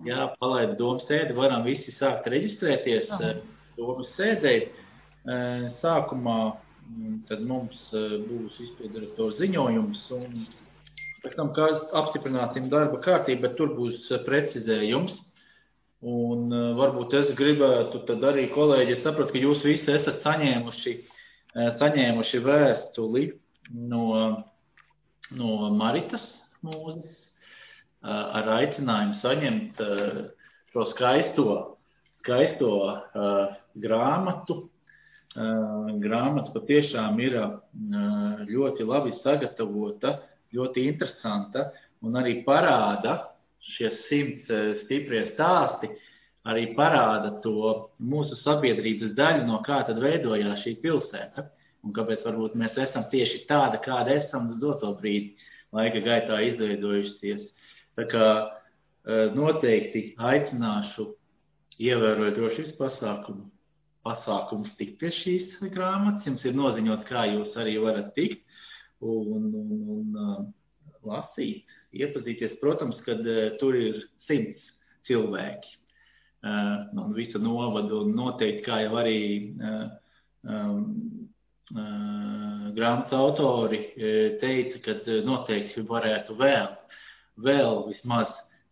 Jā, palaida domas sēdi, varam visi sākt reģistrēties domas sēdei. Sākumā tad mums būs izpildirektora ziņojums, un pēc tam, kā apstiprināsim darba kārtību, bet tur būs precizējums. Un varbūt es gribētu tad arī, kolēģi, es sapratu, ka jūs visi esat saņēmuši vēstuli no Maritas mūzes ar aicinājumu saņemt šo skaisto grāmatu. Grāmata patiešām ir ļoti labi sagatavota, ļoti interesanta un arī parāda šie 100 stiprie stāsti, arī parāda to mūsu sabiedrības daļu, no kā tad veidojās šī pilsēta un kāpēc varbūt mēs esam tieši tāda, kāda esam uz doto brīdi laika gaitā izveidojušies. Tā kā noteikti aicināšu ievērot drošības pasākumus tikt pie šīs grāmatas. Jums ir noziņots, kā jūs arī varat tikt un lasīt, iepazīties. Protams, kad tur ir 100 cilvēki no visa novada un noteikti, kā jau arī grāmatas autori teica, ka noteikti varētu vēl vismaz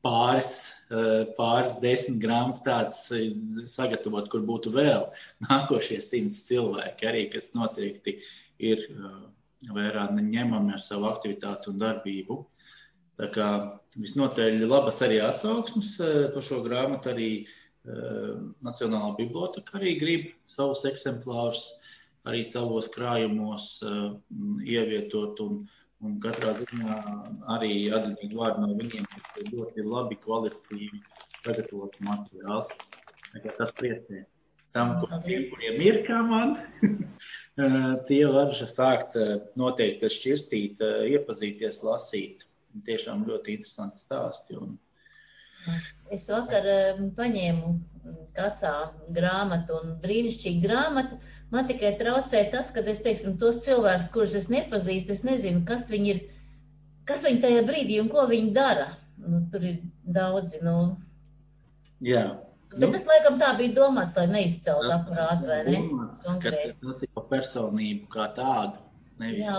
pāris 10 grāmatas tādas sagatavot, kur būtu vēl nākošie 100 cilvēki, arī, kas noteikti ir vērā ņemami ar savu aktivitāti un darbību. Tā kā visnotaļ labas arī atsauksmes par šo grāmatu, arī Nacionālā biblioteka arī grib savus eksemplārus arī savos krājumos ievietot un katrā ziņā arī atzinīgi vārdi no viņiem, kas ir ļoti labi kvalitatīvi sagatavot materiāls. Tas priecē. Kuriem ir kā man, tie var sākt noteikti šķirstīt, iepazīties, lasīt. Tiešām ļoti interesanti stāsti. Es vakar paņēmu kasā grāmatu un brīnišķīgu grāmatu. Man tikai traucē tas, ka es, teiksim, tos cilvēkus, kurus es nepazīstu, es nezinu, kas viņi tajā brīdī un ko viņi dara. Tur ir daudzi, Jā. Bet tas, laikam, tā bija domāts, lai neizcelt aparātu, vai ne? Tas ir pa personību kā tādu. Nevis. Jā,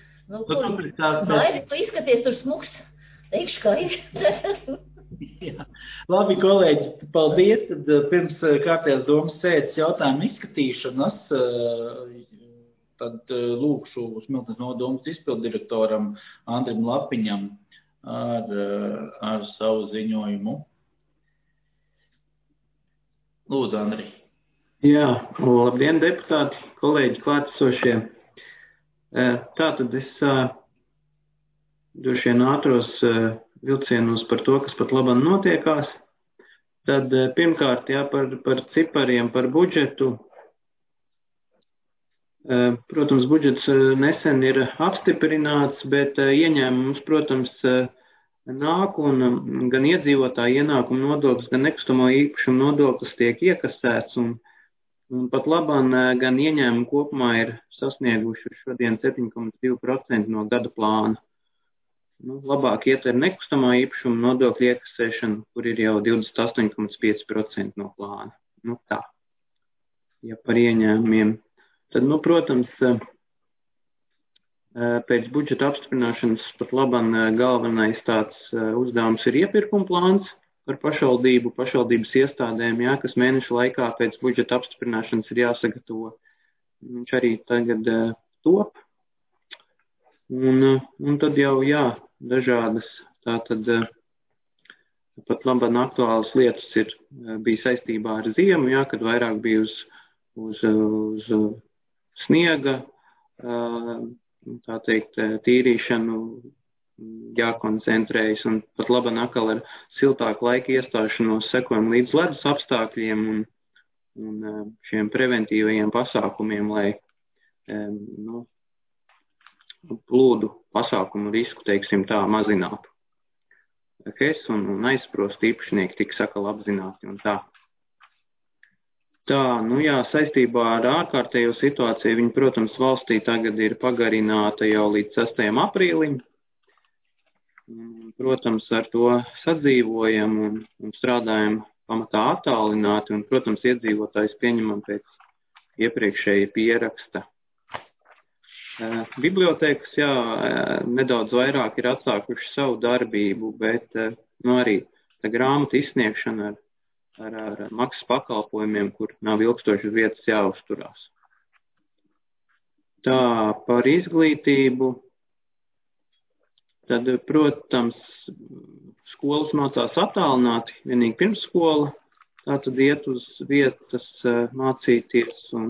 tu izskaties tur smuks. Teikšu, kā ir. Jā. Labi, kolēģi, paldies. Tad pirms kārtējās domas sēdes jautājumu izskatīšanas, tad lūkšu Smiltenes nodomas izpildirektoram Andrim Lapiņam ar savu ziņojumu. Lūdzu, Andri. Jā, labdien, deputāti, kolēģi, klātesošie. Tātad es droši vien ātros vilcienos par to, kas pat labam notiekās. Tad pirmkārt, par cipariem, par budžetu. Protams, budžets nesen ir apstiprināts, bet ieņēmums, protams, nāk un gan iedzīvotāju ienākumu nodoklis, gan nekustamo īpašumu nodoklis tiek iekasēts un pat labam gan ieņēmumi kopumā ir sasnieguši šodien 7,2% no gada plāna. Labāk iet ar nekustamā īpašuma nodokļu iekasēšanu, kur ir jau 28,5% no plāna. Tā. Ja par ieņēmumiem. Tad, protams, pēc budžeta apstiprināšanas pat labam galvenais tāds uzdevums ir iepirkuma plāns par pašvaldības iestādēm, kas mēneša laikā pēc budžeta apstiprināšanas ir jāsagatavo. Viņš arī tagad top. Un tad jau, dažādas tātad pat labāk aktuālas lietas bija saistībā ar ziemu, kad vairāk bija uz sniega, tā teikt, tīrīšanu jākoncentrējas, un pat labāk atkal ar siltāku laika iestāšanos sekojam līdz ledus apstākļiem un šiem preventīvajiem pasākumiem, lai plūdu pasākumu risku, teiksim tā, mazinātu. HES un aizsprostu īpašnieki tika sakal apzināti un tā. Tā, saistībā ar ārkārtējo situāciju, viņa, protams, valstī tagad ir pagarināta jau līdz 6. aprīlim. Protams, ar to sadzīvojam un strādājam pamatā attālināti, un, protams, iedzīvotājs pieņemam pēc iepriekšēja pieraksta. Bibliotēkas, nedaudz vairāk ir atsākuši savu darbību, bet arī tā grāmatu izsniegšana ar maksas pakalpojumiem, kur nav ilgstošas vietas jāuzturās. Tā par izglītību, tad, protams, skolas mācās attālināti, vienīgi pirmsskola, tā tad iet uz vietas mācīties un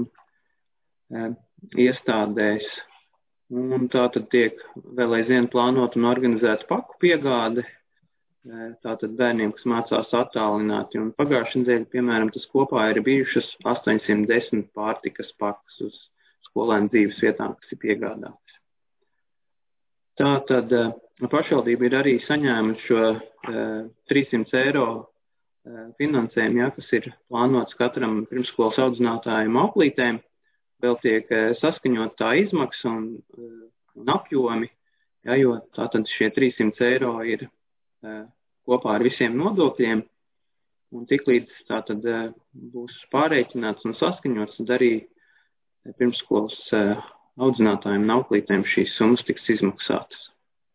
iestādēs. Un tā tad tiek vēl aizvien plānot un organizēta paku piegāde, tātad bērniem, kas mācās attālināti. Un pagājušajā nedēļā, piemēram, tas kopā ir bijušas 810 pārtikas pakas uz skolēnu dzīves vietām, kas ir piegādātas. Tātad pašvaldība ir arī saņēmusi šo 300 eiro finansējumu, kas ir plānots katram pirmsskolas audzinātājiem auklītēm. Vēl tiek saskaņot tā izmaksa un apjomi, jo tātad šie 300 eiro ir kopā ar visiem nodokļiem, un tiklīdz tātad būs pārreikināts un saskaņots, tad arī pirmsskolas audzinātājiem un auklītēm šīs summas tiks izmaksātas.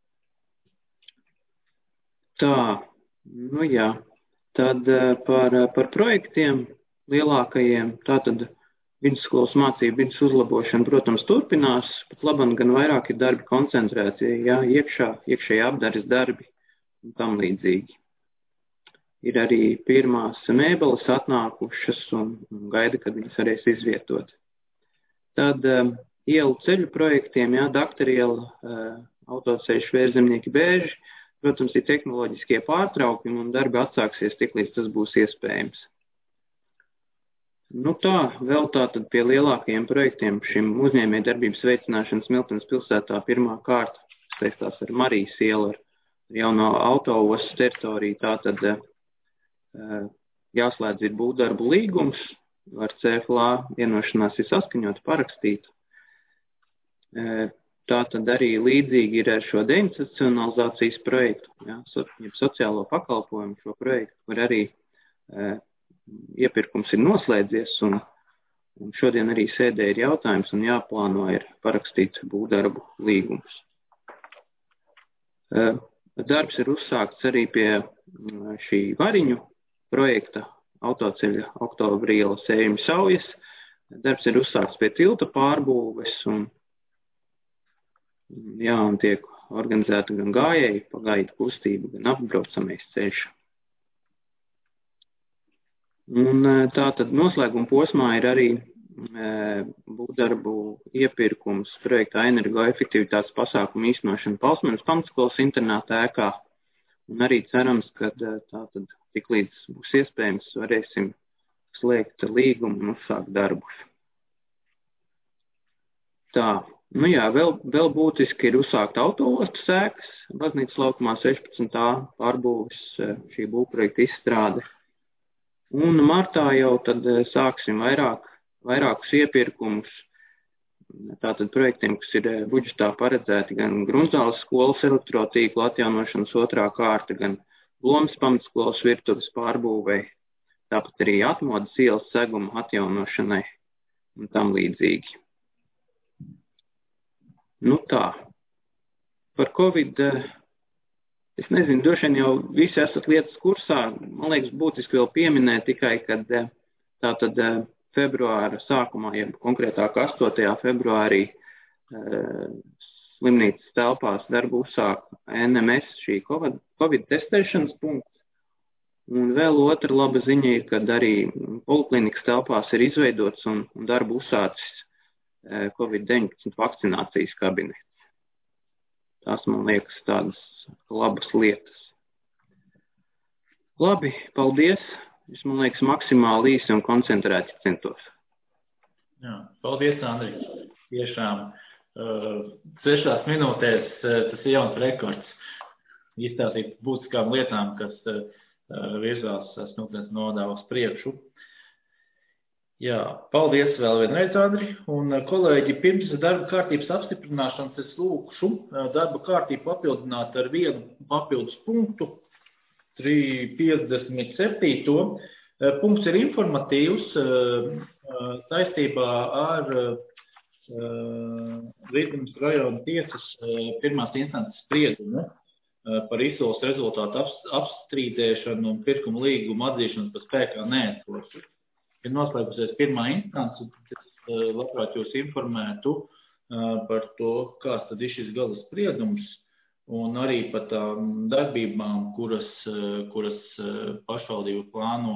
Tad par projektiem lielākajiem, tātad vidusskolas mācību vidus uzlabošana, protams, turpinās, pat labam gan vairāk ir darbi koncentrēti, iekšēji apdares darbi un tam līdzīgi. Ir arī pirmās mēbeles atnākušas un gaida, kad viņas varēs izvietot. Tad ielu ceļu projektiem, Dakteriela, autoceļš Vērzemnieki Bēži, protams, ir tehnoloģiskie pārtraukumi un darbi atsāksies tik līdz tas būs iespējams. Vēl tātad pie lielākajiem projektiem šim uzņēmējdarbības veicināšanas Miltenes pilsētā pirmā kārta saistās ar Marijas ielu, ar jauno autoostas teritoriju. Tātad jāslēdz ir būvdarbu līgums, ar CFLA vienošanās ir saskaņota, parakstīta. Tātad arī līdzīgi ir ar šo deinstitucionalizācijas projektu, sociālo pakalpojumu šo projektu, kur arī iepirkums ir noslēdzies, un šodien arī sēdē ir jautājums un jāplāno ir parakstīt būvdarbu līgumus. Darbs ir uzsākts arī pie šī Variņu projekta autoceļa Oktobra iela Sējuma Saujas. Darbs ir uzsākts pie tilta pārbūves un tiek organizēta gan gājēju pagaidu kustība, gan apbraucamais ceļš. Un tātad noslēguma posmā ir arī būvdarbu iepirkums projektā energoefektivitātes pasākumu īstenošana Palsmanas pamatskolas internāta ēkā. Un arī cerams, ka tātad tik līdz būs iespējams varēsim slēgt līgumu un uzsākt darbus. Vēl būtiski ir uzsākt autoostas ēkas, Baznīcas laukumā 16. pārbūves šī būvprojekta izstrāde. Un martā jau tad sāksim vairākus iepirkumus, tātad projektiem, kas ir budžetā paredzēti gan Grunzāles skolas elektrotīkla atjaunošanas 2. kārta, gan Lomas pamatskolas virtuves pārbūvei, tāpat arī Atmodas ielas seguma atjaunošanai un tam līdzīgi. Par Covid, es nezinu, droši vien jau visi esat lietas kursā. Man liekas, būtiski vēl pieminēt tikai, kad tātad februāra sākumā, ja konkrētāk 8. februārī slimnīcas telpās darbu uzsāk NMS šī Covid testēšanas punkts. Un vēl otra laba ziņa ir, kad arī poliklinikas telpās ir izveidots un darbu uzsācis Covid-19 vakcinācijas kabinets. Tās, man liekas, tādas labas lietas. Labi, paldies. Es, man liekas, maksimāli īsi un koncentrēti centos. Paldies, Andri. Tiešām 6 minūtēs tas ir jauns rekords. Izstāstīt būtiskām lietām, kas virzās Smiltenes novadā uz priekšu. Jā, paldies vēl vienreiz, Andri. Un, kolēģi, pirms darba kārtības apstiprināšanas es lūkšu darba kārtību papildināt ar vienu papildus punktu, 357. Punkts ir informatīvs saistībā ar Rīgas rajona tiesas pirmās instances spriedumu par izsoles rezultātu apstrīdēšanu un pirkuma līgumu atzīšanu par spēkā neesošu. Ir noslēgusies pirmā instance, un es labprāt jūs informētu par to, kāds tad ir šis gala spriedums, un arī par tām darbībām, kuras pašvaldība plāno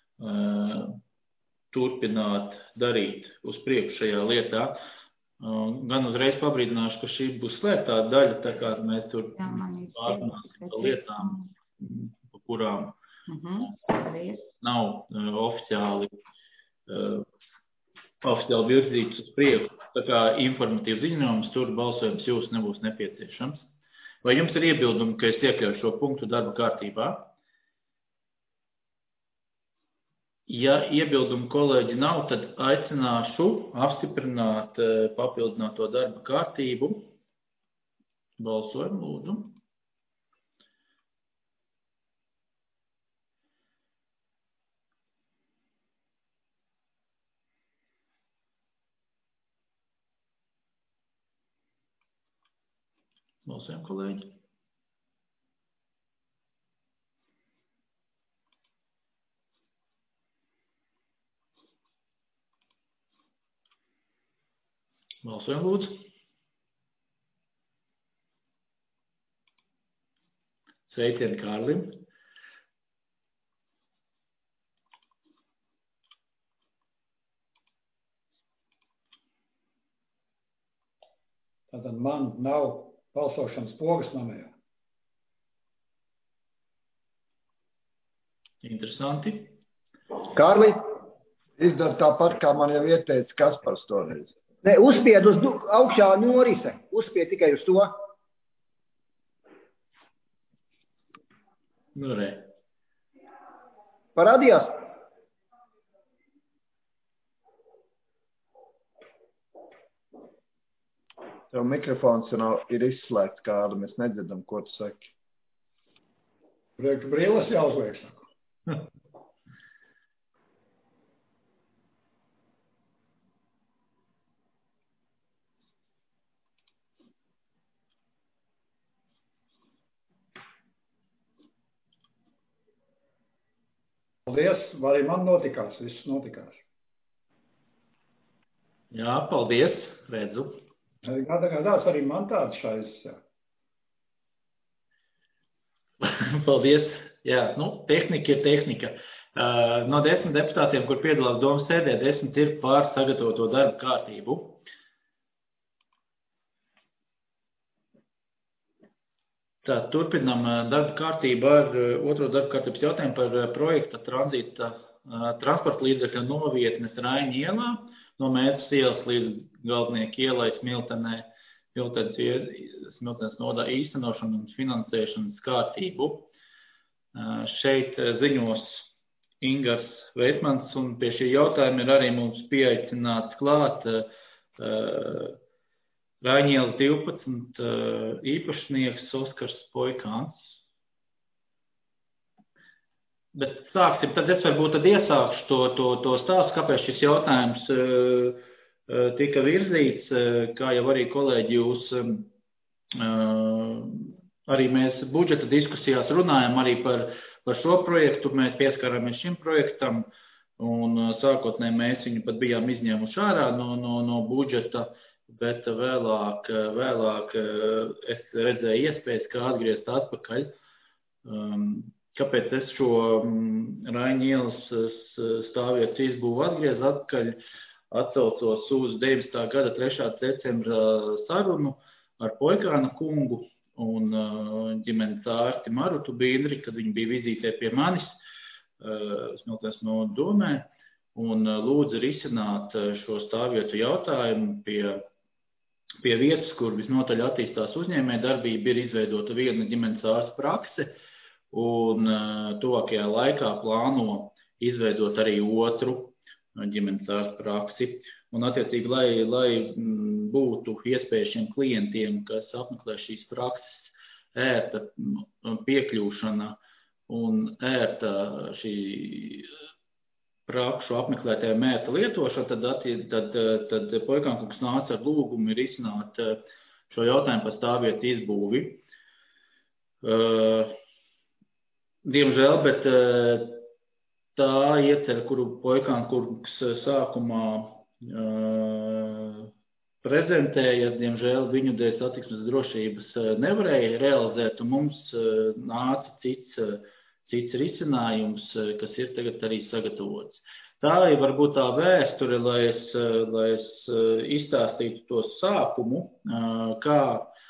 turpināt darīt uz priekšu šajā lietā. Gan uzreiz pabrīdināšu, ka šī būs slēgtā daļa, tā kā mēs tur pārunāsim par lietām, pa kurām nav oficiāli virzīts uz priekšu. Tā kā informatīvs ziņojums, tur balsojums jūs nebūs nepieciešams. Vai jums ir iebildumi, ka es iekļauju šo punktu darba kārtībā? Ja iebildumu kolēģi nav, tad aicināšu apstiprināt papildināto darba kārtību. Balsojam, lūdzu. Balsojam, kolēģi. Balsojam, lūdzu. Sveicieni Kārlim. Tātad man nav balsošanas pogas manējā. Interesanti. Kārli, Izdara tāpat, kā man jau ieteica Kaspars toreiz. ne, uzspied uz augšā norise. Uzspied tikai uz to. Nu, re. Parādījās? Tev mikrofons ir izslēgts, kāda mēs nedzirdam, ko tu saki. Priekš brīles jāuzliek, saku. Paldies, vai arī man notikās, viss notikās. Jā, paldies, redzu. Gadās arī man tāds šais. Paldies. Jā, tehnika ir tehnika. No 10 deputātiem, kur piedalās domas sēdē, 10 ir pār sagatavoto darba kārtību. Tā, turpinam darba kārtību ar otro darba kārtības jautājumu par projekta transporta līdzekļa novietnes Raiņa ielā, no Mētas ielas līdz Galdnieku ielai Smiltenē, Smiltenes nodā īstenošanu un finansēšanas kārtību. Šeit ziņos Ingars Veitmans, un pie šī jautājuma ir arī mums pieaicināts klāt Raiņa ielas 12 īpašnieks Oskars Poikāns. Bet sāksim, tad es varbūt iesākšu to stāstu, kāpēc šis jautājums tika virzīts, kā jau arī kolēģi jūs, arī mēs budžeta diskusijās runājam arī par šo projektu, mēs pieskarāmies šim projektam, un sākotnēji mēs viņu pat bijām izņēmuši ārā no budžeta, bet vēlāk es redzēju iespējas, kā atgriezt atpakaļ. Kāpēc es šo Raiņa ielas stāvvietas izbūvu atgriezu atpakaļ, atsaucos uz 19. gada 3. decembra sarunu ar Poikāna kungu un ģimenes ārsti Marutu Bīndri, kad viņi bija vizītē pie manis, Smiltenes no domē, un lūdza risināt šo stāvvietu jautājumu pie vietas, kur visnotaļ attīstās uzņēmē darbība, ir izveidota viena ģimenes ārsta prakse, un tuvākajā laikā plāno izveidot arī otru. ģimenes ārsta praksi. Un attiecīgi, lai būtu iespēja šiem klientiem, kas apmeklē šīs prakses, ērta piekļūšana un ērta šī prakšu apmeklētājiem ērta lietošana, tad Poikānkungs nāca ar lūgumu risināt šo jautājumu par stāvvietu izbūvi. Diemžēl, bet tā iecere, kuru Poikānkungs sākumā prezentēja, diemžēl viņu dēļ satiksmes drošības nevarēja realizēt, un mums nāca cits risinājums, kas ir tagad arī sagatavots. Tā ir varbūt tā vēsture, lai es izstāstītu to sākumu, kā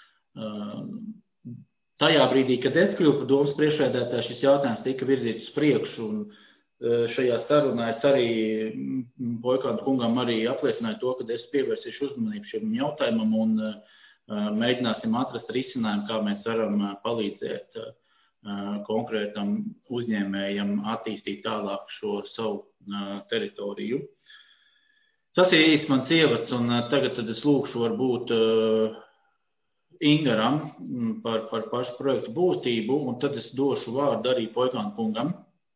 tajā brīdī, kad es kļuvu par domas priekšsēdētāju, šis jautājums tika virzīts uz priekšu, un šajā sarunā es arī Poikānkungam arī apliecināju to, ka es pievērsīšu uzmanību šim jautājumam un mēģināsim atrast risinājumu, kā mēs varam palīdzēt konkrētam uzņēmējam attīstīt tālāk šo savu teritoriju. Tas ir īsti mans ievads, un tagad tad es lūkšu varbūt Ingaram par pašu projektu būtību, un tad es došu vārdu arī Poikānkungam.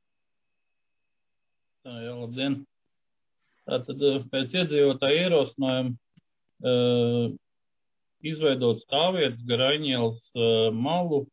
Jā, labdien. Tātad pēc iedzīvotāju ierosinājuma izveidot stāvvietas gar Raņielas malu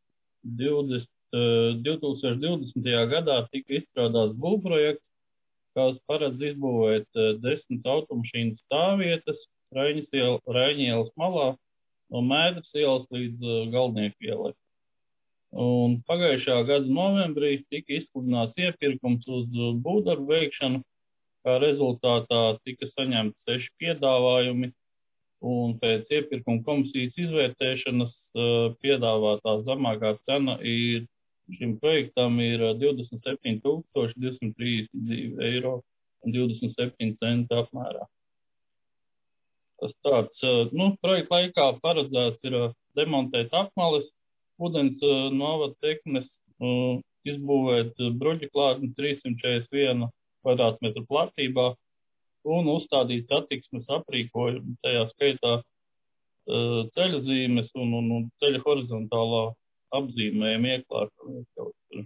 2020. Gadā tika izstrādāts būvprojekts, kas paredz izbūvēt 10 automašīnu stāvvietas Raņielas malā no Mēdras ielas līdz Galdnieku ielai. Un pagājušā gada novembrī tika izsludināts iepirkums uz būvdarbu veikšanu, kā rezultātā tika saņemti 6 piedāvājumi, un pēc iepirkuma komisijas izvērtēšanas piedāvātā zemākā cena šim projektam ir 27 232 eiro un 27 centi apmērā. Tas tāds, projekta laikā paredzēts ir demontēt apmales, ūdens novada teknes, izbūvēt bruģiklātni 341 kvadrātmetru platībā un uzstādīt satiksmes aprīkojumu, tajā skaitā ceļa zīmes un ceļa horizontālā apzīmējuma iekārta.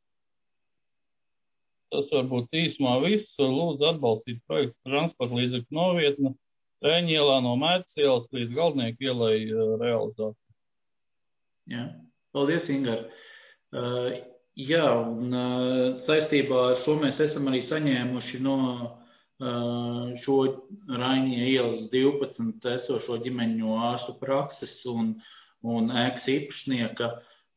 Tas varbūt īsumā viss. Lūdzu atbalstīt projektu transporta līdzekļu novietne Rēņielā no Mēdras ielas līdz Galdnieku ielai realizāciju. Jā, paldies, Ingar. Jā, un saistībā ar šo mēs esam arī saņēmuši no šo Raņie ielas 12 esošo ģimeņu ārstu prakses un ēkas īpašnieka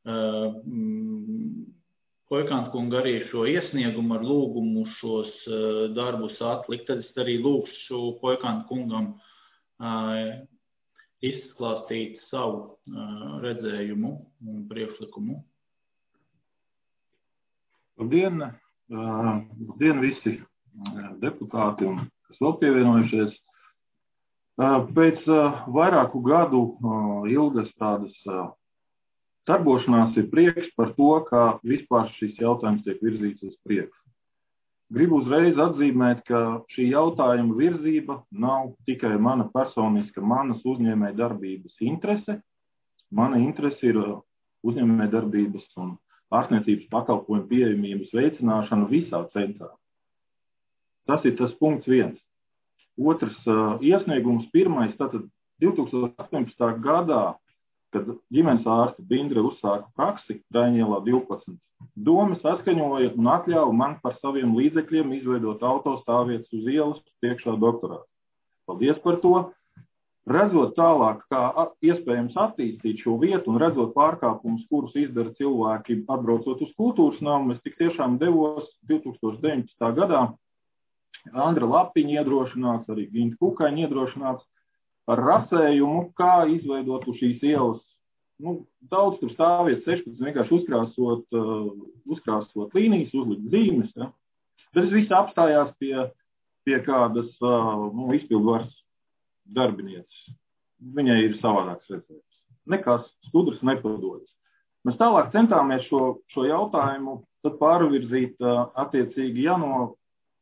Poikānkunga arī šo iesniegumu ar lūgumu šos darbus atlikt. Tad es arī lūgšu Poikānkungam izklāstīt savu redzējumu un priekšlikumu. Labdien! Labdien visi deputāti un kas vēl pievienojušies. Pēc vairāku gadu ilgas tādas darbošanās ir prieks par to, ka vispār šis jautājums tiek virzīts uz priekšu. Gribu uzreiz atzīmēt, ka šī jautājuma virzība nav tikai mana personiska, manas uzņēmēja darbības interese. Mana interese ir uzņēmēja darbības un ārstniecības pakalpojumu pieejamības veicināšana visā centrā. Tas ir tas punkts 1. Otrs iesniegums pirmais, tātad 2018. gadā, kad ģimenes ārste Bindre uzsāka praksi Raņielā 12. Doma saskaņoja un atļauja man par saviem līdzekļiem izveidot autostāvvietas uz ielas priekšā doktorātu. Paldies par to! Redzot tālāk, kā iespējams attīstīt šo vietu un redzot pārkāpumus, kurus izdara cilvēki atbraucot uz kultūras namu, es tik tiešām devos 2019. gadā Andra Lapiņa iedrošināts, arī Ginta Kukaiņa iedrošināts ar rasējumu, kā izveidot uz šīs ielas. Daudz tur stāvvietas 16, vienkārši uzkrāsot līnijas, uzlikt zīmes. Ja. Bet es viss apstājās pie kādas izpildvaras darbinieces. Viņai ir savādāks redzējums. Nekas skudrs nepadodas. Mēs tālāk centāmies šo jautājumu tad pārvirzīt attiecīgi no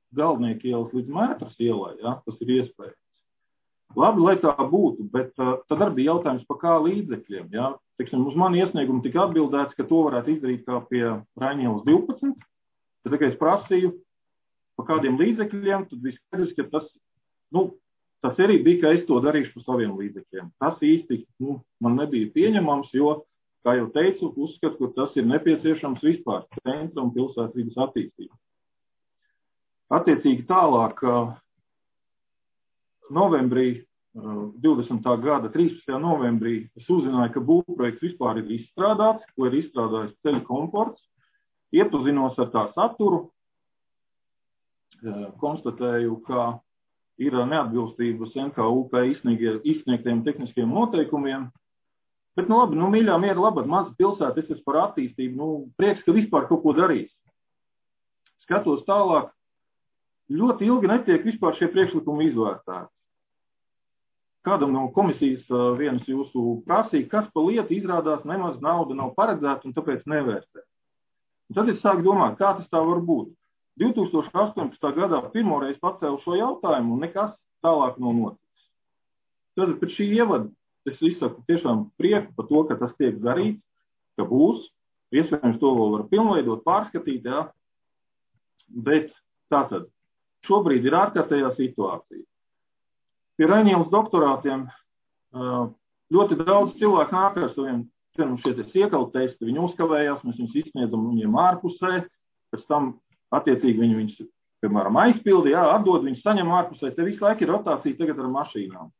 Galdnieku ielas līdz Mētras ielai, ja, tas ir iespējams. Labi, lai tā būtu, bet tad arī bija jautājums par kā līdzekļiem. Ja? Teiksim, uz mani iesniegumu tika atbildēts, ka to varētu izdarīt kā pie Raiņielas 12. Tad, kad es prasīju par kādiem līdzekļiem, tad viss skaidrs, ka tas arī bija, ka es to darīšu par saviem līdzekļiem. Tas īsti man nebija pieņemams, jo, kā jau teicu, uzskatu, ka tas ir nepieciešams vispār centra un pilsētvides attīstība. Attiecīgi tālāk, novembrī, 20. gada 13. novembrī es uzzināju, ka būvprojekts vispār ir izstrādāts, ko ir izstrādājis Ceļu komforts. Iepazinos ar tā saturu, konstatēju, ka ir neatbilstības NKUP izsniegtiem tehniskiem noteikumiem. Bet, labi, mīļā miera labad, maza pilsēta, es esmu par attīstību, prieks, ka vispār kaut ko darīs. Skatos tālāk, ļoti ilgi netiek vispār šie priekšlikumi izvērtēti. Kādam no komisijas vienas jūsu prasīja, kas pa lietu izrādās nemaz nauda nav paredzēta un tāpēc nevērtē. Un tad es sāku domāt, kā tas tā var būt. 2018. gadā pirmoreiz pacēlu šo jautājumu un nekas tālāk nav noticis. Tad pēc šī ievada es izsaku tiešām prieku par to, ka tas tiek darīts, ka būs. Iespējams, to vēl var pilnveidot, pārskatīt, jā. Bet tātad, šobrīd ir ārkārtējā situācija. Pie Raiņielas doktorātiem ļoti daudz cilvēku nāk ar saviem siekalu testi, viņi uzkavējās, mēs viņus izsniedzam viņiem ārpusē, pēc tam attiecīgi viņus, piemēram, aizpildi, jā, atdod, viņus saņem ārpusē, te visu laiku ir rotācija tagad ar mašīnām.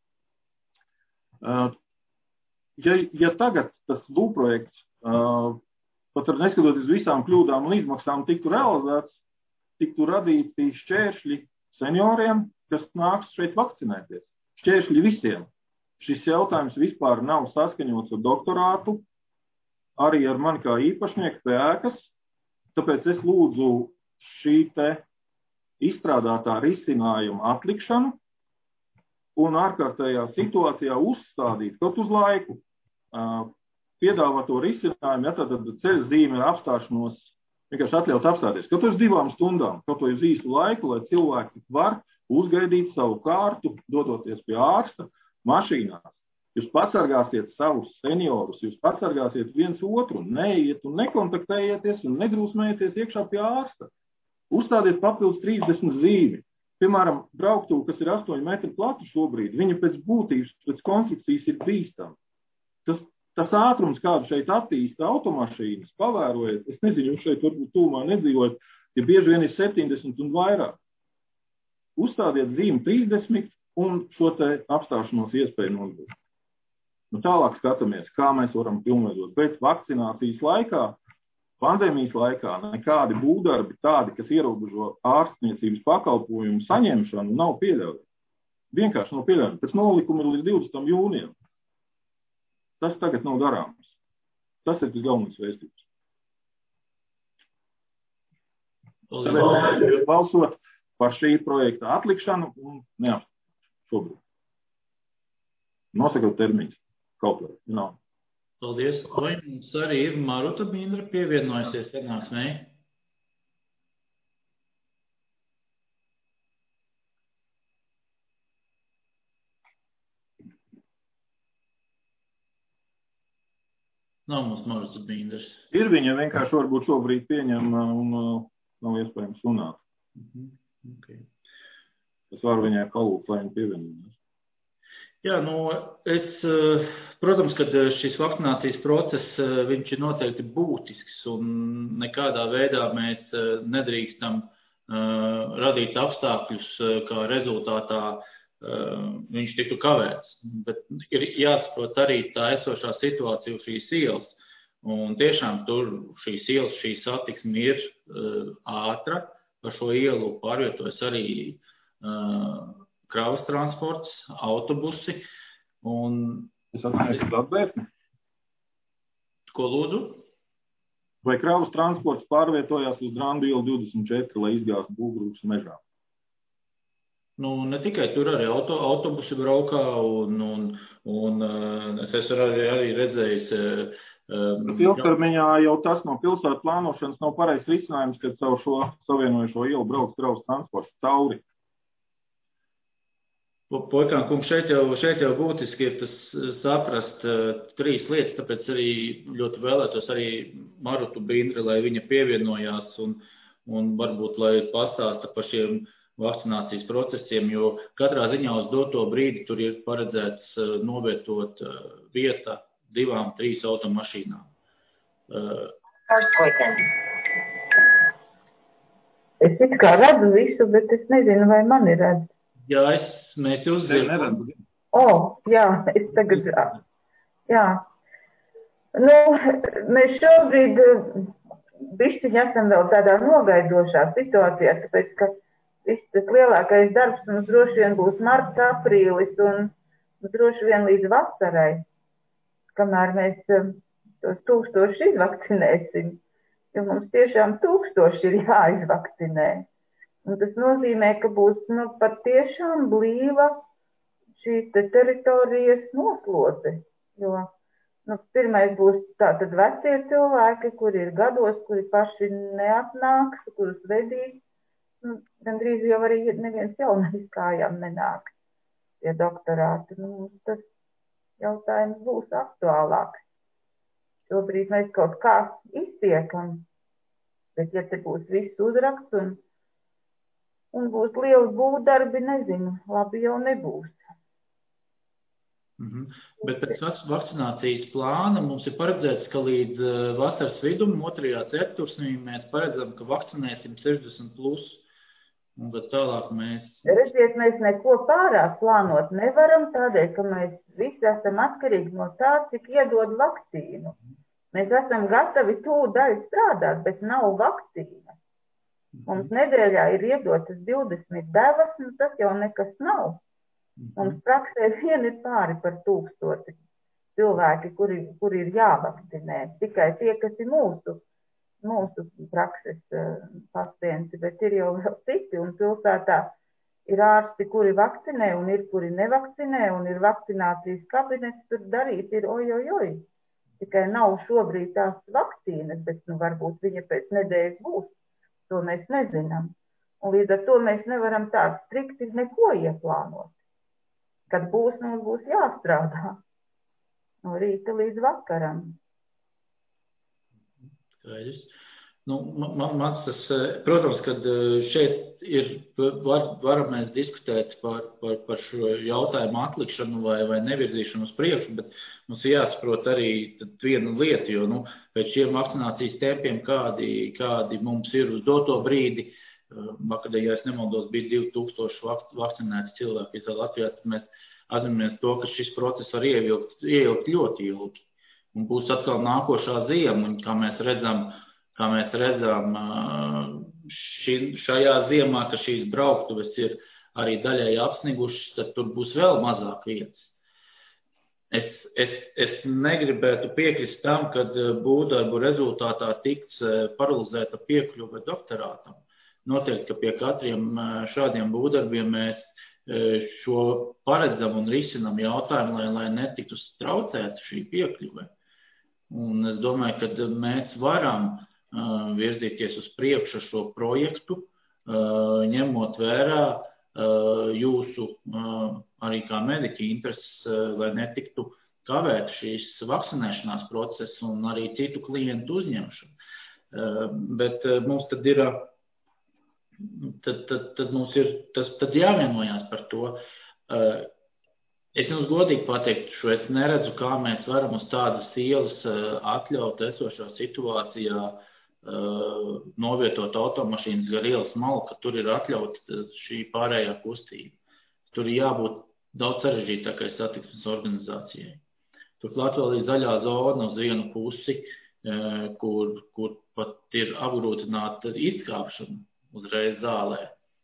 Ja tagad tas būvprojekts, pat ar neskatoties visām kļūdām un izmaksām tiktu realizēts, tiktu radīti šķēršļi senioriem, kas nāks šeit vakcinēties. Šķēršļi visiem. Šis jautājums vispār nav saskaņots ar doktorātu, arī ar mani kā īpašnieku pie ēkas, tāpēc es lūdzu šī te izstrādātā risinājuma atlikšanu un ārkārtējā situācijā uzstādīt kaut uz laiku. Piedāvāto risinājumu, ja tad ceļa zīme ar apstāšanos vienkārši atļaut apstāties. Kaut uz 2 stundām, kaut uz īsu laiku, lai cilvēki var uzgaidīt savu kārtu, dodoties pie ārsta mašīnās. Jūs pasargāsiet savus seniorus, jūs pasargāsiet viens otru, neiet un nekontaktējieties un nedrūsmējieties iekšā pie ārsta. Uzstādiet papildus 30 zīmi. Piemēram, brauktuve, kas ir 8 metri platu šobrīd, viņa pēc būtības, pēc konstrukcijas ir bīstama. Tas ātrums, kādu šeit attīsta automašīnas, pavērojiet, es nezinu, jūs šeit varbūt tūmā nedzīvojat, ja bieži vien ir 70 un vairāk. Uzstādiet zīmi 30 un šo te apstāšanos iespēju nodot. Tālāk skatāmies, kā mēs varam pilnveidot. Bet vakcinācijas laikā, pandēmijas laikā, nekādi būvdarbi tādi, kas ierobežo ārstniecības pakalpojumu saņemšanu, nav pieļaujami. Vienkārši nav pieļaujami. Pēc nolikuma ir līdz 20. jūnijam. Tas tagad nav darāms. Tas ir tas galvenais vēstības. Tāpēc balsot par šī projekta atlikšanu un neapstāšanu šobrīd. Nosakot termiņus. Kaut vai, nav. Paldies. Vai mums arī ir Maruta Bindra pievienojusies sanāksmē? Nav mums Maruta Bindras. Ir viņa vienkārši varbūt šobrīd pieņem un nav iespējams runāt. Okay. Es varu viņai palūgt, lai viņa pievienojas. Jā, protams, ka šis vakcinācijas process, viņš ir noteikti būtisks un nekādā veidā mēs nedrīkstam radīt apstākļus, kā rezultātā viņš tiktu kavēts. Bet ir jāsaprot arī tā esošā situācija uz šīs ielas. Un tiešām tur šīs ielas, šī satiksme ir ātra. Par šo ielu pārvietojas arī kravas transports, autobusi. Es atceros atbērsni. Ko lūdzu? Vai kravas transports pārvietojās uz Drandu ielu 24, lai izgāstu būvgrūdas mežā? Ne tikai tur arī autobusi braukā un es esmu arī redzējis Bet ilgtermiņā jau tas no pilsētu plānošanas nav pareizs risinājums, kad savu šo savienojušo ielu brauc kravas transports cauri. Poikām, kungs, šeit jau būtiski ir tas saprast 3 lietas, tāpēc arī ļoti vēlētos arī Marutu Bindri, lai viņa pievienojās un varbūt, lai pastāsta par šiem vakcinācijas procesiem, jo katrā ziņā uz doto brīdi tur ir paredzēts novietot vieta 2-3 automašīnām. Es it kā redzu visu, bet es nezinu, vai mani redz. Jā, mēs jūs dzirdam. Jā, es tagad, jā. Nu, mēs šobrīd bišķiņi esam vēl tādā nogaidošā situācijā, tāpēc, ka viss tas lielākais darbs mums droši vien būs marts, aprīlis un droši vien līdz vasarai, kamēr mēs tos 1000 izvakcinēsim, jo mums tiešām 1000 ir jāizvakcinē. Un tas nozīmē, ka būs pat tiešām blīva šīs teritorijas noslodze, jo pirmais būs tātad vecie cilvēki, kuri ir gados, kuri paši neatnāks, kurus vedīs. Gandrīz jau arī neviens jaunais kājām nenāk pie doktorāta. Mums tas jautājums būs aktuālāks. Šobrīd mēs kaut kā iztiekam, bet ja te būs viss uzraksts un būs lieli būvdarbi, nezinu, labi jau nebūs. Bet pēc vakcinācijas plāna mums ir paredzēts, ka līdz vasaras vidum, 2. ceturksnī, mēs paredzam, ka vakcinēsim 60+, un tad tālāk mēs... Redziet, mēs neko pārāk plānot nevaram, tādēļ, ka mēs visi esam atkarīgi no tā, cik iedod vakcīnu. Mēs esam gatavi tūdaļ strādāt, bet nav vakcīna. Mums nedēļā ir iedotas 20 devas, tas jau nekas nav. Mums praksē vien ir pāri par 1000 cilvēki, kuri ir jāvakcinē. Tikai tie, kas ir mūsu prakses pacienti, bet ir jau vēl citi, un pilsētā ir ārsti, kuri vakcinē, un ir, kuri nevakcinē, un ir vakcinācijas kabinets, tur darīt ir ojojoj. Tikai nav šobrīd tās vakcīnas, bet varbūt viņa pēc nedēļas būs. To mēs nezinām. Un līdz ar to mēs nevaram tā strikti neko ieplānot. Kad būs, mums būs jāstrādā no rīta līdz vakaram. Skaidrs. Mans tas, protams, kad šeit varam mēs diskutēt par šo jautājumu atlikšanu vai nevirzīšanu uz priekšu, bet mums jāsaprot arī viena lieta, jo pēc šiem vakcinācijas tempiem, kādi mums ir uz doto brīdi, vakar, ja es nemaldos, bija 2000 vakcinēti cilvēki visā Latvijā, tad mēs atceramies to, ka šis process var ieilgt ļoti ilgi. Un būs atkal nākošā ziema, un kā mēs redzam šajā ziemā, ka šīs brauktuves ir arī daļai apsnigušas, tad tur būs vēl mazāk vietas. Es negribētu piekrist tam, kad būvdarbu rezultātā tiks paralizēta piekļuve doktorātam. Noteikti, ka pie katriem šādiem būvdarbiem mēs šo paredzam un risinam jautājumu, lai netiktu traucēta šī piekļuve. Un es domāju, ka mēs varam virzīties uz priekšu šo projektu, ņemot vērā jūsu arī kā mediķi intereses, lai netiktu kavēt šīs vakcinēšanās process un arī citu klientu uzņemšanu. Bet mums tad ir, tad mums ir tad jāvienojās par to. Es jums godīgi pateikšu, es neredzu, kā mēs varam uz tādas ielas atļaut esošā situācijā novietot automašīnas gar ielas malu, ka tur ir atļauta šī pārējā kustība. Tur ir jābūt daudz sarežģītākai satiksmes organizācijai. Turklāt vēl ir zaļā zona uz vienu pusi, kur pat ir apgrūtināta izkāpšana uzreiz zālē.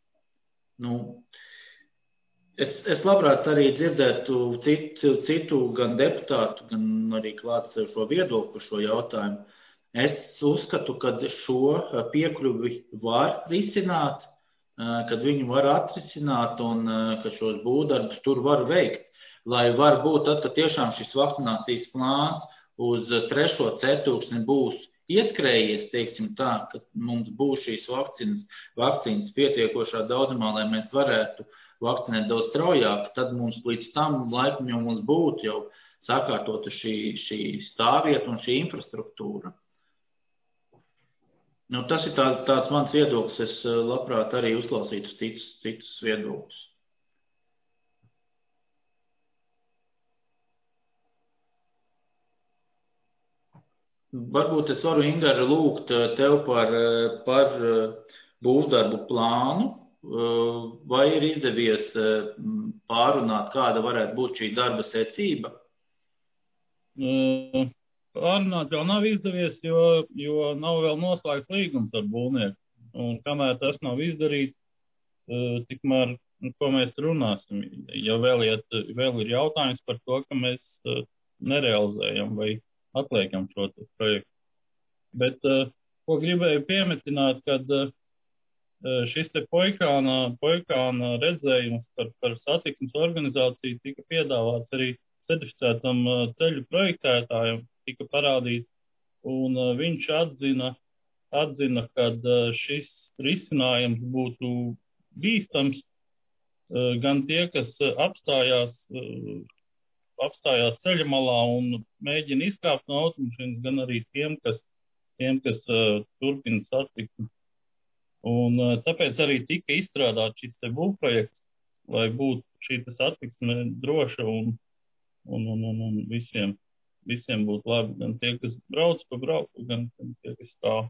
Es labprāt arī dzirdētu citu gan deputātu, gan arī klātsošo viedokli par šo jautājumu. Es uzskatu, ka šo piekļuvi var risināt, kad viņu var atrisināt un ka šos būvdarbus tur var veikt. Lai var būt tad, ka tiešām šis vakcinācijas plāns uz 3. ceturksni būs ieskrējies, teiksim tā, ka mums būs šīs vakcīnas pietiekošā daudzumā, lai mēs varētu vakcinēt daudz straujāk, tad mums līdz tam laikam jau mums būtu jau sakārtota šī stāvvieta un šī infrastruktūra. Nu, tas ir tāds mans viedoklis, es labprāt arī uzklausītu citus viedokļus. Varbūt es varu, Ingara, lūgt tev par būvdarbu plānu, vai ir izdevies pārunāt, kāda varētu būt šī darba secība? Pārunāt jau nav izdevies, jo nav vēl noslēgts līgums ar būvnieku. Un kamēr tas nav izdarīts, tikmēr, ko mēs runāsim, ja vēl ir jautājums par to, ka mēs nerealizējam vai atliekam šo projektu. Bet, ko gribēju piemetināt, kad šis te Poikāna redzējums par satiksmes organizāciju tika piedāvāts arī certificētam ceļu projektētājam, tika parādīts, un viņš atzina, kad šis risinājums būtu bīstams gan tie, kas apstājās ceļa malā un mēģina izkāpt no automašīnas, gan arī tiem, kas turpina satiksmi. Un tāpēc arī tika izstrādāts šis te būvprojekts, lai būtu šī satiksme droša un visiem būtu labi, gan tie, kas brauc pa brauku, gan tie, kas stāv.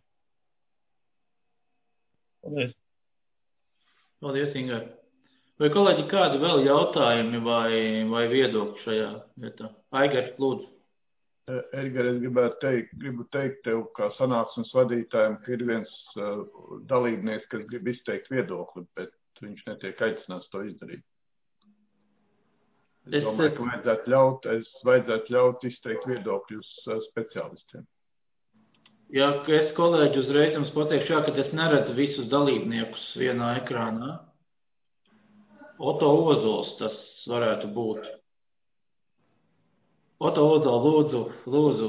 Paldies. Paldies, Ingar. Vai kolēģi kādi vēl jautājumi vai viedokļi šajā vietā? Aigar, lūdzu. Edgar, es gribu teikt tev, kā sanāksmes vadītājiem, ka ir viens dalībnieks, kas grib izteikt viedokli, bet viņš netiek aicināts to izdarīt. Es domāju, ka vajadzētu ļaut izteikt viedokļus speciālistiem. Jā, es kolēģi uzreiz jums pateikšu, ka es neredzu visus dalībniekus vienā ekrānā. Oto Ozols tas varētu būt. Oto Ozol, lūdzu,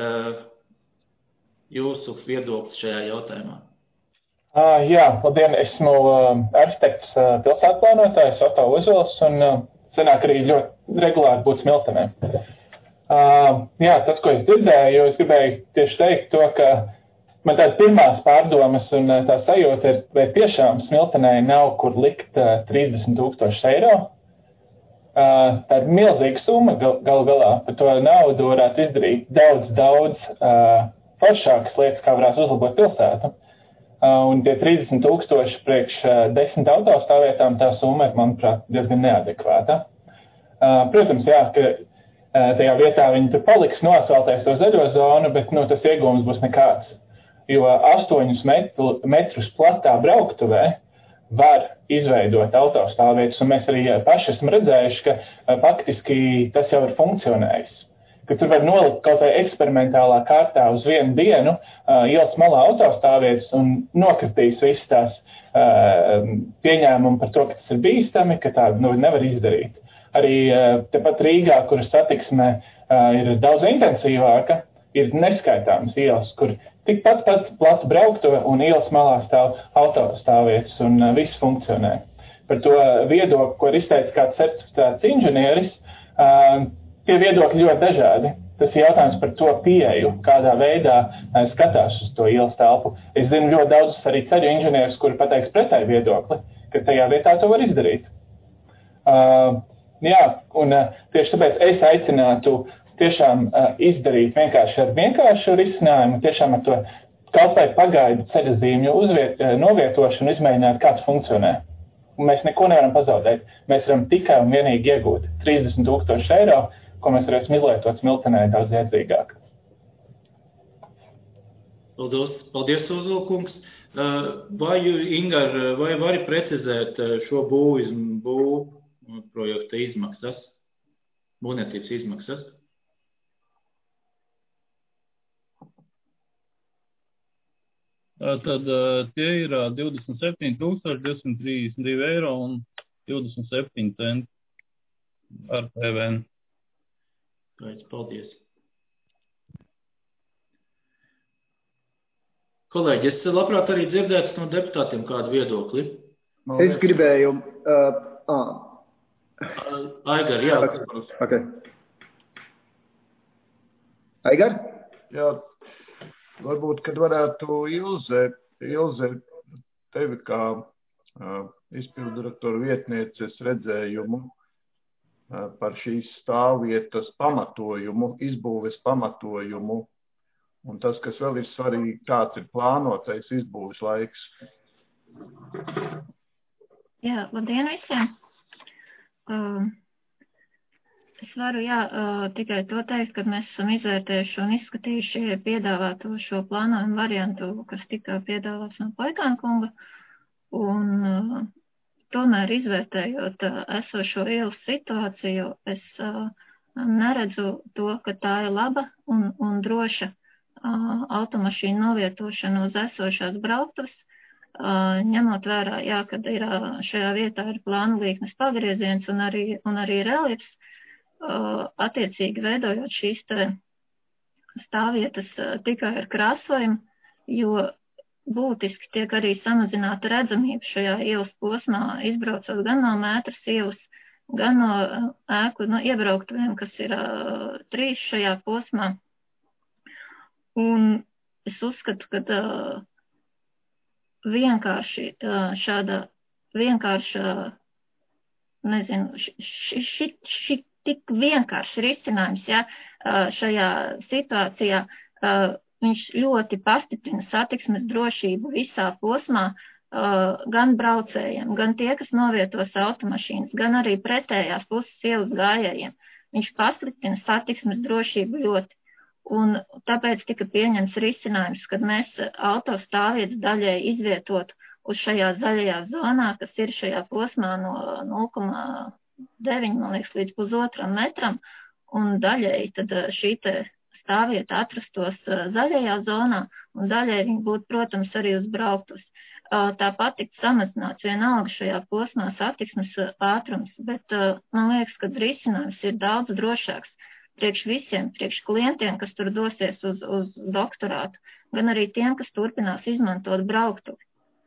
jūsu viedoklis šajā jautājumā. Jā, labdien, esmu arhitekts pilsētplānotājs Oto Ozols un sanāk arī ļoti regulāri būt Smiltenē. Jā, tas, ko es dzirdēju, es gribēju tieši teikt to, ka man tādas pirmās pārdomas un tā sajūta ir, vai tiešām Smiltenē nav kur likt 30,000 eiro. Tā ir milzīga summa galu galā. Par to naudu varētu izdarīt daudz foršākas lietas, kā varētu uzlabot pilsētu. Un tie 30,000 priekš 10 autostāvvietām, tā summa ir, manuprāt, diezgan neadekvāta. Protams, jā, ka tajā vietā viņi tur paliks, noasfaltēs to zaļo zonu, bet tas iegūms būs nekāds. Jo 8 metrus platā brauktuvē var izveidot autostāvvietas, un mēs arī paši esam redzējuši, ka faktiski tas jau ir funkcionējis. Ka tur var nolikt kaut vai eksperimentālā kārtā uz vienu dienu ielas malā autostāvvietas un nokritīs visas tās pieņēmumi par to, ka tas ir bīstami, ka tādu nevar izdarīt. Arī tepat Rīgā, kur satiksme ir daudz intensīvāka, ir neskaitāmas ielas, kur tikpat plata brauktuve un ielas malā stāv autostāvvietas un viss funkcionē. Par to viedokli, ko ir izteicis kāds certificēts inženieris, tie viedokļi ļoti dažādi. Tas ir jautājums par to pieeju, kādā veidā skatās uz to ielas telpu. Es zinu ļoti daudzus arī ceļu inženierus, kuri pateiks pretēju viedokli, ka tajā vietā to var izdarīt. Jā, un tieši tāpēc es aicinātu tiešām izdarīt vienkāršu risinājumu, tiešām ar to kaut vai pagaidu ceļa zīmju novietošanu, izmēģināt, kā tas funkcionē. Un mēs neko nevaram pazaudēt. Mēs varam tikai un vienīgi iegūt 30,000 eiro, ko mēs varēsim izlietot Smiltenē daudz iedzīgāk. Paldies, Ozolkungs. Vai, Ingar, vai vari precizēt šo būvu projekta izmaksas, būvniecības izmaksas? Tad tie ir 27,232 eiro un 27 centi ar PVN. Paldies. Kolēģi, es labprāt arī dzirdētu no deputātiem kādu viedokli. Es gribēju... Aigar, jā. Okay. Aigar? Jā, varbūt, kad varētu Ilze tevi kā izpildirektora vietnieces redzējumu par šīs stāvvietas pamatojumu, izbūves pamatojumu, un tas, kas vēl ir svarīgi, kāds ir plānotais izbūves laiks. Jā, labdien visiem! Es varu, tikai to teikt, ka mēs esam izvērtējuši un izskatījuši piedāvāto šo plānojumu variantu, kas tika piedāvāts no Poikāna kunga, un tomēr izvērtējot esošo ielas situāciju, es neredzu to, ka tā ir laba un droša automašīnu novietošana uz esošās brauktuves, ņemot vērā, kad ir šajā vietā ir plānu līknes pagrieziens un arī reliefs, attiecīgi veidojot šīs stāvvietas tikai ar krāsojumu, jo būtiski tiek arī samazināta redzamība šajā ielas posmā, izbraucot gan no Mētras ielas, gan no ēku iebrauktuviem, kas ir 3 šajā posmā. Un es uzskatu, ka vienkārši šāda vienkārša, šī tik vienkārši risinājums, šajā situācijā, viņš ļoti pastiprina satiksmes drošību visā posmā, gan braucējiem, gan tie, kas novietos automašīnas, gan arī pretējās puses ielas gājējiem. Viņš pasliktina satiksmes drošību ļoti. Un tāpēc tika pieņemts risinājums, kad mēs autostāvvietas daļēji izvietotu uz šajā zaļajā zonā, kas ir šajā posmā no 0,9, man liekas, līdz 1,5 metram, un daļēji tad šī stāvvieta atrastos zaļajā zonā, un daļēji viņi būtu, protams, arī uz brauktuves. Tāpat tikt samazināts vienalga šajā posmā satiksmes ātrums, bet man liekas, ka risinājums ir daudz drošāks priekš visiem, priekš klientiem, kas tur dosies uz doktorātu, gan arī tiem, kas turpinās izmantot brauktuvi.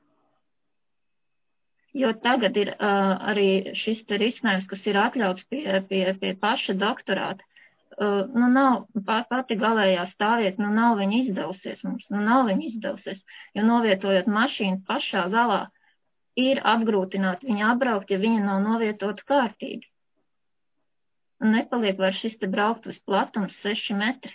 Jo tagad ir arī šis risinājums, kas ir atļauts pie paša doktorāta. Nav pati galējā stāvvieta, nav viņa izdevusies mums, nav viņa izdevusies, jo novietojot mašīnu pašā galā ir apgrūtināti viņa apbraukt, ja viņa nav novietota kārtīgi. Nepaliek vairs šis brauktuves platums 6 metri.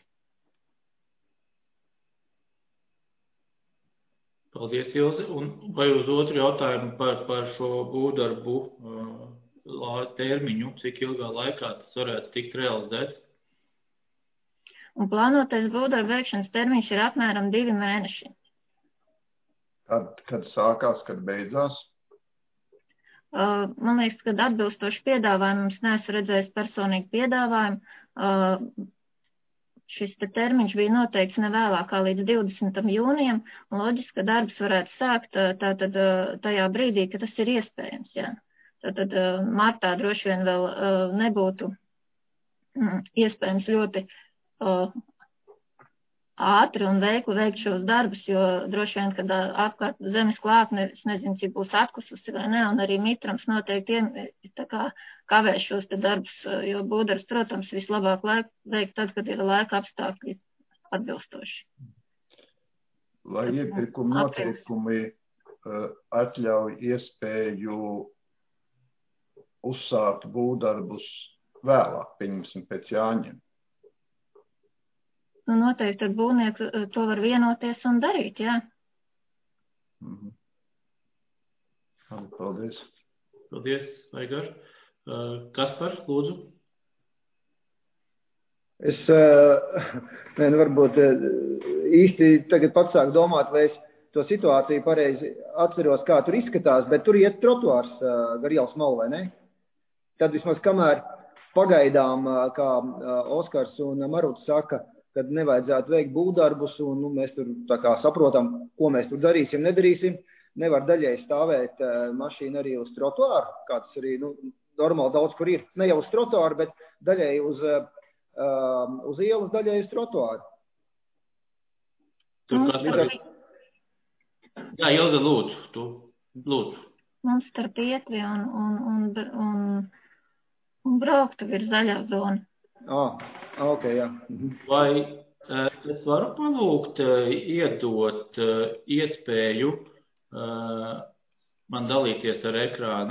Paldies, Ilze. Un vai uz otru jautājumu par šo būvdarbu termiņu, cik ilgā laikā tas varētu tikt realizēts? Un plānotais būvdarbu veikšanas termiņš ir apmēram 2 mēneši. Kad sākās, kad beidzās? Man liekas, kad atbilstoši piedāvājumu mums neesmu redzējis personīgi piedāvājumu. Šis termiņš bija noteikts nevēlākā līdz 20. jūnijam, un loģiski, ka darbs varētu sākt tātad tajā brīdī, kad tas ir iespējams. Jā. Tātad martā droši vien vēl nebūtu iespējams ļoti ātri un veikli veikt šos darbus, jo droši vien, kad apkārt zemes klātne, es nezinu, cik būs atkususi vai ne, un arī mitrams noteikti kavē šos darbus, jo būvdarbs, protams, vislabāk veikt tad, kad ir laika apstākļi atbilstoši. Vai iepirkuma noteikumi atļauj iespēju uzsākt būvdarbus vēlāk, pieņemsim pēc Jāņiem? Noteikti ar būvnieku to var vienoties un darīt, jā. Paldies. Paldies, Aigar. Kaspar, lūdzu. Es varbūt īsti tagad pats sāku domāt, vai es to situāciju pareizi atceros, kā tur izskatās, bet tur iet trotuārs gar ielas malu, vai ne? Tad vismaz kamēr pagaidām, kā Oskars un Maruts saka, kad nevajadzētu veikt būvdarbus, un mēs tur tā kā saprotam, ko mēs tur darīsim, nedarīsim. Nevar daļēji stāvēt mašīna arī uz trotuāru, kā tas arī normāli daudz kur ir. Ne jau uz trotuāru, bet daļēji uz ielas, daļēji uz trotuāru. Jā, Ilze, lūdzu, tu lūdzu. Mums starp Ietvi un Brauktuvi ir zaļā zona. Ok, jā. Vai es varu palūgt iedot iespēju man dalīties ar ekrānu?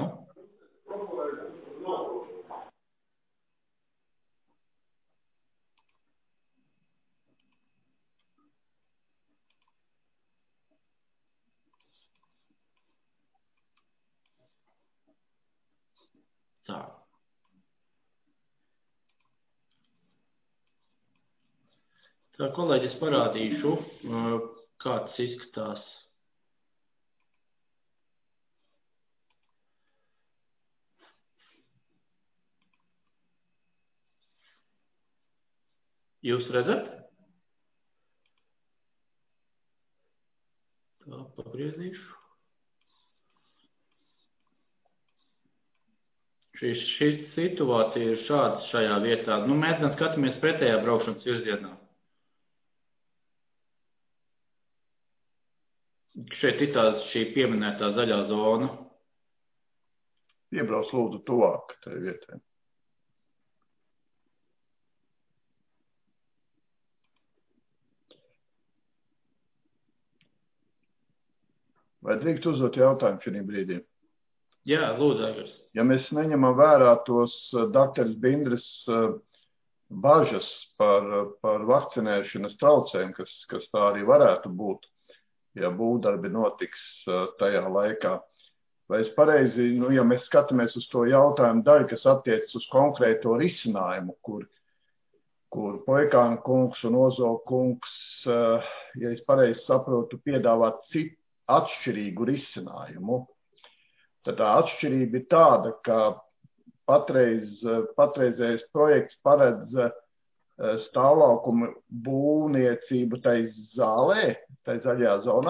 Tā. Tā, kolēģi, es parādīšu, kā tas izskatās. Jūs redzat? Tā, pagriezīšu. Šī situācija ir šāda šajā vietā. Mēs gan skatāmies pretējā braukšanas virzienā. Šeit ir šī pieminētā zaļā zona. Iebrauc lūdzu tuvāk tai vietai. Vai drīkst uzdot jautājumu šī brīdī? Jā, lūdzu, Aigars. Ja mēs neņemam vērā tos doktoras Bindras bažas par vakcinēšanas traucēm, kas tā arī varētu būt, ja būvdarbi notiks tajā laikā. Vai es pareizi, ja mēs skatāmies uz to jautājumu daļu, kas attiecas uz konkrēto risinājumu, kur Poikāna kungs un Ozola kungs, ja es pareizi saprotu, piedāvāt atšķirīgu risinājumu, tad tā atšķirība ir tāda, ka patreizējais projekts paredz stāvlaukumu būvniecību tai zālē, tai zaļajā zonā?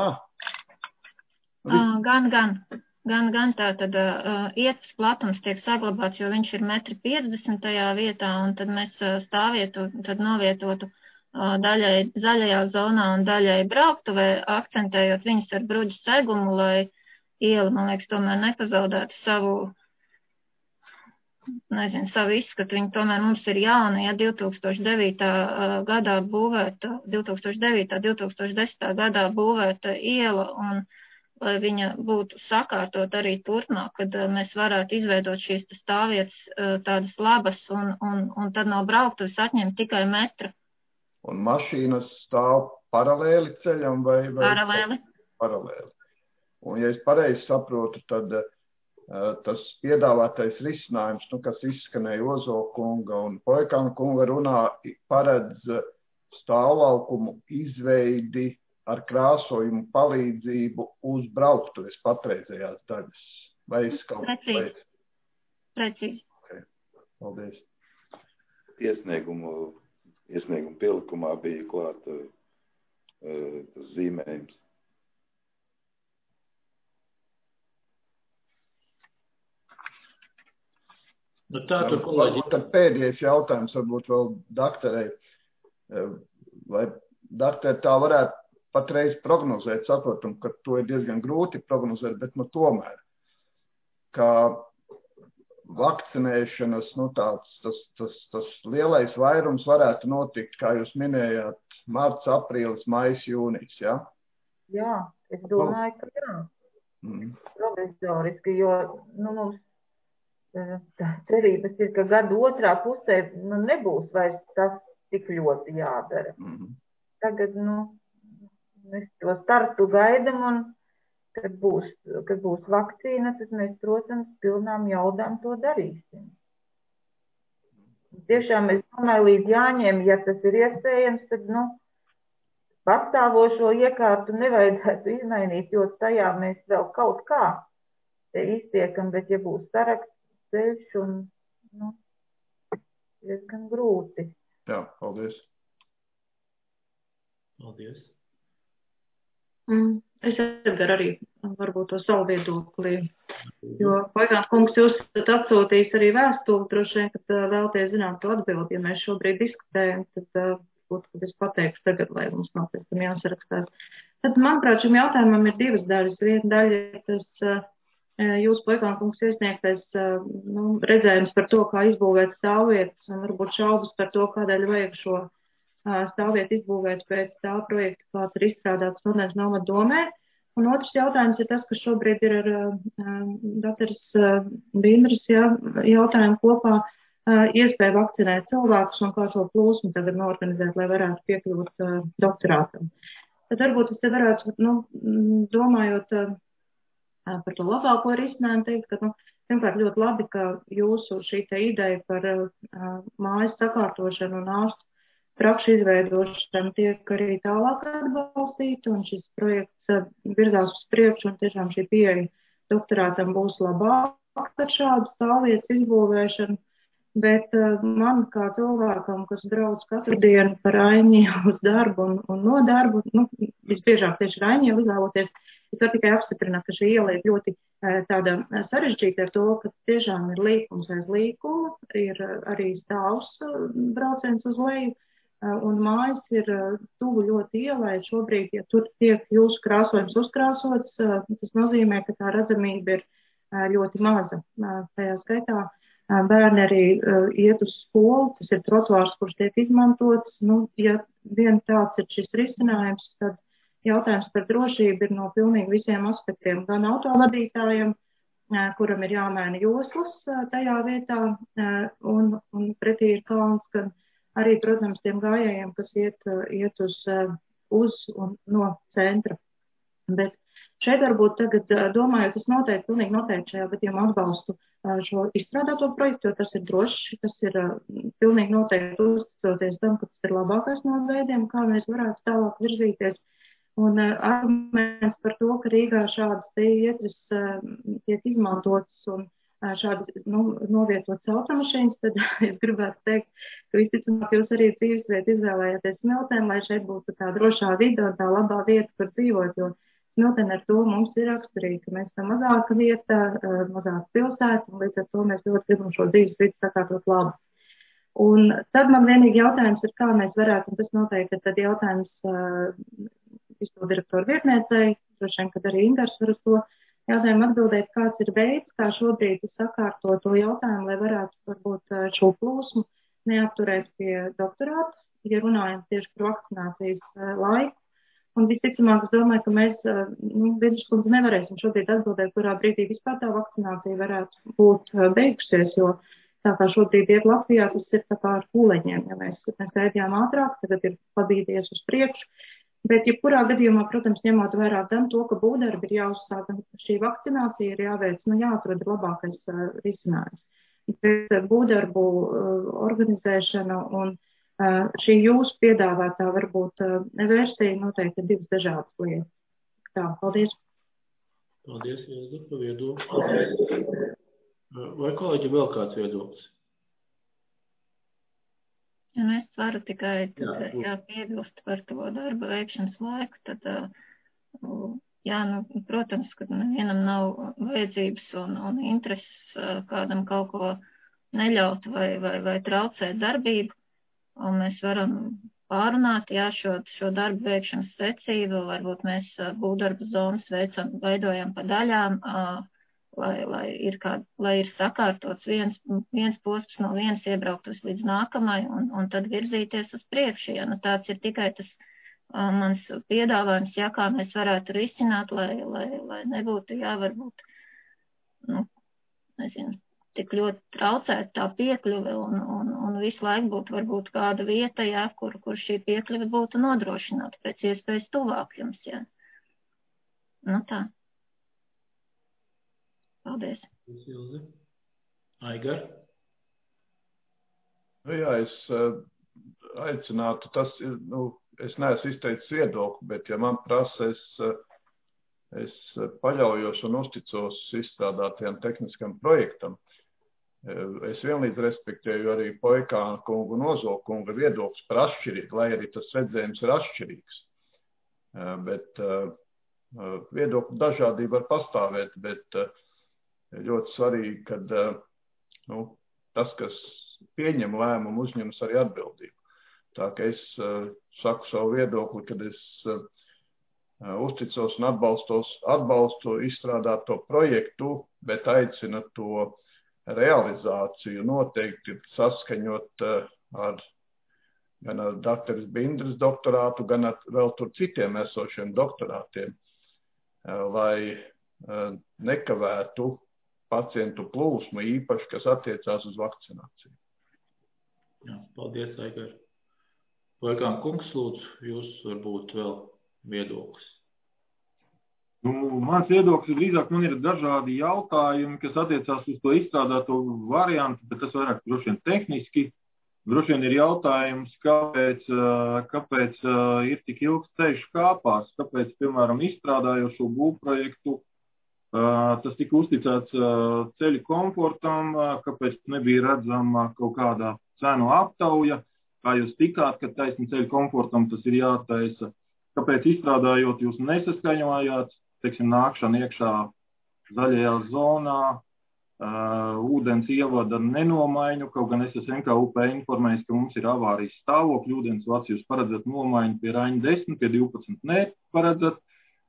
Gan tā tad Ietves platums tiek saglabāts, jo viņš ir 1,50 m tajā vietā, un tad mēs stāvvietu tad novietotu daļai zaļajā zonā un daļai Brauktuvē, akcentējot viņus ar bruģu segumu, lai iela, man liekas, tomēr nepazaudētu savu izskatu. Viņa tomēr mums ir jauna, ja 2009. gadā būvēta, 2010. gadā būvēta iela, un lai viņa būtu sakārtot arī turpmāk, kad mēs varētu izveidot šīs stāvvietas tādas labas, un tad no Brauktuves atņemt tikai metru. Un mašīnas stāv paralēli ceļam vai? Paralēli. Un, ja es pareizi saprotu, tad tas piedāvātais risinājums, kas izskanēja Ozola kunga un Poikāna kunga runā, paredz stāvlaukumu izveidi ar krāsojumu palīdzību uz Brauktuves patreizējās daļas. Vai es kaut kā Precīzi. Okay. Paldies. Iesniegumu pielikumā bija klāta tas zīmējums. Tur, kolēģi. Tad pēdējais jautājums varbūt vēl doktorei. Vai doktori tā varētu patreiz prognozēt, saprotam, ka to ir diezgan grūti prognozēt, bet tomēr, ka vakcinēšanas, tas lielais vairums varētu notikt, kā jūs minējāt, marts, aprīlis, maijs, jūnijas, jā? Jā, es domāju, ka jā. Provizoriski, jo, mums tā cerības ir, ka gada otrā pusē nebūs vairs tas tik ļoti jādara. Tagad, mēs to startu gaidam, un kad būs vakcīna, tad mēs, protams, pilnām jaudām to darīsim. Tiešām es domāju, līdz jāņem, ja tas ir iespējams, tad, pastāvošo iekārtu nevajadzētu izmainīt, jo tajā mēs vēl kaut kā te iztiekam, bet ja būs saraksts, ceļš un, diezgan grūti. Jā, paldies. Paldies. Es arī varbūt to savu viedoklī, jo Poikāna kungs, jūs esat atsūtījis arī vēstuli, droši vien, kad vēlties zināt to atbildi. Ja mēs šobrīd diskutējam, tad būtu, kad es pateikšu tagad, lai mums nav pēc tam jāsarakstās. Tad, manuprāt, šim jautājumam ir divas daļas. Viena daļa ir tas jūsu Poikānkungs iesniegtais redzējums par to, kā izbūvēt stāvvietas un varbūt šaubas par to, kādēļ vajag šo stāvvietu izbūvēt pēc tā projekta, kāds ir izstrādāts Smadzenes novada domē. Un otrs jautājums ir tas, kas šobrīd ir ar doktoras Bindras jautājumu kopā, iespēja vakcinēt cilvēkus un kā šo plūsmu tagad norganizēt, lai varētu piekļūt doktorātam. Tad varbūt es te varētu, domājot par to labāko risinājumu teikt, ka, pirmkārt, ļoti labi, ka jūsu šī te ideja par mājas sakārtošanu un ārstu prakšu izveidošanu tiek arī tālāk atbalstīta, un šis projekts virzās uz priekšu, un tiešām šī pieeja doktorātam būs labāka ar šādu stāvvietas izbūvēšanu, bet man kā cilvēkam, kas brauc katru dienu par Aņiju uz darbu un no darbu, visbiežāk tieši ar Aņiju izvēloties, es varu tikai apstiprināt, ka šī iela ir ļoti tāda sarežģīta ar to, ka tiešām ir līkums aiz līkumu, ir arī stāvs brauciens uz leju, un mājas ir tuvu ļoti ielai. Šobrīd, ja tur tiek jūsu krāsojums uzkrāsots, tas nozīmē, ka tā redzamība ir ļoti maza. Tajā skaitā bērni arī iet uz skolu, tas ir trotuārs, kurš tiek izmantots. Ja vien tāds ir šis risinājums, tad jautājums par drošību ir no pilnīgi visiem aspektiem, gan autovadītājiem, kuram ir jāmaina joslas tajā vietā, un pretī ir kalns, gan arī, protams, tiem gājējiem, kas iet uz un no centra. Bet šeit varbūt tagad domāju, tas noteikti, pilnīgi noteikti šajā gadījumā atbalstu šo izstrādāto projektu, jo tas ir drošs, tas ir pilnīgi noteikti uzticoties tam, ka tas ir labākais no veidiem, kā mēs varētu tālāk virzīties. Un arguments par to, ka Rīgā šādas ietves tiek izmantotas un šādi novietotas automašīnas, tad es gribētu teikt, ka visticamāk jūs arī dzīvesvietu izvēlējāties Smilteni, lai šeit būtu tā drošā vide un tā labā vieta, kur dzīvot, jo Smilteni ar to mums ir raksturīgi, ka mēs esam mazāka vieta, mazāka pilsēta, un līdz ar to mēs ļoti gribam šo dzīvesvietu sakārtot labu. Un tad man vienīgi jautājums ir, kā mēs varētu, un tas noteikti ir tad jautājums izpildirektoru vietniecei, droši vien, kad arī Ingars var uz to jautājumu atbildēt, kāds ir veids, kā šobrīd sakārtot to jautājumu, lai varētu varbūt šo plūsmu neapturēt pie doktorāta, ja runājam tieši par vakcinācijas laiku. Un visticamāk, es domāju, ka mēs Vidruskundze nevarēsim šobrīd atbildēt, kurā brīdī vispār tā vakcinācija varētu būt beigusies, jo tā kā šobrīd iet Latvijā, tas ir tā kā ar pūleņiem, ja mēs gaidījām ātrāk, tagad ir pabīdies uz priekšu. Bet, jebkurā gadījumā, protams, ņemot vērā gan to, ka būvdarbi ir jāuzsāk, gan šī vakcinācija ir jāveic, jāatrod labākais risinājums. Bet būvdarbu organizēšana un šī jūsu piedāvātā varbūt versija noteikti ir divas dažādas lietas. Tā, paldies. Paldies, Ilga, par viedokli. Vai kolēģi vēl kāds viedoklis? Es varu tikai piebilst par to darba veikšanas laiku, tad, protams, ka nevienam nav vajadzības un intereses kādam kaut ko neļaut vai traucēt darbību, un mēs varam pārunāt, šo darba veikšanas secību, varbūt mēs būvdarba zonas veidojam pa daļām, lai ir sakārtots viens posms no vienas iebrauktas līdz nākamai un tad virzīties uz priekšu. Ja, tāds ir tikai tas mans piedāvājums, kā mēs varētu risināt, lai nebūtu, varbūt, tik ļoti traucēt tā piekļuve un visu laiku būtu varbūt kāda vieta, kur šī piekļuve būtu nodrošināta pēc iespējas tuvāk jums, Tā. Paldies. Aigar? Es aicinātu, tas ir, es neesmu izteicis viedokli, bet ja man prasa, es paļaujos un uzticos izstrādātajam tehniskam projektam. Es vienlīdz respektēju arī Poikāna kungu un Ozola kunga viedoklis par atšķirīgu, lai arī tas redzējums ir atšķirīgs. Bet viedokļu dažādība var pastāvēt, bet ļoti svarīgi, ka tas, kas pieņem lēmumu, uzņems arī atbildību. Tā ka es saku savu viedokli, kad es uzticos un atbalstu izstrādāt to projektu, bet aicinu to realizāciju noteikti saskaņot gan ar doktoras Bindras doktorātu, gan ar vēl tur citiem esošiem doktorātiem, lai nekavētu pacientu plūsmu īpaši, kas attiecās uz vakcināciju. Jā, paldies, Aigar. Laikām kungs, lūdzu, jūs varbūt vēl viedoklis. Mans viedoklis drīzāk man ir dažādi jautājumi, kas attiecās uz to izstrādāto variantu, bet tas vairāk droši vien tehniski. Droši vien ir jautājums, kāpēc ir tik ilgs ceļš kāpās, kāpēc, piemēram, izstrādājot šo būvprojektu, tas tika uzticēts ceļu komfortam, kāpēc nebija redzama kaut kādā cenu aptauja, kā jūs tikāt, ka taisni ceļu komfortam tas ir jātaisa, kāpēc izstrādājot jūs nesaskaņojāt, teiksim, nākšana iekšā zaļajā zonā, ūdens ievada nenomaiņu, kaut gan es esmu NKUP informējis, ka mums ir avārijas stāvokļi, ūdens vads jūs paredzat nomaiņu pie Raņa 10, pie 12 neparedzat.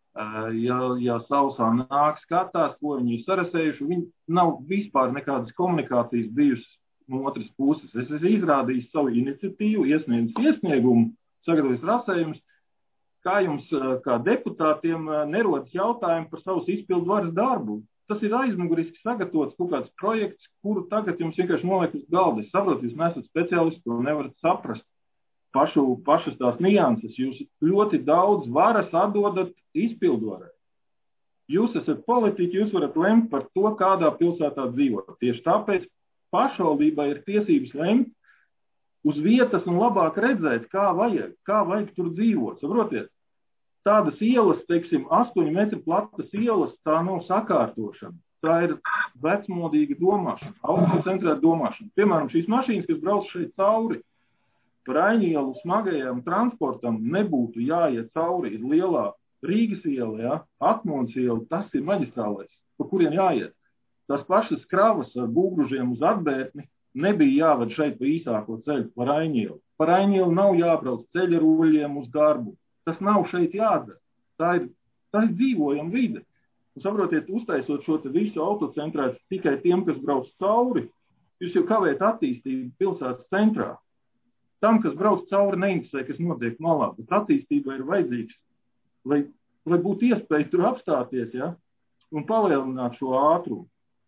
Ja sausā nāk skatās, ko viņi ir sarasējuši, viņi nav vispār nekādas komunikācijas bijusi no otras puses. Es esmu izrādījis savu iniciatīvu, iesniegumu, sagatavojis rasējumus, kā jums, kā deputātiem, nerodas jautājumi par savus izpildu varas darbu. Tas ir aizmuguriski sagatavots kaut kāds projekts, kuru tagad jums vienkārši noliek uz galda. Es saprotu, jūs nesat speciālisti, to nevarat saprast pašas tās nianses. Jūs ļoti daudz varas atdodat izpildvarai. Jūs esat politiķi, jūs varat lemt par to, kādā pilsētā dzīvot. Tieši tāpēc pašvaldībai ir tiesības lemt uz vietas un labāk redzēt, kā vajag tur dzīvot. Saprotiet? Tādas ielas, teiksim, 8 metru platas ielas, tā nav sakārtošana. Tā ir vecmodīga domāšana, autocentrēta domāšana. Piemēram, šīs mašīnas, kas brauc šeit cauri, par Raņa ielu smagajam transportam nebūtu jāiet cauri. Ir lielā Rīgas iela, ja? Atmonas iela, tas ir maģistrālais, pa kurien jāiet. Tas pašas kravas ar būgružiem uz Atbērtni nebija jāved šeit pa īsāko ceļu, pa Raņa ielu. Pa Raņa ielu nav jābrauc ceļa ruļļiem uz darbu. Tas nav šeit jādara. Tā ir dzīvojama vide. Un saprotiet, uztaisot šo te visu autocentrētu tikai tiem, kas brauc cauri, jūs jau kavēt attīstību pilsētas centrā. Tam, kas brauc cauri, neinteresē, kas notiek malā, bet attīstība ir vajadzīgs, lai būtu iespēja tur apstāties, ja, un palielināt šo ātrumu.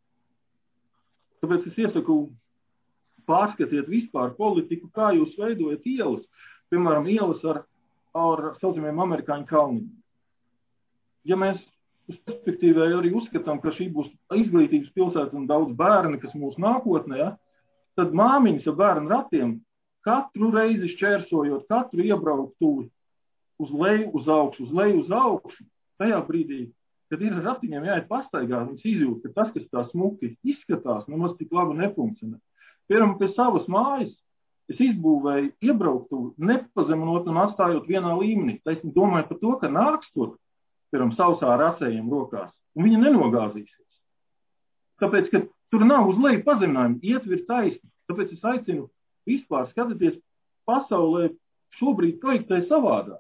Tāpēc es iesaku pārskatiet vispār politiku, kā jūs veidojat ielas, piemēram, ielas ar saucamiem amerikāņu kalniņiem. Ja mēs uz perspektīvē arī uzskatām, ka šī būs izglītības pilsēta un daudz bērni, kas mūsu nākotnē, ja, tad māmiņas ar bērnu ratiem katru reizi šķērsojot, katru iebrauktuvi uz leju, uz augšu, uz leju, uz augšu, tajā brīdī, kad ir ar ratiņiem jāiet pastaigāt, viņas izjūt, ka tas, kas tā smuki izskatās, nemaz tik labi nefunkcionē. Piemēram, pie savas mājas es izbūvēju iebrauktuvi, nepazeminot un atstājot vienā līmenī. Es domāju par to, ka nāks tur, piemēram, sausā rasējiem rokās, un viņa nenogāzīsies. Tāpēc, ka tur nav uz leju pazeminājumi, ietver taisni. Tāpēc es aicinu vispār skatīties pasaulē šobrīd projektē savādāk.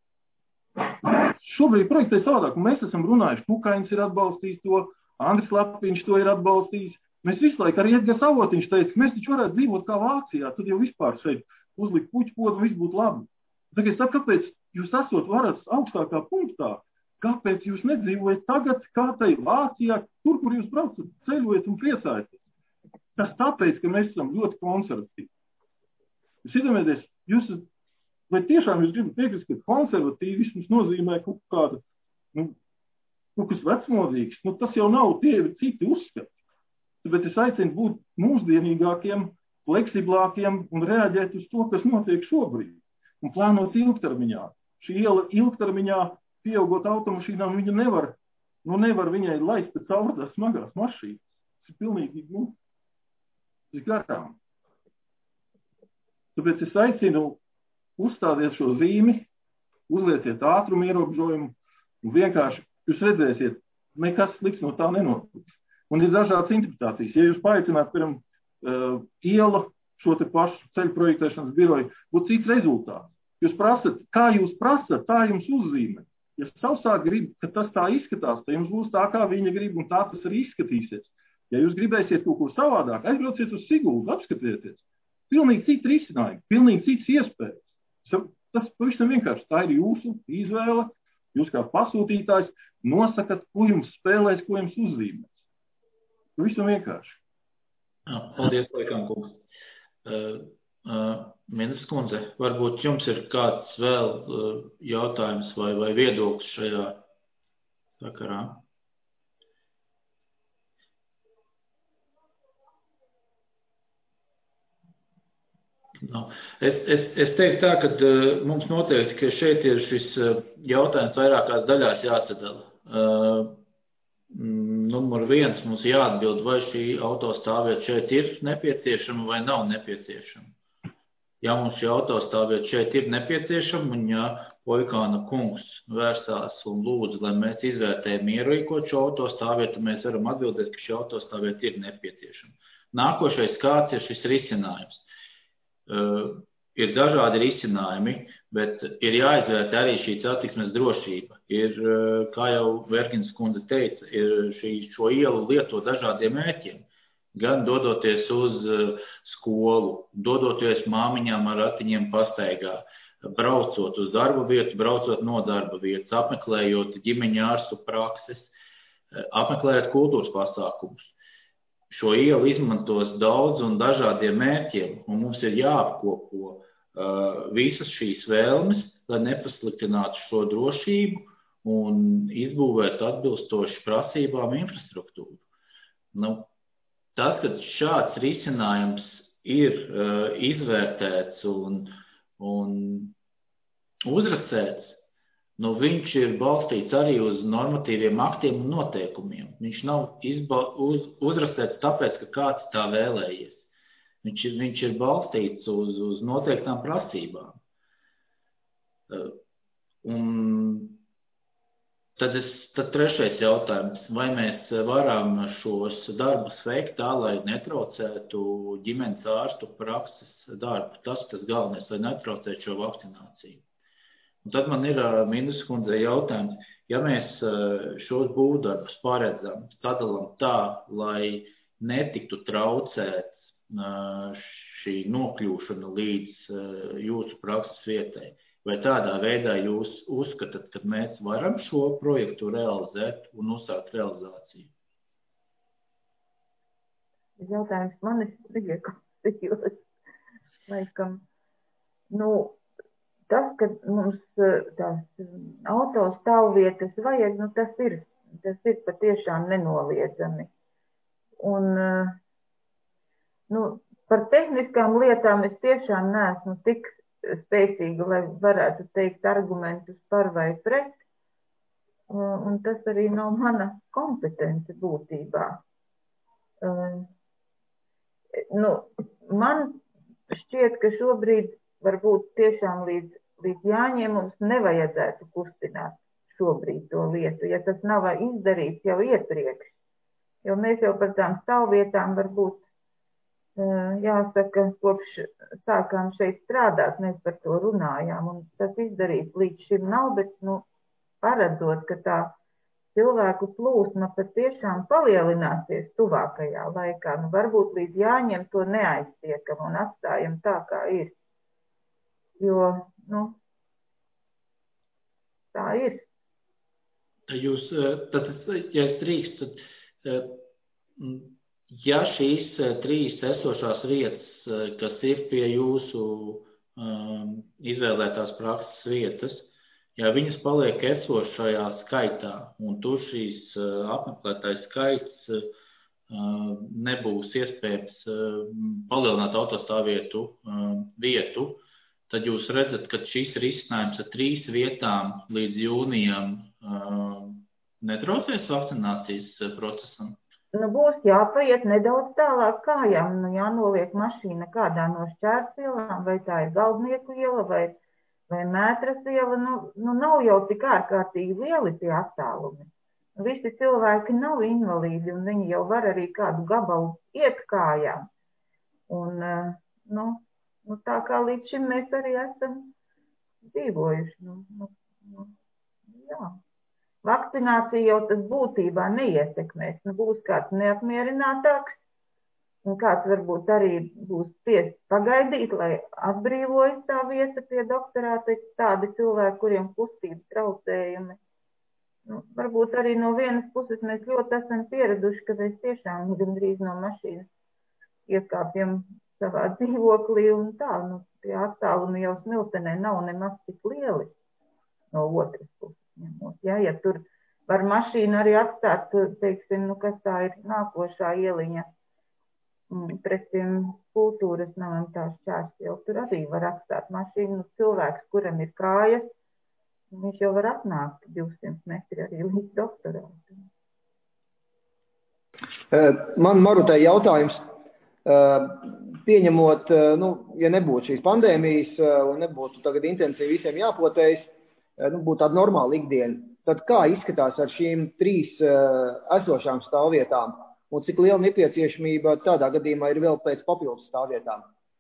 Un mēs esam runājuši, Kukainis ir atbalstījis to, Andris Lapiņš to ir atbalstījis. Mēs visu laiku arī Edgars Avotiņš teica, ka mēs taču varētu dzīvot kā Vācijā, tad jau vispār šeit uzlikt puķu podu un viss būtu labi. Tagad es saku, kāpēc jūs esot varas augstākā punktā, kāpēc jūs nedzīvojat tagad kā tai Vācijā, tur, kur jūs braucat, ceļojat un priecājaties. Tas tāpēc, ka mēs esam ļoti konservatīvi. Jūs iedomājieties, vai tiešām jūs gribat piekrist, ka konservatīvisms nozīmē kaut kādu, kas vecmodīgs, tas jau nav, tie ir citi uzskati. Bet es aicinu būt mūsdienīgākiem, fleksiblākiem un reaģēt uz to, kas notiek šobrīd. Un plānot ilgtermiņā. Šī iela ilgtermiņā, pieaugot automašīnām, viņa nevar viņai laist pēc cauri tās smagās mašīnas. Tas ir pilnīgi, garām. Tāpēc es aicinu uzstādiet šo zīmi, uzlieciet ātrumu ierobežojumu un vienkārši jūs redzēsiet, nekas slikts no tā nenotiks. Un ir dažādas interpretācijas. Ja jūs paaicināt, piemēram, iela šo te pašu ceļu projektēšanas biroju, būtu cits rezultāts. Jūs prasat, kā jūs prasat, tā jums uzzīmē. Ja sausāk grib, ka tas tā izskatās, tad jums būs tā, kā viņa grib, un tā tas arī izskatīsies. Ja jūs gribēsiet kaut ko savādāk, aizbrauciet uz Siguldu, apskatieties. Pilnīgi citi risinājumi, pilnīgi cits iespējas. Tas pavisam vienkārši, tā ir jūsu izvēle. Jūs kā pasūtītājs nosakat, ko jums spēlēs, ko jums uzzīmēs. Pavisam vienkārši. Paldies, Laikam kungs. Ministrs kundze, varbūt jums ir kāds vēl jautājums vai viedoklis šajā sakarā? No. Es teiktu tā, ka mums noteikti, ka šeit ir šis jautājums vairākās daļās jāsadala. Numur 1 mums jāatbild, vai šī autostāvvieta šeit ir nepieciešama vai nav nepieciešama. Ja mums šī autostāvvieta šeit ir nepieciešama, un ja Poikāna kungs vērsās un lūdzu, lai mēs izvērtējam ierīkot šo autostāvvietu, mēs varam atbildēt, ka šī autostāvvieta ir nepieciešama. Nākošais, kāds ir šis risinājums? Ir dažādi risinājumi, bet ir jāizvērtē arī šī satiksmes drošība. Ir, kā jau Vergins kundze teica, ir šo ielu lieto dažādiem mērķiem. Gan dodoties uz skolu, dodoties māmiņām ar ratiņiem pastaigā, braucot uz darba vietu, braucot no darba vietas, apmeklējot ģimeņa ārstu prakses, apmeklējot kultūras pasākumus. Šo ielu izmantos daudz un dažādiem mērķiem, un mums ir jāapkopo visas šīs vēlmes, lai nepasliktinātu šo drošību un izbūvētu atbilstoši prasībām infrastruktūru. Tas, ka šāds risinājums ir izvērtēts un uzrasēts, viņš ir balstīts arī uz normatīviem aktiem un noteikumiem. Viņš nav uzrasēts tāpēc, ka kāds tā vēlējies. Viņš ir balstīts uz noteiktām prasībām. Un tad trešais jautājums, vai mēs varam šos darbus veikt tā, lai netraucētu ģimenes ārstu prakses darbu. Tas galvenais, lai netraucētu šo vakcināciju. Un tad man ir ministrs kundzei jautājums, ja mēs šos būvdarbus paredzam, sadalām tā, lai netiktu traucēts šī nokļūšana līdz jūsu prakses vietai, vai tādā veidā jūs uzskatāt, ka mēs varam šo projektu realizēt un uzsākt realizāciju? Jautājums manis priekšsījos. Laikam, tas, ka mums tās autostāvvietas vajag, tas ir patiešām nenoliedzami. Un, par tehniskām lietām es tiešām neesmu tik spēcīga, lai varētu teikt argumentus par vai pret, un tas arī nav mana kompetence būtībā. Man šķiet, ka šobrīd varbūt tiešām līdz Jāņiem mums nevajadzētu kustināt šobrīd to lietu, ja tas nav izdarīts jau iepriekš. Jo mēs jau par tām stāvvietām varbūt, jāsaka, kopš sākām šeit strādāt, mēs par to runājām, un tas izdarīts līdz šim nav, bet, paredzot, ka tā cilvēku plūsma patiešām palielināsies tuvākajā laikā, varbūt līdz Jāņiem to neaiztiekam un atstājam tā, kā ir. Jo, tā ir. Jūs, ja es drīkst, ja šīs 3 esošās vietas, kas ir pie jūsu izvēlētās prakses vietas, ja viņas paliek esošajā skaitā, un tur šīs apmeklētājs skaits nebūs iespējams palielināt autostāvvietu vietu, tad jūs redzat, ka šis risinājums ar 3 vietām līdz jūnijam netraucēs vakcinācijas procesam? Būs jāpaiet nedaudz tālāk kājām, jānoliek mašīna kādā no šķērsielām, vai tā ir Galdnieku iela, vai Mētras iela, nav jau tik ārkārtīgi lieli tie attālumi. Visi cilvēki nav invalīdi, un viņi jau var arī kādu gabalu iet kājām. Un, tā kā līdz šim mēs arī esam dzīvojuši. jā. Vakcinācija jau tas būtībā neietekmēs. Būs kāds neapmierinātāks, un kāds varbūt arī būs spiests pagaidīt, lai atbrīvojas tā vieta pie doktorāta, tādi cilvēki, kuriem kustības traucējumi. Varbūt arī no vienas puses mēs ļoti esam pieraduši, ka mēs tiešām gandrīz no mašīnas iekāpjam savā dzīvoklī un tā. Tie attālumi jau Smiltenē nav nemaz tik lieli no otras puses. Ja tur var mašīnu arī atstāt, teiksim, kas tā ir nākošā ieliņa pret tiem kultūras namam tā šķērs, jau tur arī var atstāt mašīnu. Cilvēks, kuram ir kājas, viņš jau var atnākt 200 metri arī līdz doktorātam. Man, Marutai, jautājums. Pieņemot, ja nebūtu šīs pandēmijas un nebūtu tagad intensīvi visiem jāpotējas, būtu tāda normāla ikdiena. Tad kā izskatās ar šīm 3 esošām stāvvietām? Un cik liela nepieciešamība tādā gadījumā ir vēl pēc papildus stāvvietām?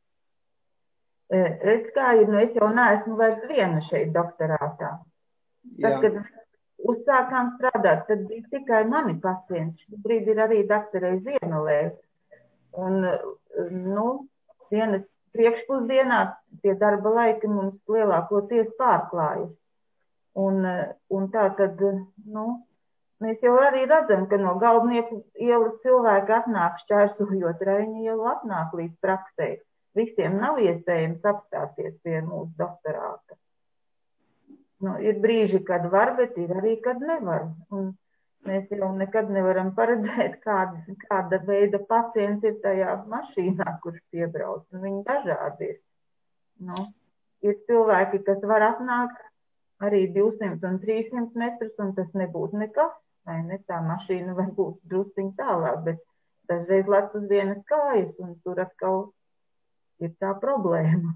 Redz, kā ir, es jau neesmu vairs viena šeit doktorātā. Tad, kad uzsākām strādāt, tad bija tikai mani pacienti. Šobrīd ir arī doktorei Ziemelē. Un, dienas priekšpusdienā tie darba laiki mums lielākoties pārklājas. Un tā tad, mēs jau arī redzam, ka no Galvnieku ielas cilvēki atnāk šķērsojot Reiņu ielu, atnāk līdz praksē. Visiem nav iespējams apstāties pie mūsu doktorāta. Ir brīži, kad var, bet ir arī, kad nevar. Un mēs jau nekad nevaram paredzēt, kāda veida pacients ir tajā mašīnā, kurš piebrauc. Viņi dažādi ir. Ir cilvēki, kas var atnākt arī 200 un 300 metrus, un tas nebūtu nekas. Vai ne? Tā mašīna var būt drusciņ tālāk, bet dažreiz lec uz vienas kājas, un tur atkal ir tā problēma.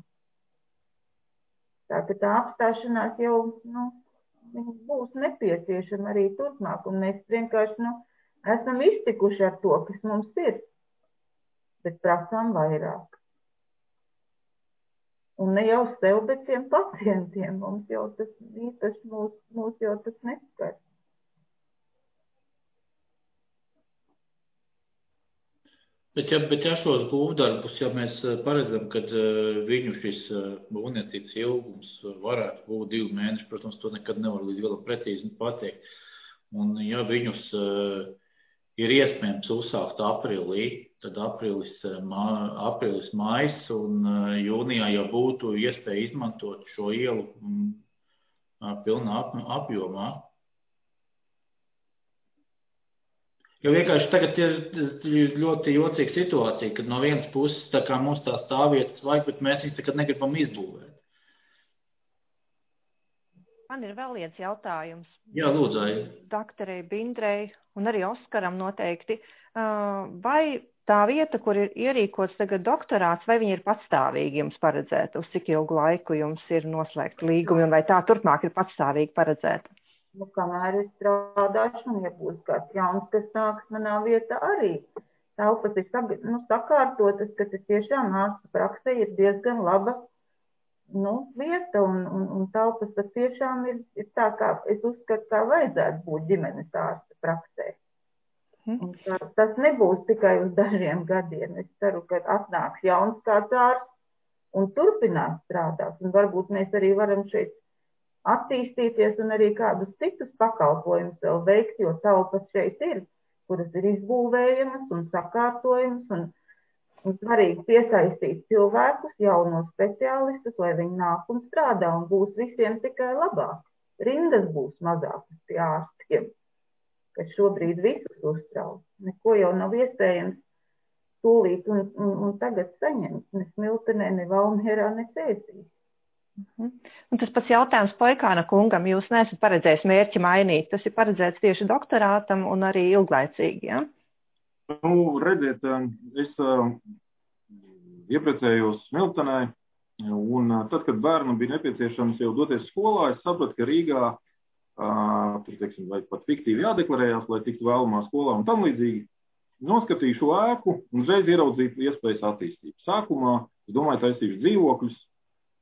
Tā ka tā apstāšanās jau būs nepieciešama arī turpmāk, un mēs vienkārši esam iztikuši ar to, kas mums ir, bet prasām vairāk. Un ne jau sev, bet tiem pacientiem. Mums jau tas īpaši mūs jau tas neskar. Bet ja šos būvdarbus, ja mēs paredzam, kad viņu šis būvniecības ilgums varētu būt 2 mēneši, protams, to nekad nevar līdz galam precīzi pateikt. Un ja viņus ir iespējams uzsākt aprīlī, tad aprīlis, maijs un jūnijā jau būtu iespēja izmantot šo ielu pilnā apjomā. Jo vienkārši tagad ir ļoti jocīga situācija, kad no vienas puses tā kā mums tā stāvvietas vajag, bet mēs viņus tagad negribam izbūvēt. Man ir vēl viens jautājums. Jā, lūdzu. Doktorei Bindrei un arī Oskaram noteikti. Vai tā vieta, kur ir ierīkots tagad doktorāts, vai viņi ir patstāvīgi jums paredzēta? Uz cik ilgu laiku jums ir noslēgta līgumi, un vai tā turpmāk ir patstāvīgi paredzēta? Kamēr es strādāšu, un ja būs kāds jauns, kas nāks manā vietā arī. Telpas ir sakārtotas, ka tas tiešām ārsta praksē ir diezgan laba vieta, un telpas tas tiešām ir tā, kā es uzskatu, kā vajadzētu būt ģimenes ārsta praksē. Un tas nebūs tikai uz dažiem gadiem. Es ceru, ka atnāks jauns kāds ārsts un turpinās strādāt, un varbūt mēs arī varam šeit attīstīties un arī kādus citus pakalpojumus vēl veikt, jo telpas šeit ir, kuras ir izbūvējamas un sakārtojamas, un svarīgi piesaistīt cilvēkus, jaunos speciālistus, lai viņi nāk un strādā, un būs visiem tikai labāk. Rindas būs mazākas pie ārstiem, kas šobrīd visus uztrauc. Neko jau nav iespējams tūlīt un tagad saņemt, ne Smiltenē, ne Valmierā, ne Cēsīs. Un tas pats jautājums Poikāna kungam, jūs neesat paredzējis mērķi mainīt, tas ir paredzēts tieši doktorātam un arī ilglaicīgi, ja? Redziet, es iepriecējos Smiltenē, un tad, kad bērnam bija nepieciešams jau doties skolā, es sapratu, ka Rīgā, vai pat fiktīvi jādeklarējās, lai tiktu vēlamā skolā un tam līdzīgi, noskatīju šo ēku un uzreiz ieraudzīju iespējas attīstīt. Sākumā, es domāju, taisīšu dzīvokļus,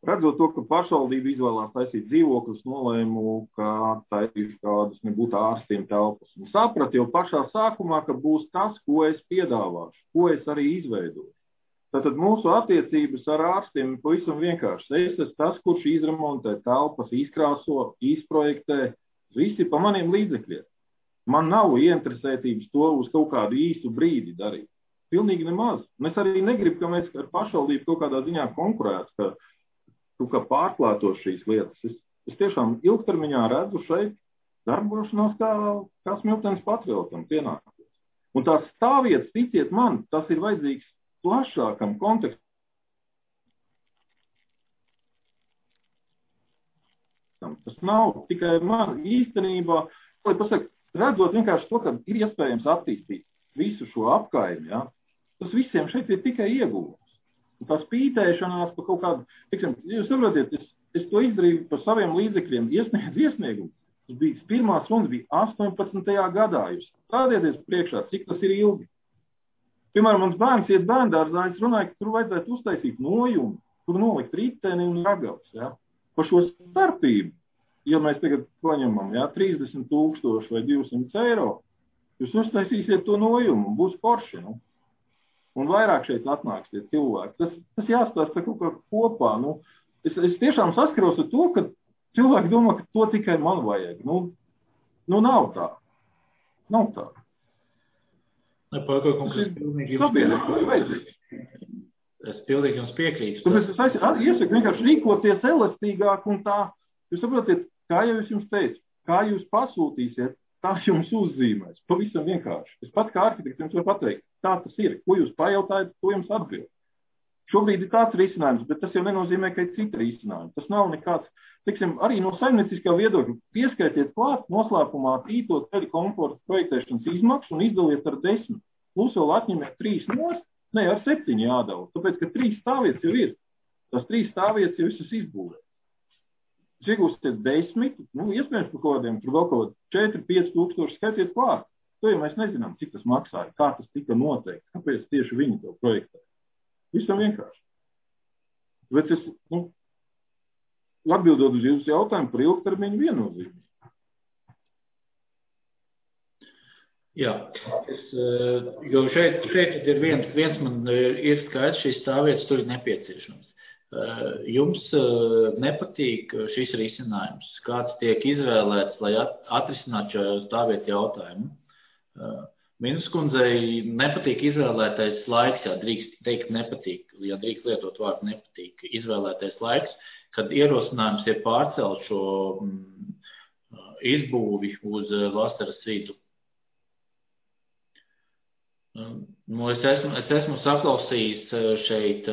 Redzot to, ka pašvaldība izvēlās taisīt dzīvokļus, nolēmu, ka taisīšu kādus nebūtu ārstiem telpas. Un sapratu jau pašā sākumā, ka būs tas, ko es piedāvāšu, ko es arī izveidošu. Tātad mūsu attiecības ar ārstiem ir pavisam vienkārši. Es esmu tas, kurš izremontē telpas, izkrāso, izprojektē, visi pa maniem līdzekļiem. Man nav ieinteresētības to uz kaut kādu īstu brīdi darīt. Pilnīgi nemaz. Un es arī negribu, ka mēs ar pašvaldību kaut kādā ziņā konkurētu, ka pārklātos šīs lietas. Es tiešām ilgtermiņā redzu šeit darbošanās kā smiltenes patriotam pienākums. Un tās stāvvietas, ticiet man, tas ir vajadzīgs plašākam kontekstam. Tas nav tikai man īstenībā, lai pasaka, redzot vienkārši to, ka ir iespējams attīstīt visu šo apkaimi, ja, tas visiem šeit ir tikai ieguvums. Un tā spītēšanās pa kaut kādu, tiksim, jūs saprotiet, es to izdarīju par saviem līdzekļiem, iesniegumu. Tas bija pirmās runas, bija 18. gadā. Jūs stādieties priekšā, cik tas ir ilgi. Piemēram, mans bērns iet bērndārzā, es runāju, ka tur vajadzētu uztaisīt nojumu, tur nolikt riteni un ragavs, ja. Par šo starpību, ja mēs tagad paņemam, ja, 30,000 vai 200 eiro, jūs uztaisīsiet to nojumu, būs forši, nu. Un vairāk šeit atnāks tie cilvēki. Tas jāstāsta kaut kā kopā. Nu, es tiešām saskaros ar to, ka cilvēki domā, ka to tikai man vajag. Nu nav tā. Nav tā. Es pilnīgi jums piekrītu. Tāpēc es iesaku vienkārši rīkoties elastīgāk un tā. Jūs saprotiet, kā jau es jums teicu, kā jūs pasūtīsiet, tā jums uzzīmēs. Pavisam vienkārši. Es pat kā arhitekts jums varu pateikt, tā tas ir. Ko jūs pajautājat, ko jums atbild. Šobrīd ir tāds risinājums, bet tas jau nenozīmē, ka ir cita risinājuma. Tas nav nekāds, teiksim, arī no saimnieciskā viedokļa pieskaitiet klāt noslēpumā tīto ceļu komforta projektēšanas izmaksu un izdaliet ar 10. Plus vēl atņemiet 3 nost, ne, ar 7 jādala. Tāpēc, ka 3 stāvvietas jau ir. Tas 3 stāvvietas jau visas izbūvē. Jūs iegūsiet 10, iespējams par kodiem, tur vēl kaut 4-5 tūkstoši skaitiet klāt. To jau mēs nezinām, cik tas maksāja, kā tas tika noteikts, kāpēc tieši viņi to projektē. Visam vienkārši. Bet es, atbildot uz jūsu jautājumu par ilgtermiņu viennozīmīgi. Jā, jo šeit ir viens man ir skaidrs, šīs stāvvietas tur ir nepieciešams. Jums nepatīk šis risinājums, kāds tiek izvēlēts, lai atrisinātu šo stāvvietu jautājumu. Minus kundzei nepatīk izvēlētais laiks, ja drīkst teikt nepatīk, ja drīkst lietot vārdu nepatīk, izvēlētais laiks, kad ierosinājums ir pārcelt šo izbūvi uz vasaras vidu. Es esmu saklausījis šeit,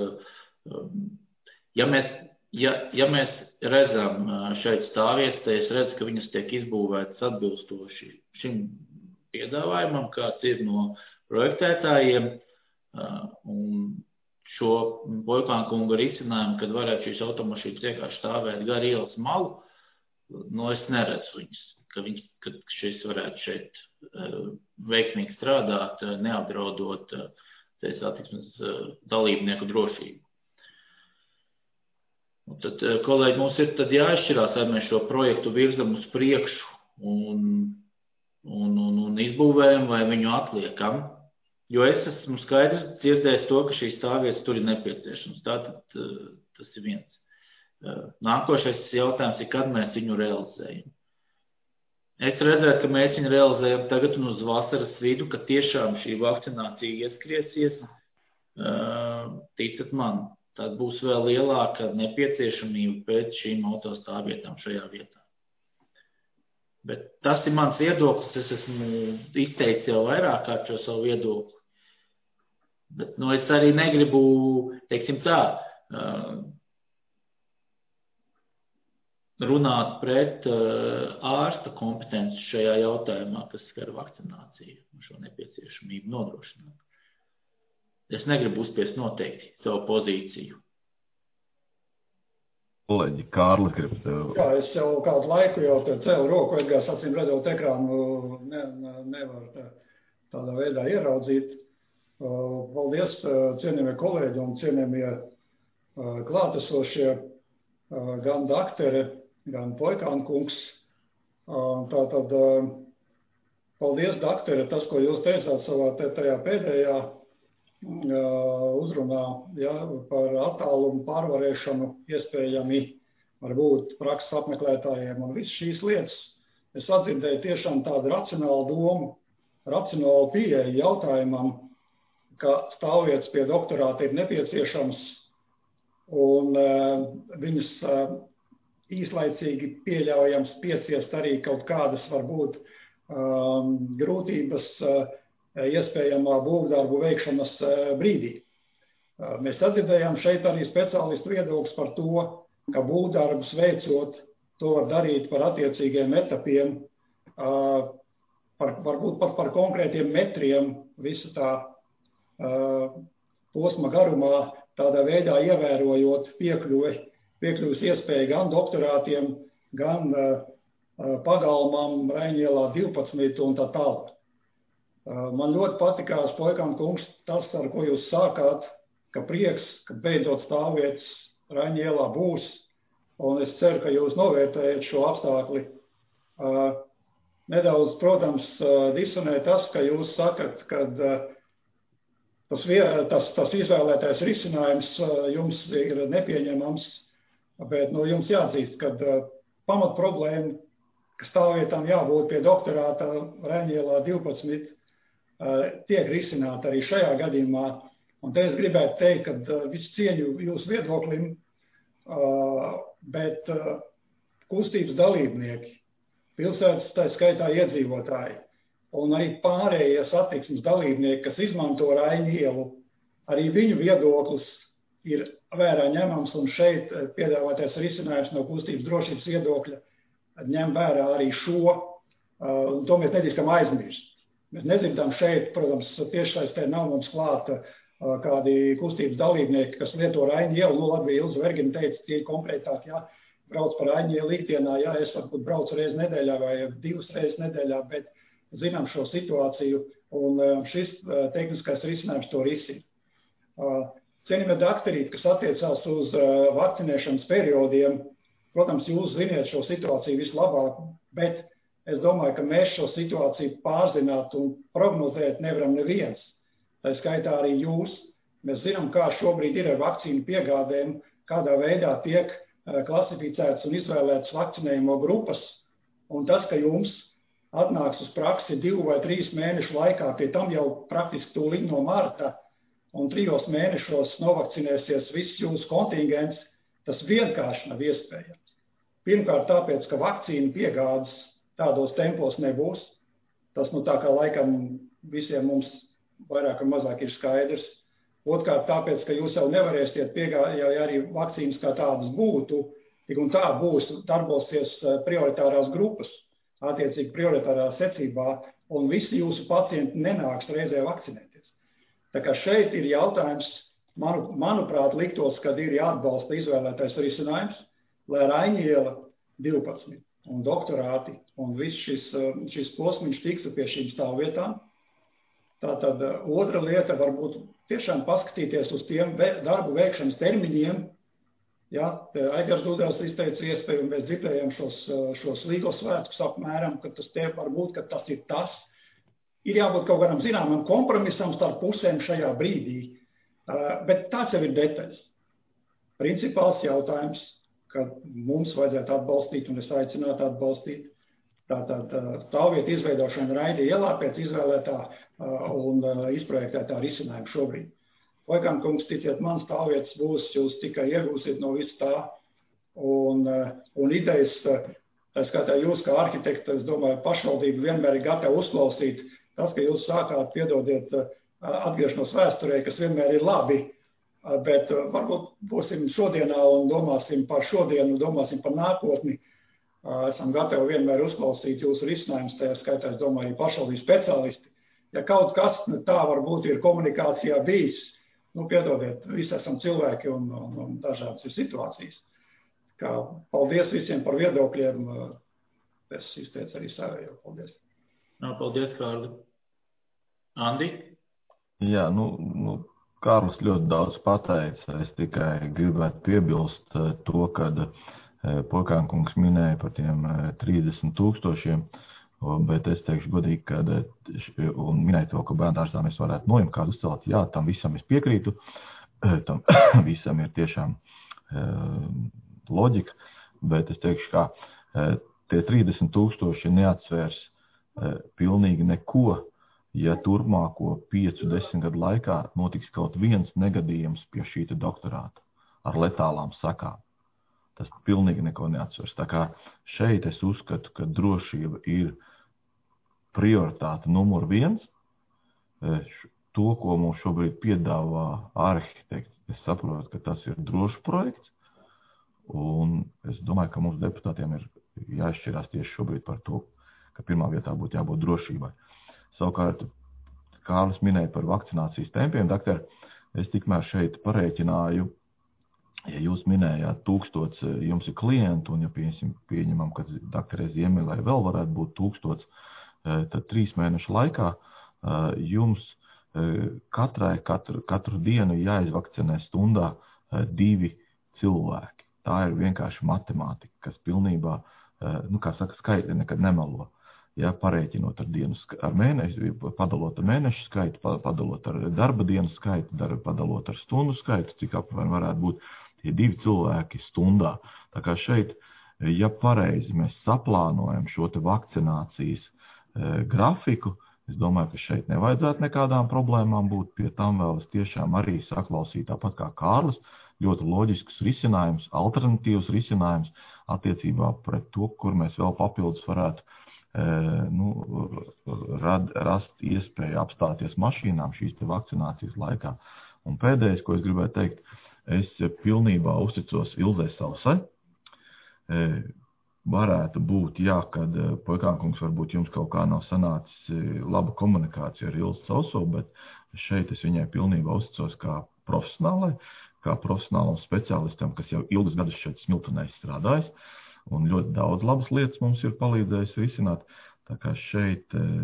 ja mēs redzam šeit stāvvietas, tad es redzu, ka viņas tiek izbūvētas atbilstoši šim piedāvājumam, kāds ir no projektētājiem, un šo Boikāna risinājumu, kad varētu šīs automašīnas vienkārši stāvēt gar ielas malu, es neredzu viņas, ka šis varētu šeit veiksmīgi strādāt, neapdraudot ceļu satiksmes dalībnieku drošību. Un tad, kolēģi, mums ir tad jāizšķirās, vai mēs šo projektu virzam uz priekšu un izbūvējam, vai viņu atliekam. Jo es esmu skaidrs dzirdējis to, ka šīs stāvvietas tur ir nepieciešams. Tātad tas ir viens. Nākošais jautājums ir, kad mēs viņu realizējam. Es redzētu, ka mēs viņu realizējam tagad un uz vasaras vidu, ka tiešām šī vakcinācija ieskriesies. Ticat man, tad būs vēl lielāka nepieciešamība pēc šīm autostāvvietām šajā vietā. Bet tas ir mans viedoklis, es esmu izteicis jau vairāk kārt šo savu viedokli. Bet es arī negribu, teiksim tā, runāt pret ārsta kompetenci šajā jautājumā, kas skar vakcināciju un šo nepieciešamību nodrošināt. Es negribu uzspiest noteikti savu pozīciju. Kolēģi, Kārlis grib tev. Jā, es jau kādu laiku jau te cēlu roku, Edgars acīm redzot ekrānu nevar tādā veidā ieraudzīt. Paldies, cienījamie kolēģi un cienījamie klātesošie, gan daktere, gan Poikānkungs. Tātad, paldies, daktere, tas, ko jūs teicāt savā tajā pēdējā uzrunā, ja, par attālumu pārvarēšanu iespējami varbūt prakses apmeklētājiem un visu šīs lietas. Es atdzirdēju tiešām tādu racionālu domu, racionālu pieeju jautājumam, ka stāvvietas pie doktorāta ir nepieciešams un viņas īslaicīgi pieļaujams pieciest arī kaut kādas varbūt grūtības iespējamā būvdarbu veikšanas brīdī. Mēs atdzirdējām šeit arī speciālistu viedoklis par to, ka būvdarbus veicot, to var darīt par attiecīgiem etapiem, varbūt par konkrētiem metriem visu tā posma garumā, tādā veidā ievērojot piekļuvis iespēju gan doktorātiem, gan pagalmam Raiņielā 12 un tā tālāk. Man ļoti patikās, Poikānkungs, tas, ar ko jūs sākāt, ka prieks, ka beidzot stāvvietas Raiņielā būs, un es ceru, ka jūs novērtējat šo apstākli. Nedaudz, protams, disonē tas, ka jūs sakat, ka tas izvēlētais risinājums jums ir nepieņemams, bet jums jāatzīst, ka pamat problēma, ka stāvvietām jābūt pie doktorāta Raiņielā 12, tiek risināta arī šajā gadījumā. Un te es gribētu teikt, ka visu cieņu jūsu viedoklim, bet kustības dalībnieki, pilsētas, tā skaitā iedzīvotāji, un arī pārējie satiksmes dalībnieki, kas izmanto Raiņielu, arī viņu viedoklis ir vērā ņemams, un šeit piedāvātais risinājums no kustības drošības viedokļa ņem vērā arī šo, un to mēs nedrīkstam aizmirst. Mēs nedzirdam šeit, protams, tiešsaistē nav mums klāta kādi kustības dalībnieki, kas lieto Raiņielu, labi, Ilza Vergina teica, tie konkrētāk, jā, brauc par Raiņielu ikdienā, jā, es varbūt braucu reizi nedēļā vai 2 reizes nedēļā, bet zinām šo situāciju, un šis tehniskais risinājums to risina. Cienījamie dakterīti, kas attiecās uz vakcinēšanas periodiem, protams, jūs ziniet šo situāciju vislabāk, bet es domāju, ka mēs šo situāciju pārzināt un prognozēt nevaram neviens. Tā skaitā arī jūs. Mēs zinām, kā šobrīd ir ar vakcīnu piegādēm, kādā veidā tiek klasificētas un izvēlētas vakcinējuma grupas, un tas, ka jums atnāks uz praksi 2 vai 3 mēnešu laikā, pie tam jau praktiski tūlīt no marta, un 3 mēnešos novakcinēsies viss jūsu kontingents, tas vienkārši nav iespējams. Pirmkārt tāpēc, ka vakcīnu piegādes tādos tempos nebūs, tas tā kā laikam visiem mums vairāk vai mazāk ir skaidrs. Otrkārt tāpēc, ka jūs jau nevarēsiet piegādāt, ja arī vakcīnas kā tādas būtu, tik un tā būs, darbosies prioritārās grupas, attiecīgi prioritārā secībā, un visi jūsu pacienti nenāks reizē vakcinēties. Tā kā šeit ir jautājums, manuprāt, liktos, kad ir jāatbalsta izvēlētais risinājums, lai Raiņiela 12 un doktorāti un viss šis posmiņš tiktu pie šīm stāvvietām. Tātad otra lieta varbūt tiešām paskatīties uz tiem darbu veikšanas termiņiem. Ja, Aigars Dudels izteica iespēju, un mēs dzirdējām šos līgos svētkus apmēram, ka tas te varbūt, ka tas ir tas. Ir jābūt kaut kādam zināmam kompromisam starp pusēm šajā brīdī, bet tāds jau ir detaļas. Principāls jautājums, ka mums vajadzētu atbalstīt, un es aicinātu atbalstīt, tātad stāvvietu izveidošana Raiņielā pēc izvēlētā un izprojektētā risinājuma šobrīd. Poikānkungs, ticiet man, stāvvietas būs, jūs tikai iegūsiet no visu tā, un idejas, tā skatā jūs kā arhitekti, es domāju, pašvaldība vienmēr ir gatava uzklausīt tas, ka jūs sākāt, piedodiet, atgriešanos vēsturē, kas vienmēr ir labi, bet varbūt būsim šodienā un domāsim par šodienu, domāsim par nākotni. Esam gatavi vienmēr uzklausīt jūsu risinājumus, tajā skaitā, es domāju, pašvaldības speciālisti. Ja kaut kas tā varbūt ir komunikācijā bijis, piedodiet, visi esam cilvēki un dažādas ir situācijas. Paldies visiem par viedokļiem. Es izteicu arī savējo. Paldies. Paldies, Kārli. Andi? Jā, Kārlis ļoti daudz pateica. Es tikai gribētu piebilst to, kad Poikānkungs minēja par tiem 30,000, bet es teikšu godīgi, un minēju to, ka bērndārzā mēs varētu noņemt kādu uzcelt. Jā, tam visam es piekrītu. Tam visam ir tiešām loģika, bet es teikšu, ka tie 30,000 neatsvērs pilnīgi neko, ja turpmāko 5-10 gadu laikā notiks kaut viens negadījums pie šī doktorāta ar letālām sakām. Tas pilnīgi neko neatsvers. Tā kā šeit es uzskatu, ka drošība ir prioritāte numur 1. To, ko mums šobrīd piedāvā arhitekti, es saprotu, ka tas ir drošs projekts, un es domāju, ka mums deputātiem ir jāizšķirās tieši šobrīd par to, ka pirmā vietā būtu jābūt drošībai. Savukārt, Kārlis minēja par vakcinācijas tempiem, doktor, es tikmēr šeit parēķināju, ja jūs minējāt 1000, jums ir klienti, un ja pieņemam, ka doktorē Ziemelē vēl varētu būt 1000, tad 3 mēnešu laikā jums katru dienu jāizvakcinē stundā 2 cilvēki. Tā ir vienkārši matemātika, kas pilnībā, kā saka, skaitļi nekad nemelo. Ja, parēķinot ar mēneši, padalot ar mēnešu skaitu, padalot ar darba dienu skaitu, padalot ar stundu skaitu, cik apmēram varētu būt tie 2 cilvēki stundā. Tā kā šeit, ja pareizi mēs saplānojam šo te vakcinācijas grafiku, es domāju, ka šeit nevajadzētu nekādām problēmām būt. Pie tam vēl es tiešām arī saklausīju tāpat kā Kārlis, ļoti loģisks risinājums, alternatīvs risinājums attiecībā pret to, kur mēs vēl papildus varētu rast iespēju apstāties mašīnām šīs te vakcinācijas laikā. Un pēdējais, ko es gribētu teikt, es pilnībā uzticos Ilzei Sausai. Varētu būt, jā, kad Poikānkungs varbūt jums kaut kā nav sanācis laba komunikācija ar Ilzi Sauso, bet šeit es viņai pilnībā uzticos kā profesionālam speciālistam, kas jau ilgus gadus šeit Smiltenē strādājis. Un ļoti daudz labas lietas mums ir palīdzējis risināt. Tā kā šeit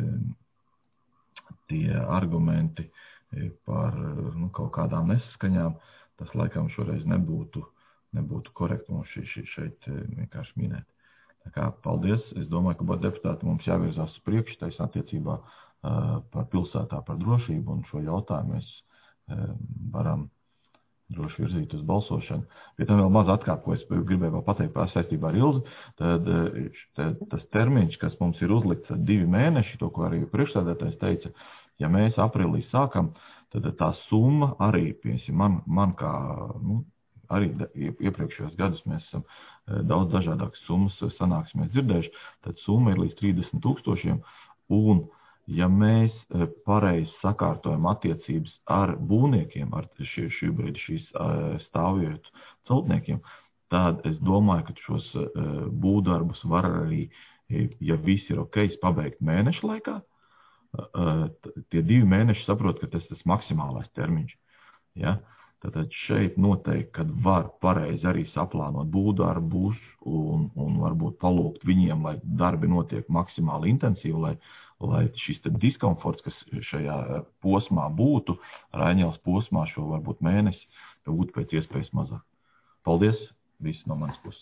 tie argumenti par kaut kādām nesaskaņām, tas laikam šoreiz nebūtu korekti mums šeit vienkārši minēt. Tā kā paldies. Es domāju, ka deputāti mums jāvirzās uz priekšu tais attiecībā par pilsētā par drošību, un šo jautājumu mēs varam droši virzīt uz balsošanu. Pie tam vēl maz atkāp, ko es gribēju vēl pateikt par saistībā ar Ilzi, tad tas termiņš, kas mums ir uzlikts 2 mēneši, to, ko arī priekšsēdētājs teica, ja mēs aprīlī sākam, tad tā summa arī, piemēram, man kā, arī iepriekšējos gadus mēs esam daudz dažādākas summas sanāksmēs dzirdējuši, tad summa ir līdz 30,000, un ja mēs pareizi sakārtojam attiecības ar būvniekiem, ar šobrīd šīs stāvvietu celtniekiem, tad es domāju, ka šos būvdarbus var arī, ja viss ir ok, pabeigt mēnešu laikā. Tie 2 mēneši saprot, ka tas maksimālais termiņš. Ja? Tātad šeit noteikti, kad var pareizi arī saplānot būvdarbus un varbūt palūgt viņiem, lai darbi notiek maksimāli intensīvi, lai šis diskomforts, kas šajā posmā būtu, Raiņēlas posmā šo varbūt mēnesi, būtu pēc iespējas mazāk. Paldies, visi no manas puses.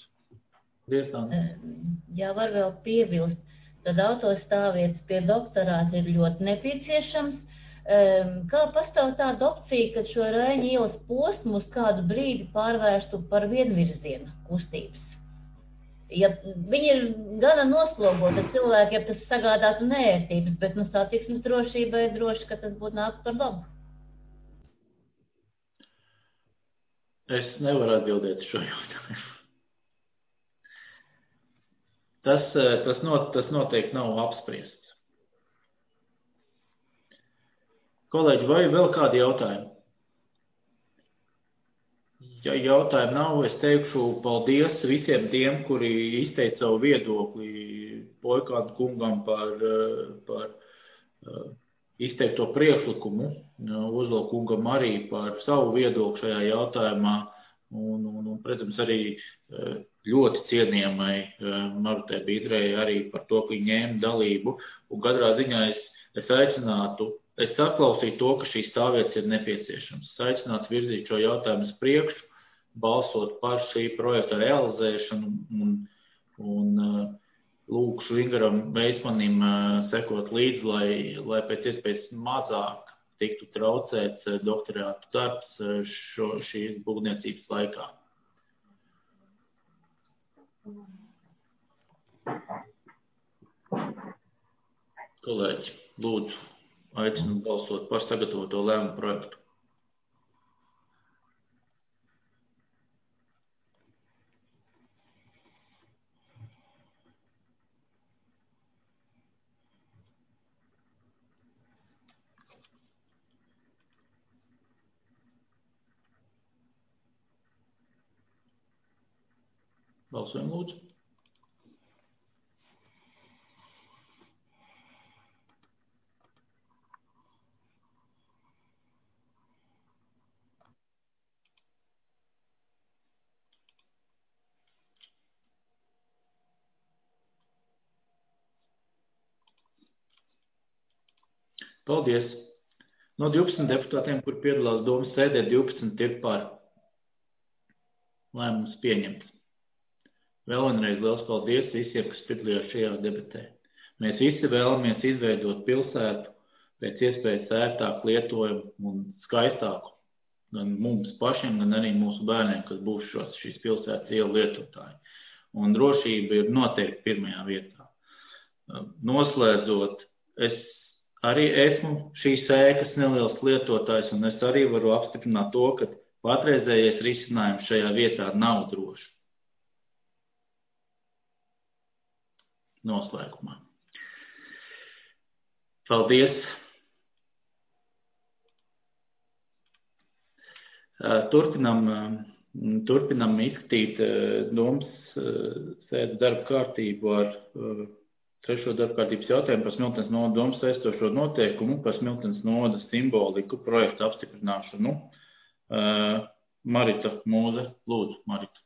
Jā, var vēl piebilst, tad autostāvvietas pie doktorāta ir ļoti nepieciešams. Kā pastāv tāda opcija, ka šo Raiņa ielas posmu uz kādu brīdi pārvērstu par vienvirzienu kustības? Ja viņi ir gana noslogoti cilvēkiem, tas sagādātu neērtības, bet satiksmes drošībai droši, ka tas būtu nāk par labu. Es nevaru atbildēt šo jautājumu. Tas noteikti nav apspriests. Kolēģi, vai vēl kādi jautājumi? Ja jautājumu nav, es teikšu paldies visiem tiem, kuri izteica savu viedokli Poikānu kungam par izteikto priekšlikumu, Ozola kungam arī par savu viedokli šajā jautājumā un protams, arī ļoti cienījamai Marutai Bīdrei arī par to, ka viņi ņēma dalību. Un katrā ziņā es aicinātu es saklausīju to, ka šīs stāvvietas ir nepieciešams. Es aicinātu virzīt šo jautājumu uz priekšu, balsot par šī projekta realizēšanu un lūkšu Ingaram Veismanim sekot līdzi, lai pēc iespējas mazāk tiktu traucēts doktorātu darbs šīs būvniecības laikā. Kolēģi, lūdzu, aicinu balsot par sagatavoto lēmumu projektu. Balsojam, lūdzu. Paldies. No 12 deputātiem, kur piedalās domas sēdē, 12 ir par. Lēmums pieņemts. Vēl vienreiz liels paldies visiem, kas piedalījās šajā debatē. Mēs visi vēlamies izveidot pilsētu pēc iespējas ērtāku, lietojumu un skaistāku. Gan mums pašiem, gan arī mūsu bērniem, kas būs šīs pilsētas ielu lietotāji. Un drošība ir noteikti pirmajā vietā. Noslēdzot, es arī esmu šīs ēkas neliels lietotājs, un es arī varu apstiprināt to, ka patreizējais risinājums šajā vietā nav drošs. Noslēgumā. Paldies. Turpinam izskatīt domas sēdes darba kārtību ar trešo darba kārtības jautājumu par Smiltenes novadas domas saistošo noteikumu par Smiltenes novadas simboliku projektu apstiprināšanu. Marita Mūze, lūdzu, Marita.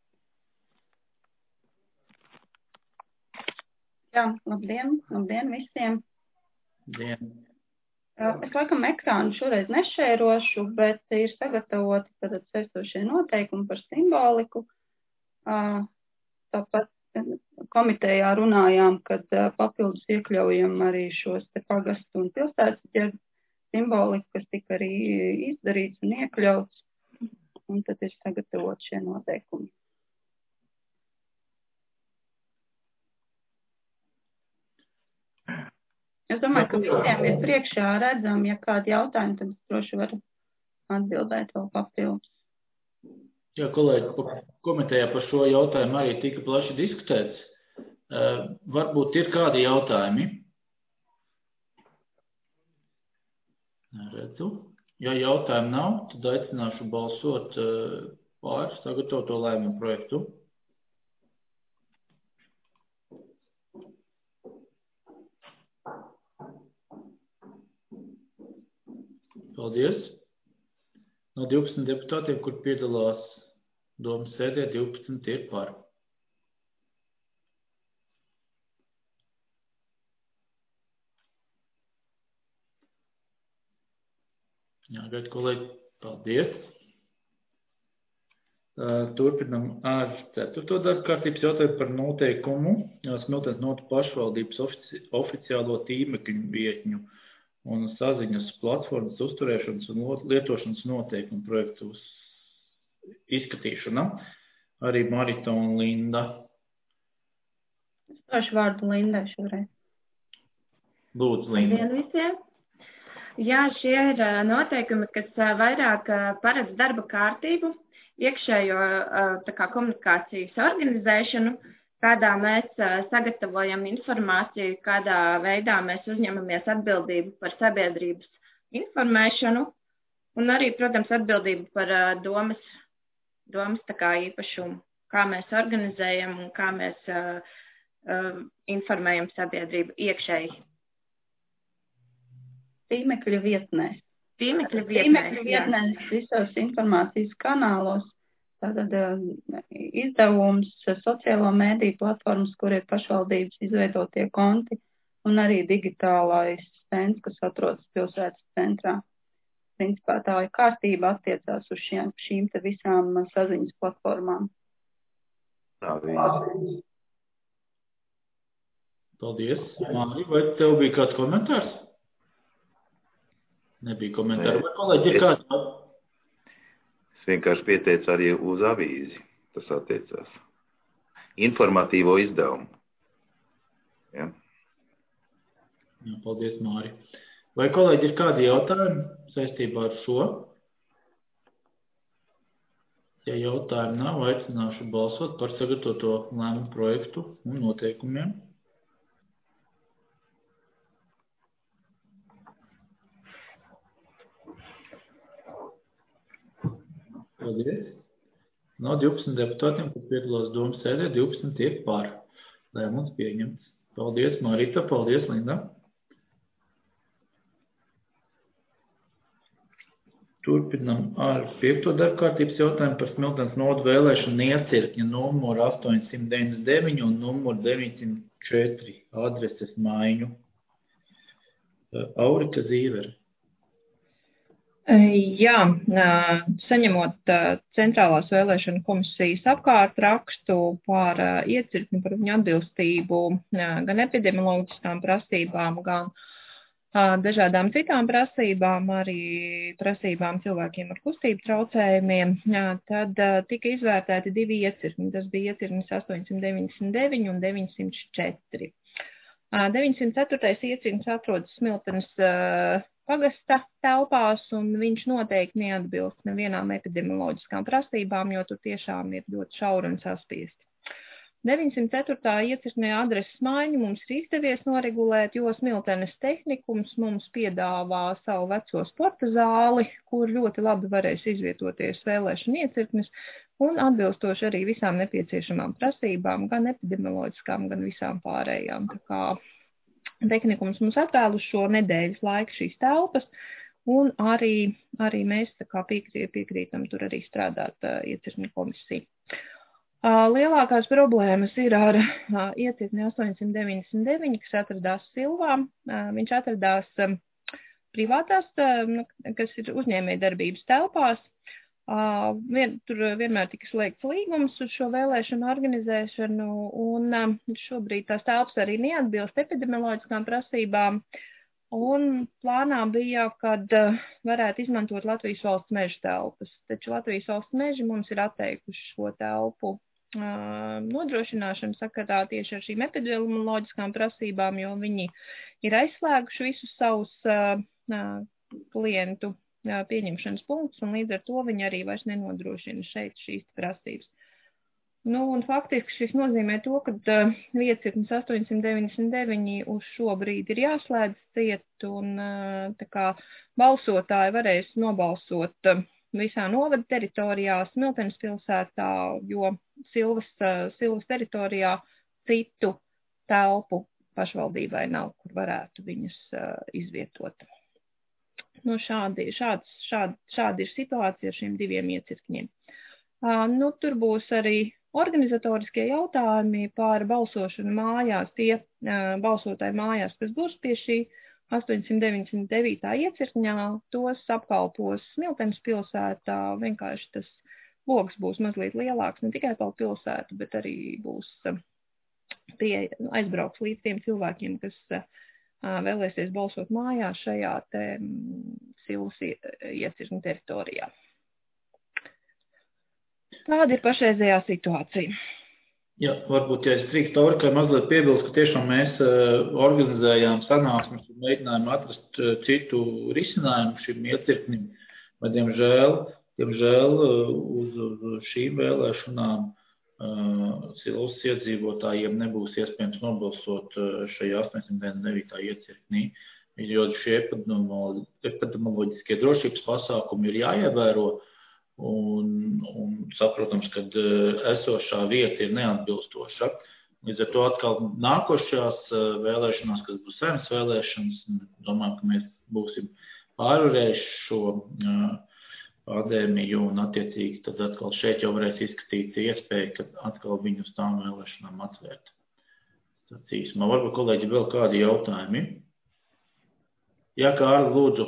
Jā, labdien visiem. Dien. Es laikam ekrānu šoreiz nešērošu, bet ir sagatavoti tātad saistošie noteikumi par simboliku. Tāpat komitejā runājām, kad papildus iekļaujam arī šos te pagastu un pilsētas ģerbu simboliku, kas tika arī izdarīts un iekļauts, un tad ir sagatavot šie noteikumi. Es domāju, ka visiem ir priekšā redzam, ja kādi jautājumi, tad droši var atbildēt vēl papildus. Jā, kolēģi, komitejā par šo jautājumu arī tika plaši diskutēts. Varbūt ir kādi jautājumi? Neredzu. Ja jautājumu nav, tad aicināšu balsot pār sagatavoto lēmumu projektu. Paldies. No 12 deputātiem, kur piedalās domas sēdē, 12 ir par. Jā, gaid, kolēģi, paldies. Turpinam ar 4. darba kārtības jautājumu par noteikumu Smiltenes novadas pašvaldības oficiālo tīmekļu vietņu un saziņas platformas uzturēšanas un lietošanas noteikumu projektu izskatīšana. Arī Marita un Linda. Es došu vārdu Lindai šoreiz. Lūdzu, Linda. Labdien visiem! Jā, šie ir noteikumi, kas vairāk paredz darba kārtību, iekšējo komunikācijas organizēšanu, kādā mēs sagatavojam informāciju, kādā veidā mēs uzņemamies atbildību par sabiedrības informēšanu un arī, protams, atbildību par domas īpašumu, kā mēs organizējam un kā mēs informējam sabiedrību iekšēji. Tīmekļa vietnēs. Tīmekļa vietnēs visos informācijas kanālos. Tātad izdevums, sociālo mēdīju platformas, kur ir pašvaldības izveidotie konti, un arī digitālais centrs, kas atrodas pilsētas centrā. Principā tā kārtība attiecās uz šīm te visām saziņas platformām. Paldies. Māri, vai tev bija kāds komentārs? Nebija komentāru. Vai kolēģi ir kāds? Es vienkārši pieteicu arī uz avīzi. Tas attiecās. Informatīvo izdevumu. Ja? Jā, paldies, Māri. Vai kolēģi ir kādi jautājumi saistībā ar šo? Ja jautājumi nav, aicināšu balsot par sagatavoto lēmumu projektu un noteikumiem. Paldies. No 12 deputātiem, kas piedalās domas sēdē, 12 tiek par. Lēmums pieņemts. Paldies, Marita. Paldies, Linda. Turpinam ar 5. darbkārtības jautājumu par Smiltenes nodu vēlēšanu iecirkņa numuru 899 un numuru 904 adreses maiņu. Aurika Zīvere. Jā, saņemot Centrālās vēlēšanu komisijas apkārtrakstu par iecirkni, par viņu atbilstību gan epidemioloģiskām prasībām, gan dažādām citām prasībām, arī prasībām cilvēkiem ar kustību traucējumiem, tad tika izvērtēti 2 iecirkņi. Tas bija iecirknis 899 un 904. 904. iecirknis atrodas Smiltenes pagasta telpās, un viņš noteikti neatbilst nevienām epidemioloģiskām prasībām, jo tur tiešām ir ļoti šauri un saspiesti. 904. iecirknē adreses maiņu mums ir izdevies noregulēt, jo Smiltenes tehnikums mums piedāvā savu veco sporta zāli, kur ļoti labi varēs izvietoties vēlēšanu iecirknis, un atbilstoši arī visām nepieciešamām prasībām, gan epidemioloģiskām, gan visām pārējām. Tā kā tehnikums mums atvēl uz šo nedēļas laiku šīs telpas, un arī mēs tā kā piekrītam tur arī strādāt iecirkņu komisiju. Lielākās problēmas ir ar iecirkni 899, kas atradās Silvā. Viņš atradās privātās, kas ir uzņēmējdarbības telpās. Tur vienmēr tika slēgts līgums uz šo vēlēšanu organizēšanu, un šobrīd tās telpas arī neatbilst epidemioloģiskām prasībām. Un plānā bija, kad varētu izmantot Latvijas valsts meža telpas. Taču Latvijas valsts meži mums ir atteikuši šo telpu nodrošināšanu sakarā tieši ar šīm epidemioloģiskām prasībām, jo viņi ir aizslēguši visus savus klientu pieņemšanas punktus, un līdz ar to viņi arī vairs nenodrošina šeit šīs prasības. Un faktiski šis nozīmē to, ka iecirknis 899 uz šo brīdi ir jāslēdz ciet, un tā kā balsotāji varēs nobalsot visā novada teritorijā, Smiltenes pilsētā, jo Silvas teritorijā citu telpu pašvaldībai nav, kur varētu viņus izvietot. Šādi ir situācija ar šiem 2 iecirkņiem. Tur būs arī organizatoriskie jautājumi par balsošanu mājās, tie balsotāji mājās, kas būs pie šī 899. iecirkņā, tos apkalpos Smiltenes pilsētā, vienkārši tas loks būs mazliet lielāks, ne tikai par pilsētu, bet arī būs aizbrauks līdz tiem cilvēkiem, kas vēlēsies balsot mājās šajā te Silvas iecirkņa teritorijā. Tāda ir pašreizējā situācija. Jā, varbūt, ja es drīkst Aurikai mazliet piebilst, ka tiešām mēs organizējām sanāksmes un mēģinājām atrast citu risinājumu šim iecirknim, bet diemžēl uz šīm vēlēšanām Silvas iedzīvotājiem nebūs iespējams nobalsot šajā 899. iecirknī, jo šie epidemioloģiskie drošības pasākumi ir jāievēro, un saprotams, ka esošā vieta ir neatbilstoša. Līdz ar to atkal nākošajās vēlēšanās, kas būs saimnes vēlēšanas, domāju, ka mēs būsim pārvarējuši šo pandēmiju, un attiecīgi tad atkal šeit jau varēs izskatīt iespēju, ka atkal viņu uz tām vēlēšanām atvērt. Varbūt, kolēģi, vēl kādi jautājumi? Jā, Kārli, lūdzu.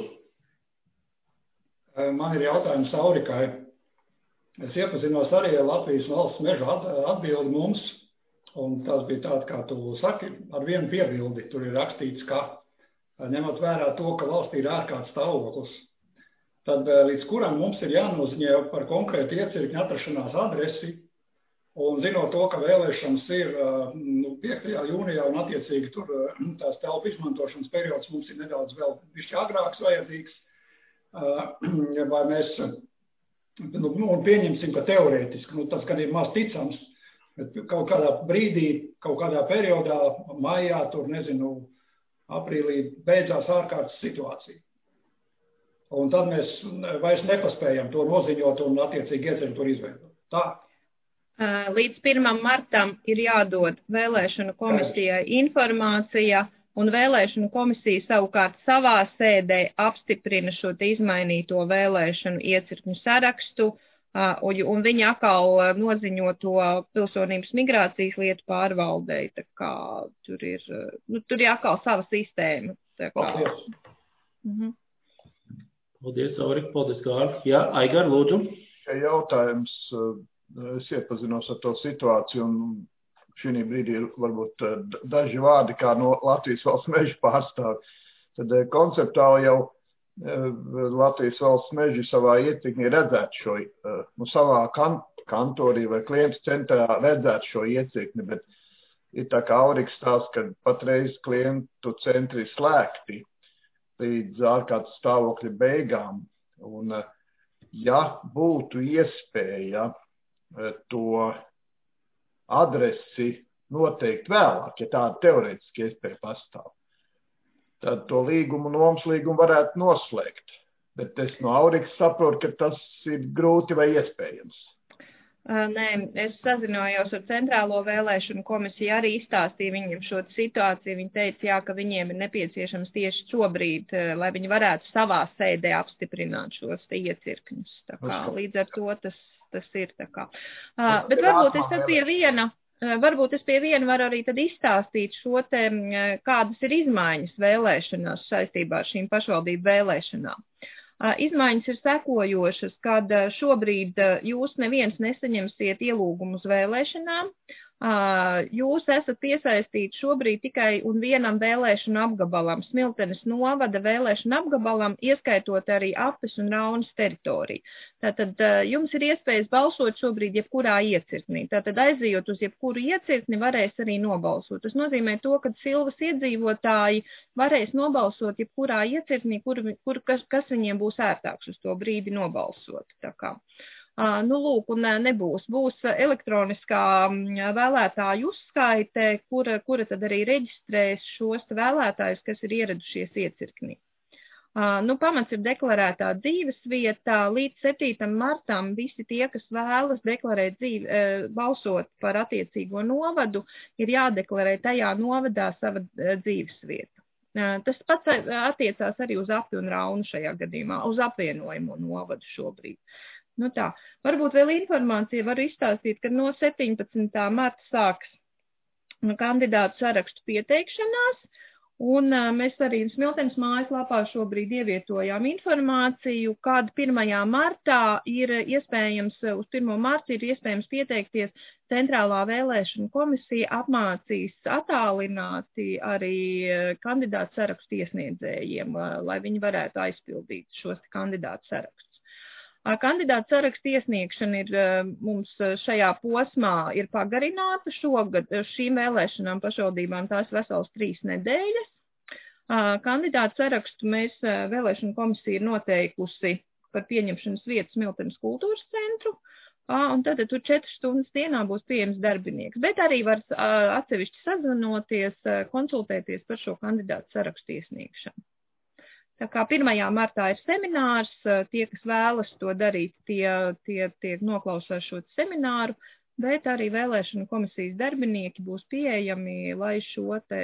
Man ir jautājums Aurikai. Es iepazinos arī ar Latvijas valsts meža atbildi mums, un tas bija tāds, kā tu saki, ar vienu piebildi. Tur ir rakstīts, ka ņemot vērā to, ka valstī ir ārkārtas stāvoklis, tad līdz kuram mums ir jānoziņo par konkrētu iecirkņu atrašanās adresi, un zinot to, ka vēlēšanas ir 5. jūnijā un attiecīgi tur tās telpu izmantošanas periods mums ir nedaudz vēl bišķi agrāks vajadzīgs, vai mēs, un pieņemsim, ka teorētiski, tas gan ir maz ticams, bet kaut kādā brīdī, kaut kādā periodā, maijā, tur nezinu, aprīlī beidzās ārkārtas situācija. Un tad mēs vairs nepaspējam to noziņot un attiecīgi ieceļu tur izveidot. Tā. Līdz 1. martam ir jādod vēlēšanu komisijai informācija, un vēlēšanu komisija savukārt savā sēdē apstiprina šo izmainīto vēlēšanu iecirkņu sarakstu, un viņi atkal noziņo to pilsonības migrācijas lietu pārvaldei. Tā kā tur ir atkal sava sistēma. Paldies. Paldies, Aurika, paldies, Kārli. Jā, Aigar, lūdzu. Jautājums. Es iepazinos ar to situāciju, un šī brīdī ir varbūt daži vārdi, kā no Latvijas valsts meža pārstāvi. Tad konceptuāli jau Latvijas valsts meži savā iecirknī redzētu šo, savā kantorī vai klientu centrā redzētu šo iecirkni, bet ir tā kā Auriks stāsta, ka patreiz klientu centri ir slēgti līdz ārkārtas stāvokļa beigām. Un, ja būtu iespēja to adresi noteikt vēlāk, ja tāda teorētiski iespēja pastāv, tad to līgumu, nomas līgumu varētu noslēgt. Bet es no Aurikas saprotu, ka tas ir grūti vai iespējams. Nē, es sazinājos ar Centrālo vēlēšanu komisiju, arī izstāstīju viņiem šo situāciju. Viņi teica, jā, ka viņiem ir nepieciešams tieši šobrīd, lai viņi varētu savā sēdē apstiprināt šos iecirkņus. Tā kā, līdz ar to tas ir tā kā. Bet varbūt es tad pie viena varu arī tad izstāstīt šo te, kādas ir izmaiņas vēlēšanās saistībā ar šīm pašvaldību vēlēšanām. Izmaiņas ir sekojošas, kad šobrīd jūs neviens nesaņemsiet ielūgumu uz vēlēšanām. Jūs esat piesaistīti šobrīd tikai un vienam vēlēšanu apgabalam, Smiltenes novada vēlēšanu apgabalam, ieskaitot arī Apes un Raunas teritoriju. Tātad jums ir iespējas balsot šobrīd jebkurā iecirknī. Tātad aizejot uz jebkuru iecirkni varēs arī nobalsot. Tas nozīmē to, ka Silvas iedzīvotāji varēs nobalsot jebkurā iecirknī, kas viņiem būs ērtāks uz to brīdi nobalsot. Tā kā. Lūk, un nebūs. Būs elektroniskā vēlētāju uzskaite, kura tad arī reģistrēs šos vēlētājus, kas ir ieradušies iecirknī. Pamats ir deklarētā dzīvesvietā. Līdz 7. martam visi tie, kas vēlas deklarēt balsot par attiecīgo novadu, ir jādeklarē tajā novadā sava dzīvesvieta. Tas pats attiecās arī uz Api un Raunu šajā gadījumā, uz apvienojamo novadu šobrīd. Tā. Varbūt vēl informācija var izstāstīt, ka no 17. marta sāks kandidātu sarakstu pieteikšanās, un mēs arī Smiltenes mājaslapā šobrīd ievietojām informāciju, kad 1. martā ir iespējams, uz 1. martu ir iespējams pieteikties. Centrālā vēlēšana komisija apmācīs attālināti arī kandidātu sarakstu iesniedzējiem, lai viņi varētu aizpildīt šos kandidātu sarakstus. Kandidātu sarakstu iesniegšana ir mums šajā posmā ir pagarināta šogad. Šīm vēlēšanām pašvaldībām tās vesels 3 nedēļas. Kandidātu sarakstu mēs vēlēšana komisija ir noteikusi par pieņemšanas vietu Smiltenes kultūras centru. Un tad tur 4 stundas dienā būs pieejams darbinieks. Bet arī var atsevišķi sazvanoties, konsultēties par šo kandidātu sarakstu iesniegšanu. Tā kā 1. martā ir seminārs, tie, kas vēlas to darīt, tie noklausās šo semināru, bet arī vēlēšanu komisijas darbinieki būs pieejami, lai šo te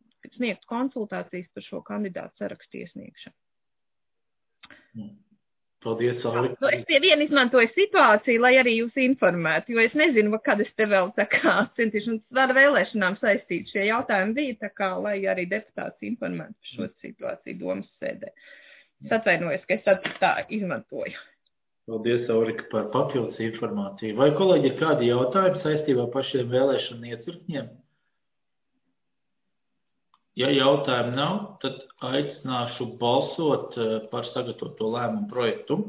sniegtu konsultācijas par šo kandidātu sarakstu iesniegšanu. Paldies, Aurika. Nu, es pie viena izmantoju situāciju, lai arī jūs informētu, jo es nezinu, kad es te vēl tā kā centīšos ar vēlēšanām saistīt šie jautājumi bija, tā kā, lai arī deputāts informētu par šo situāciju domas sēdē. Es atvainojos, ka es tā izmantoju. Paldies, Aurika, par papildus informāciju. Vai kolēģi ir kādi jautājumi saistībā par šiem vēlēšanu iecirkņiem? Ja jautājumu nav, tad aicināšu balsot par sagatavoto lēmumu projektu.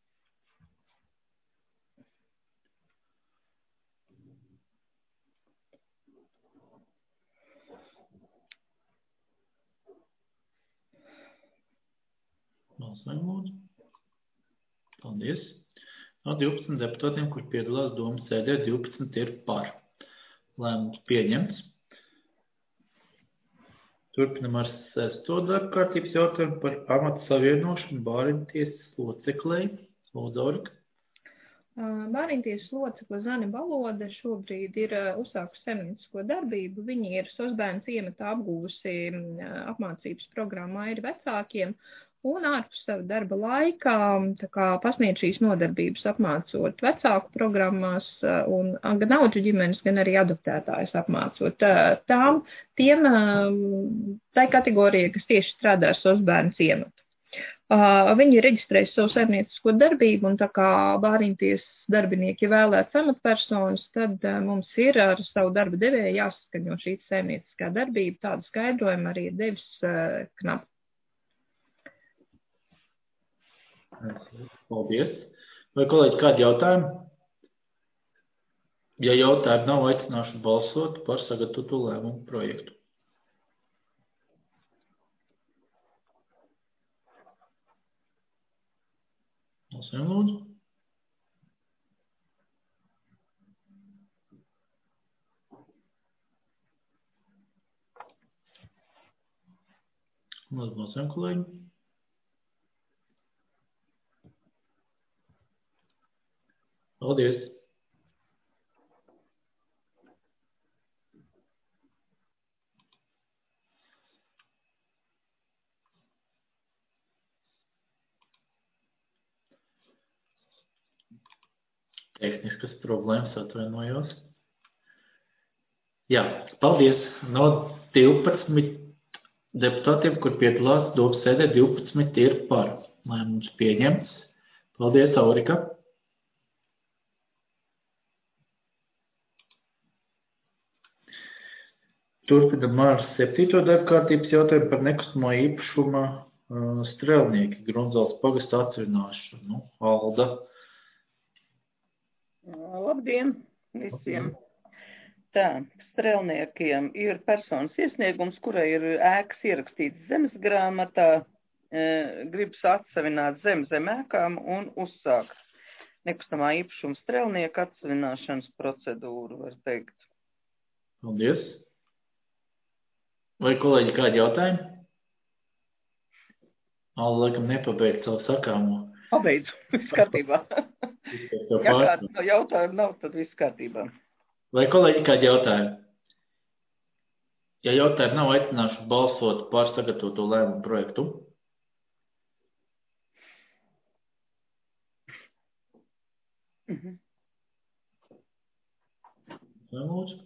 Balsojam, lūdzu. Paldies. No 12 deputātiem, kur piedalās domas sēdē, 12 ir par. Lēmums pieņemts. Turpinam ar 6. darba kārtības jautājumu par amatu savienošanu Bāriņtiesas loceklei. Lūdzu, Aurika. Bāriņtiesas locekle Zane Balode šobrīd ir uzsākusi saimniecisko darbību. Viņi ir Sosbērnu ciematā apguvusi apmācības programmā ir vecākiem un ārpus savu darba laikā tā kā pasniedz šīs nodarbības apmācot vecāku programmās un gan audžu ģimenes, gan arī adoptētājus apmācot tai kategorijai, kas tieši strādā ar Sosbērnu ciematu. Viņi ir reģistrējuši savu saimniecisko darbību, un tā kā Bāriņtiesas darbinieki vēlētas amatpersonas, tad mums ir ar savu darba devēju jāsaskaņo šī saimnieciskā darbība. Tādu skaidrojumu arī ir devis Knap. Paldies. Vai kolēģi kādi jautājumi? Ja jautājumi nav, aicināšu balsot par sagatavoto lēmumu projektu. Balsojam, lūdzu. Lūdzu, balsojam, kolēģi. Paldies. Tehniskas problēmas, atvainojos. Jā, paldies. No 12 deputātiem, kur piedalās domas sēdē, 12 ir par. Lēmums pieņemts. Paldies, Aurika. Turpinam ar 7. darba kārtības jautājumu par nekustamo īpašuma strēlnieki Grunzāles pagasta atsevināšanu. Alda. Labdien visiem. Tā, strēlniekiem ir personas iesniegums, kurai ir ēkas ierakstīts zemes grāmatā, gribas atsevināt zem ēkām un uzsākt nekustamā īpašuma strēlnieka atsevināšanas procedūru, var teikt. Paldies. Vai kolēģi kādi jautājumi? Alda laikam nepabeidz savu sakāmo. Pabeidzu, viss kārtībā. Ja kāds jautājumu nav, tad viss kārtībā. Vai kolēģi kādi jautājumi? Ja jautājumi nav, aicināšu balsot par sagatavoto lēmumu projektu. Lūdzu.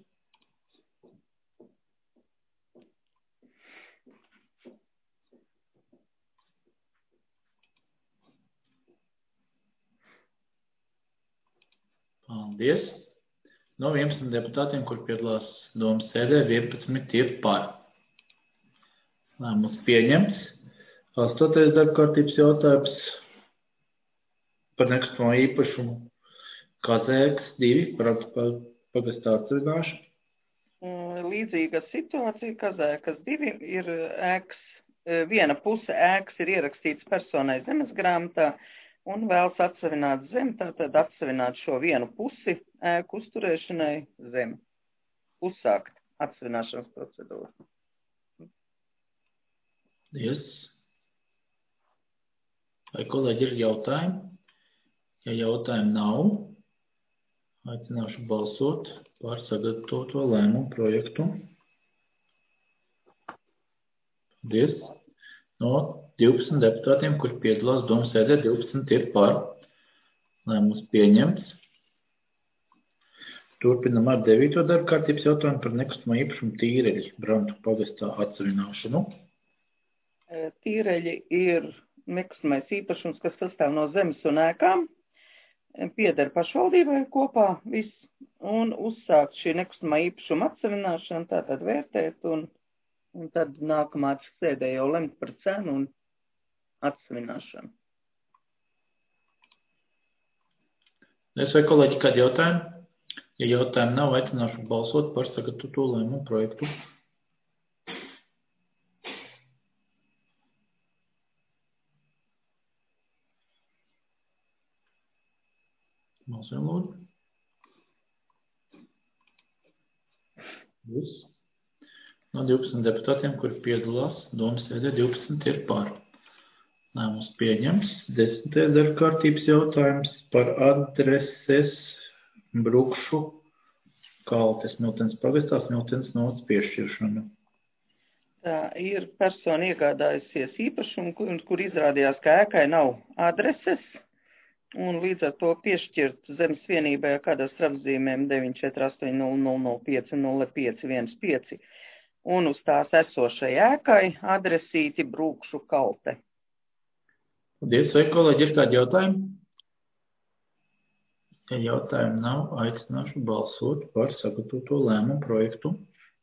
Paldies. No 11 deputātiem, kur piedalās domas sēdē, 11 ir par. Lēmums pieņemts. 8. darba kārtības jautājums par nekustamo īpašumu Kazēkas 2 par pagastā atsevināšanu. Līdzīga situācija Kazēkas 2 ir ēkas, viena puse ēkas ir ierakstīts personai zemes grāmatā, un vēlas atsevināt zemi, tātad atsevināt šo vienu pusi ēku uzturēšanai zemi. Uzsākt atsevināšanas procedūru. Yes. Vai kolēģi ir jautājumi? Ja jautājumi nav, aicināšu balsot par sagatavoto lēmumu projektu. Paldies. No 12 deputātiem, kur piedalās domas sēdē, 12 ir par. Lēmums pieņemts. Turpinam ar 9. darba kārtības jautājumu par nekustamo īpašumu Tīreļu Brantu pagastā atsavināšanu. Tīreļi ir nekustamais īpašums, kas sastāv no zemes un ēkām. Pieder pašvaldībai kopā viss un uzsākt šī nekustamā īpašuma atsavināšanu, tātad vērtēt un tad nākamā sēdē jau lemt par cenu un atsavināšanu. Es vai kolēģi kādi jautājumi? Ja jautājumi nav, aicināšu balsot par sagatavoto lēmumu projektu. Balsojam lūdzu. Viss. No 12 deputātiem, kuri piedalās domas sēdē, 12 ir par. Lēmums pieņems. 10. darba kārtības jautājums par adreses Brukšu Kaltes Smiltenes pagastā Smiltenes novads piešķiršanu. Tā ir persona iegādājusies īpašumu, kur izrādījās, ka ēkai nav adreses, un līdz ar to piešķirt zemes vienībai ar kādastru apzīmēm 94800050515 un uz tās esošai ēkai adresīti Brukšu Kalte. Paldies, vai kolēģi ir kādi jautājumi? Ja jautājumu nav, aicināšu balsot par sagatavoto lēmumu projektu.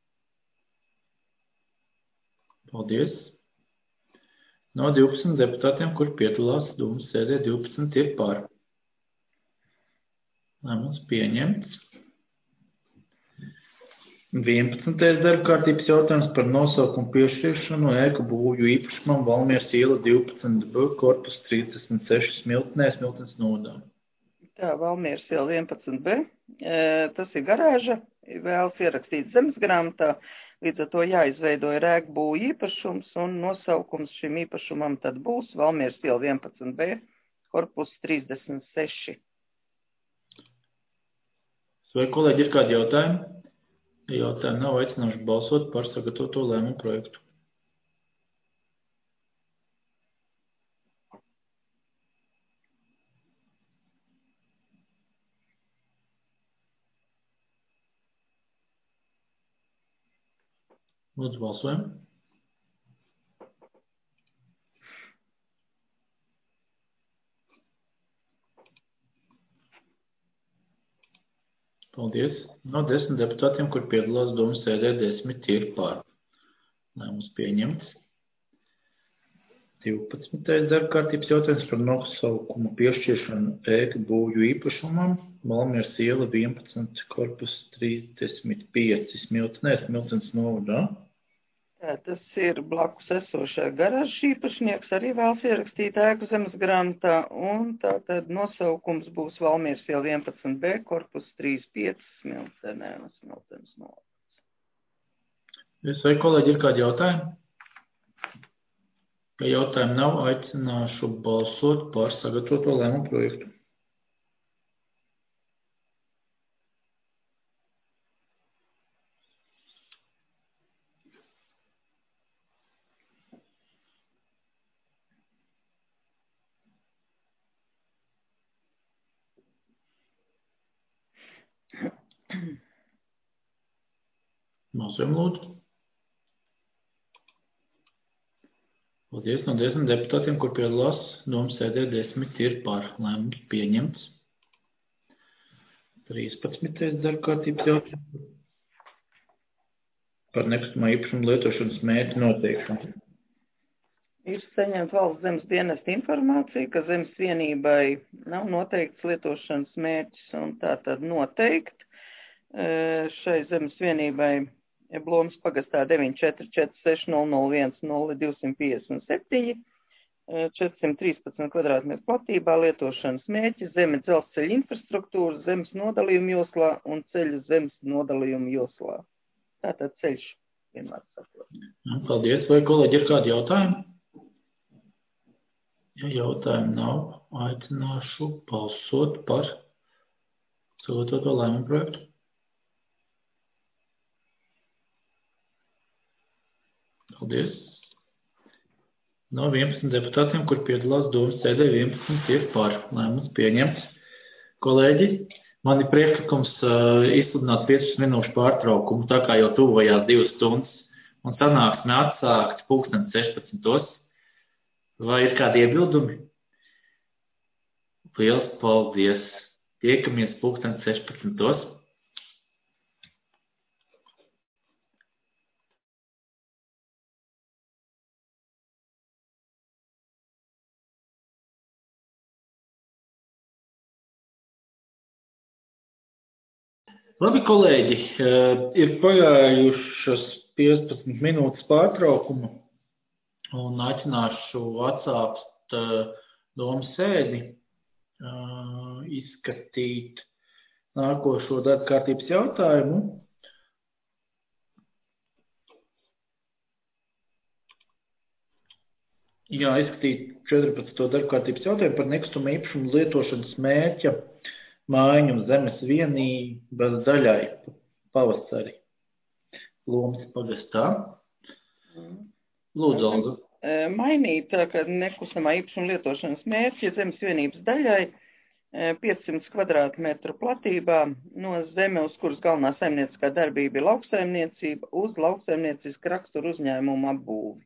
Paldies. No 12 deputātiem, kur piedalās domas sēdē, 12 ir par. Lēmums pieņemts. 11. darba kārtības jautājums par nosaukumu piešķiršanu ēku būvju īpašumam Valmieras iela 12B, korpus 36 Smiltenē, Smiltenes novadā. Tā, Valmieras iela 11B, tas ir garāža, vēlas ierakstīt zemes grāmatā, līdz ar to jāizveido ir ēku būvju īpašums un nosaukums šim īpašumam tad būs Valmieras iela 11B, korpus 36. Vai kolēģi ir kādi jautājumi? Ja jautājumi nav, aicināšu balsot par sagatavoto lēmumu projektu. Lūdzu, balsojam. Paldies. No 10 deputātiem, kur piedalās domas sēdē, 10 ir par. Lēmums pieņemts. 12. darba kārtības jautājums par nosaukumu piešķiršanu ēku būvju īpašumam Valmieras iela 11, korpus 35 Smiltenē, Smiltenes novadā. Tā, tas ir blakus esošā garāžas īpašnieks, arī vēlas ierakstīt ēku zemes grāmatā, un tātad nosaukums būs Valmieras iela 11B, korpus 35 Smiltenē, Smiltenes novads. Vai kolēģi ir kādi jautājumi? Ja jautājumu nav, aicināšu balsot par sagatavoto lēmumu projektu. Balsojam lūdzu. Paldies. No 10 deputātiem, kur piedalās domas sēdē, 10 ir par. Lēmums pieņemts. 13. darba kārtības jautājums par nekustamā īpašuma lietošanas mērķu noteikšanu. Ir saņemta valsts zemes dienesta informācija, ka zemes vienībai nav noteikts lietošanas mērķis, un tā tad noteikt šai zemes vienībai Blomas pagastā 94460010257, 413 kvadrātmetru platībā lietošanas mērķi, zeme dzelzceļa infrastruktūra, zemes nodalījuma joslā un ceļu zemes nodalījuma joslā. Tātad ceļš vienmēr saprot. Paldies. Vai kolēģi ir kādi jautājumi? Ja jautājumu nav, aicināšu balsot par sagatavoto lēmumu projektu. Paldies. No 11 deputātiem, kur piedalās domas sēdē, 11 ir par. Lēmums pieņemts. Kolēģi, man ir priekšlikums izsludināt 15 minūšu pārtraukumu, tā kā jau tuvojās 2 stundas, un sanāksme atsākt 16. Vai ir kādi iebildumi? Liels paldies! Tiekamies 16. Labi, kolēģi, ir pagājušas 15 minūtes pārtraukumu un aicināšu atsākt domas sēdi, izskatīt nākošo darba kārtības jautājumu. Jā, izskatīt 14. darba kārtības jautājumu par nekustamo īpašumu lietošanas mērķa maiņu zemes vienības daļai pavasarī. Lomas pagastā. Lūdzu, Olga. Mainīt, ka nekustamā īpašuma lietošanas mērķi zemes vienības daļai 500 kvadrātmetru platībā no zeme, uz kuras galvenā saimnieciskā darbība ir lauksaimniecība, uz lauksaimniecisku raksturu uzņēmumu apbūvi.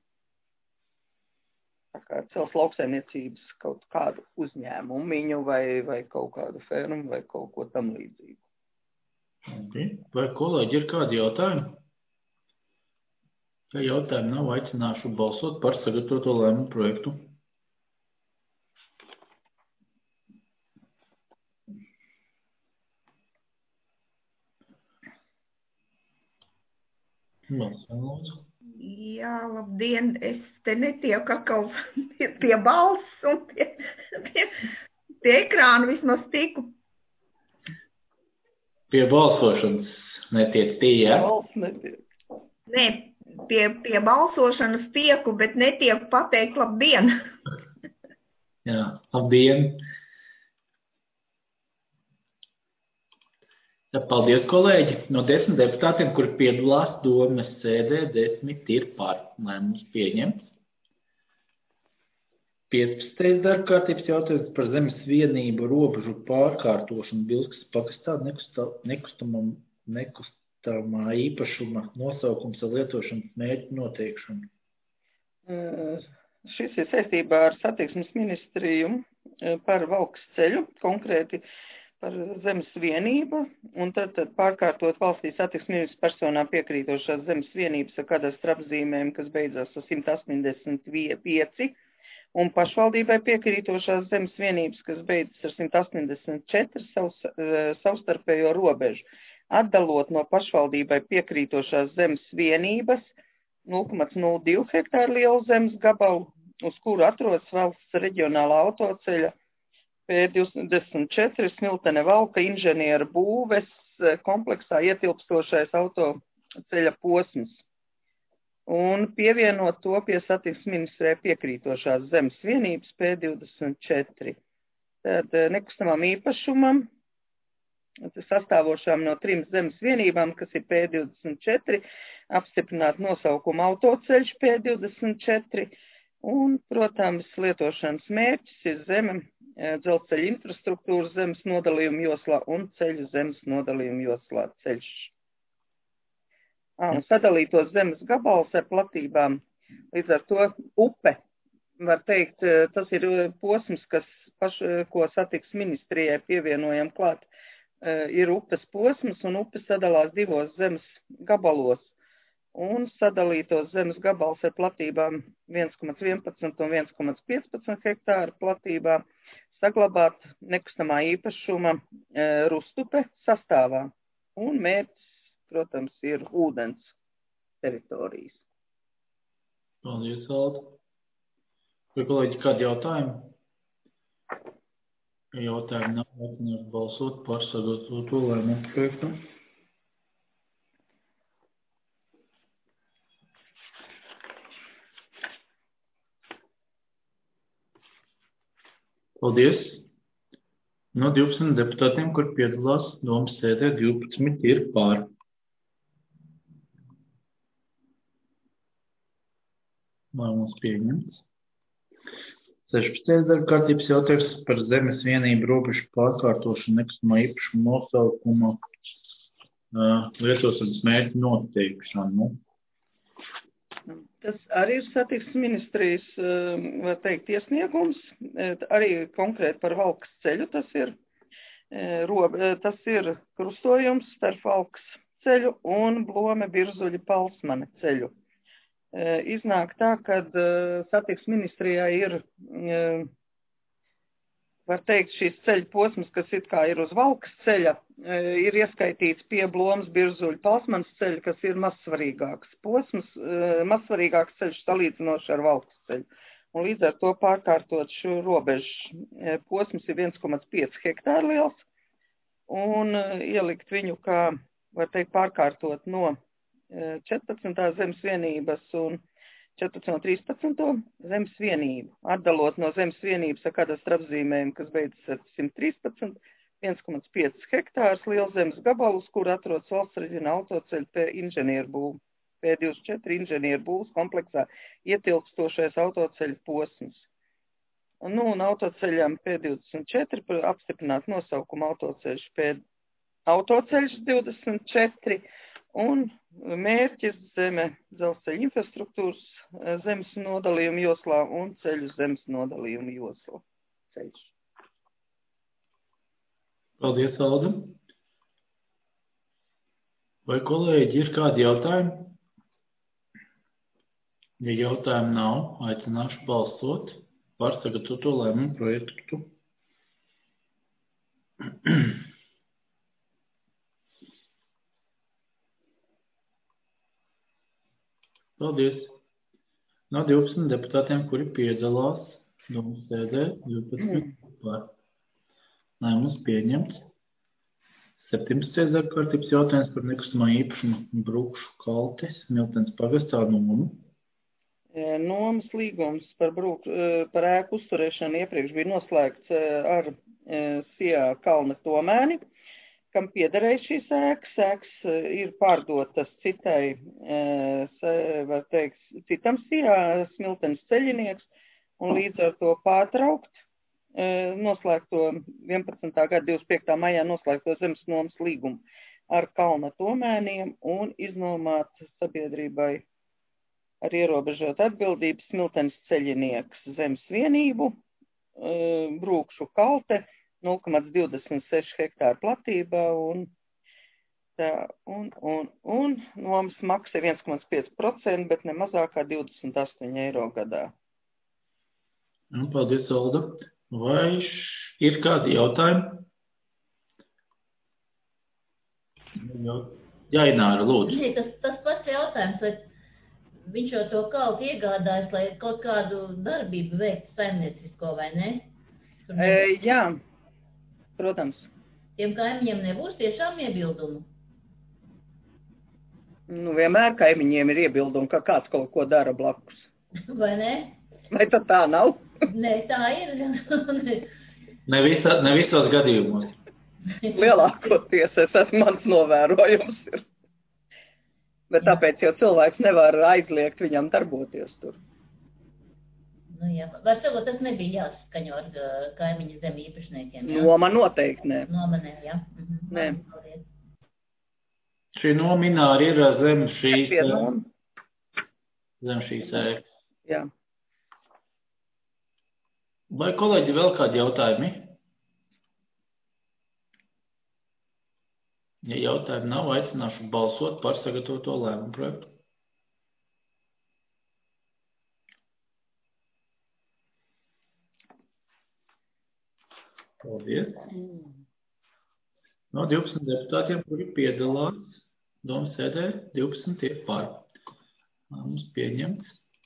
Tā kā cels lauksaimniecības kaut kādu uzņēmumiņu vai kaut kādu fermu vai kaut ko tam līdzīgu. Vai kolēģi ir kādi jautājumi? Ja jautājumi nav, aicināšu balsot par sagatavoto lēmumu projektu. Balsojam, lūdzu. Jā, labdien, es te netieku atkal pie balss un pie ekrāna vismaz tiku. Pie balsošanas netiek tie? Balss netiek. Nē, pie balsošanas tieku, bet netieku pateikt labdien. Jā, labdien. Paldies, kolēģi. No 10 deputātiem, kuri piedalās domas sēdē, 10 ir par. Lēmums pieņemts. 15. darba kārtības jautājums par zemes vienību robežu pārkārtošanu Bilskas pagastā nekustamā īpašuma nosaukums ar lietošanas mērķu noteikšanu. Šis ir saistībā ar satiksmes ministriju par Valkas ceļu, konkrēti par zemes vienību, un tad pārkārtot valstī satiksmes personām piekrītošās zemes vienības ar kadastra apzīmēm, kas beidzās ar 185, un pašvaldībai piekrītošās zemes vienības, kas beidzas ar 184 savstarpējo robežu, atdalot no pašvaldībai piekrītošās zemes vienības 0,02 hektāru lielu zemes gabalu, uz kuru atrodas valsts reģionālā autoceļa P24 Smiltene Valka inženiera būves kompleksā ietilpstošais autoceļa posms un pievienot to pie satiksmes ministrē piekrītošās zemes vienības P24. Tad nekustamām īpašumam, sastāvošām no 3 zemes vienībām, kas ir P24, apstiprināt nosaukumu autoceļš P24 un, protams, lietošanas mērķis ir zeme, dzelzceļa infrastruktūras zemes nodalījuma joslā un ceļu zemes nodalījuma joslā ceļš. Un sadalītos zemes gabals ar platībām, līdz ar to upe, var teikt, tas ir posms, ko satiksmes ministrijai pievienojam klāt, ir upes posms, un upe sadalās 2 zemes gabalos, un sadalītos zemes gabals ar platībām 1,11 un 1,15 hektāru platībā, saglabāt nekustamā īpašuma rustupe sastāvā. Un mērķis, protams, ir ūdens teritorijas. Paldies, Alda. Vai kolēģi kādi jautājumi? Ja jautājumi nav, aicināšu balsot par sagatavoto lēmumu projektu. Paldies. No 12 deputātiem, kur piedalās domas sēdē, 12 ir pār. Lēmums pieņemts. 16. darba kārtības jautājums par zemes vienību robežu pārkārtošanu nekustamā īpašuma nosaukuma lietošanas mērķu noteikšanu. Tas arī ir satiksmes ministrijas, var teikt, iesniegums, arī konkrēti par Valkas ceļu. Tas ir krustojums starp Valkas ceļu un Blome Birzuļi Palsmane ceļu. Iznāk tā, kad satiksmes ministrijā ir, var teikt, šīs ceļu posms, kas it kā ir uz Valkas ceļa, ir ieskaitīts pie Blomas Birzuļu Palsmanes ceļa, kas ir mazsvarīgāks posms, mazsvarīgāks ceļš salīdzinoši ar Valkas ceļu. Un līdz ar to pārkārtot šo robežu posms ir 1,5 hektāru liels un ielikt viņu, kā, var teikt, pārkārtot no 14. zemes vienības un 14. 13. zemes vienību. Atdalot no zemes vienības ar kadastra apzīmējumu, kas beidzas ar 113, 1,5 hektārs liels zemes gabalus, kur atrodas valsts reģiona autoceļu inženierbūvu. P24 inženierbūvas kompleksā ietilpstošais autoceļu posms. Un autoceļām P24 apstiprināt nosaukumu autoceļš 24 un mērķis zeme dzelzceļa infrastruktūras zemes nodalījuma joslā un ceļu zemes nodalījuma josla ceļš. Paldies, Alda. Vai kolēģi ir kādi jautājumi? Ja jautājumu nav, aicināšu balsot par sagatavoto lēmumu projektu. Paldies. No 12 deputātiem, kuri piedalās domas sēdē, 12 par. Lēmums pieņemts. 17. darba kārtības jautājums par nekustamā īpašuma Brūkšu kaltes Miltenes pagastā nomu. Nomas līgums par ēku uzturēšanu iepriekš bija noslēgts ar Sijā Kalna Tomēni, kam piederēja šīs ēkas. Ēkas ir pārdotas var teikt, citam Sijā Smiltenes ceļinieks, un līdz ar to pārtraukt noslēgto 11. gada 25. maijā noslēgto zemes nomas līgumu ar Kalna Tomēniem un iznomāt sabiedrībai ar ierobežot atbildības Smiltenes ceļinieks zemes vienību, Brūkšu kalte, 0,26 hektāru platībā un nomas maksa 1,5%, bet ne mazākā 28 eiro gadā. Paldies, Olda. Vai ir kādi jautājumi? Jā, Ināra, lūdzu. Tas pats jautājums, vai viņš jau to kaltu iegādājas, lai kaut kādu darbību veiktu saimniecisko, vai ne? Jā, protams. Tiem kaimiņiem nebūs tiešām iebildumu? Vienmēr kaimiņiem ir iebildumi, ka kāds kaut ko dara blakus. Vai ne? Vai tad tā nav? Nē, tā ir. Ne visos gadījumos. Lielākoties mans novērojums ir. Bet tāpēc jau cilvēks nevar aizliegt viņam darboties tur. Jā. Var sakot, tas nebija jāsaskaņo ar kaimiņu zemi īpašniekiem, jā? Noma noteikti nē. Noma nē, jā. Nē. Šī nomināri ir zem šīs ēkas. Jā. Vai kolēģi vēl kādi jautājumi? Ja jautājumu nav, aicināšu balsot par sagatavoto lēmumu projektu. Paldies. No 12 deputātiem, kuri piedalās domas sēdē, 12 ir par. Lēmums pieņemts.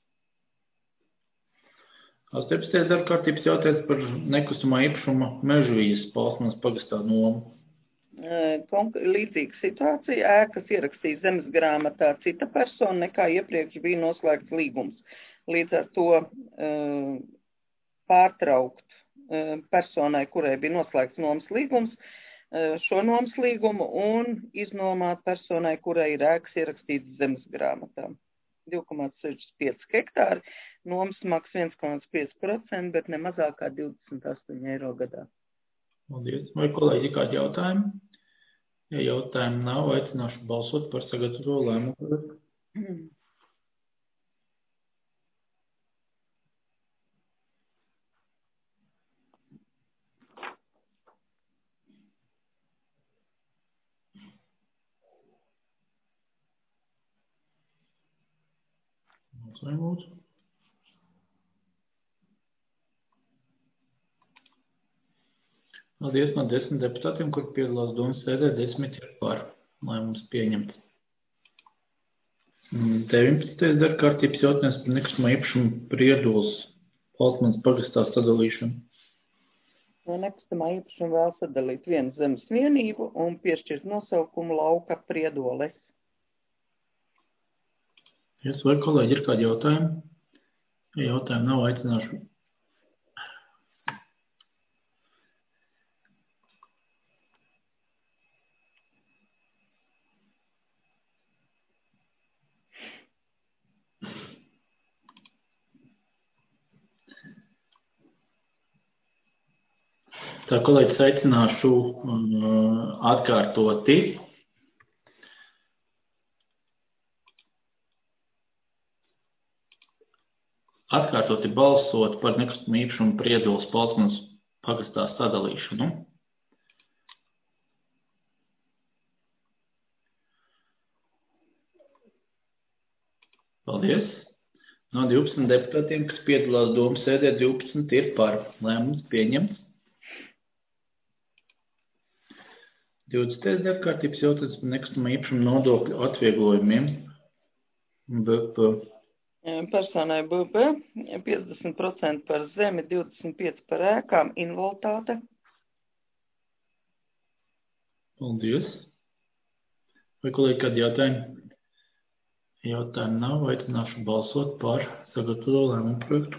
18. darba kārtības jautājums par nekustamā īpašuma Mežvijas Palsmanes pagastā nomu. Līdzīga situācija, ēkas ierakstīja zemes grāmatā cita persona, nekā iepriekš bija noslēgts līgums. Līdz ar to pārtraukt personai, kurai bija noslēgts nomas līgums, šo nomas līgumu un iznomāt personai, kurai ir ēkas ierakstīts zemes grāmatā. 2,65 hektāri, nomas maksa 1,5%, bet ne mazāk kā 28 eiro gadā. Paldies. Vai kolēģi kādi jautājumi? Ja jautājumu nav, aicināšu balsot par sagatavoto lēmumu. Lūdzu. Paldies no 10 deputātiem, kur piedalās domas sēdē, 10 ir par. Lēmums pieņemts. 19. darba kārtības jautājums par nekustamā īpašuma Priedoles Baltmanas pagastā sadalīšanu. Nekustamā īpašuma vēl sadalīt vienu zemes vienību un piešķirt nosaukumu lauka Priedoles. Vai kolēģi ir kādi jautājumi? Ja jautājumi nav, aicināšu. Tā, kolēģis, aicināšu atkārtoti. Atkārtoti balsot par nekustamā īpašuma Priedoles Baltmanas pagastā sadalīšanu. Paldies. No 12 deputātiem, kas piedalās domas sēdē, 12 ir par. Lēmums pieņemts. 20. darba kārtības jautājums par nekustamā īpašuma nodokļu atvieglojumiem. BP. Personai BP 50% par zemi, 25% par ēkām, invaliditāte. Paldies. Vai kolēģi kādi jautājumi? Jautājumu nav, aicināšu balsot par sagatavoto lēmumu projektu.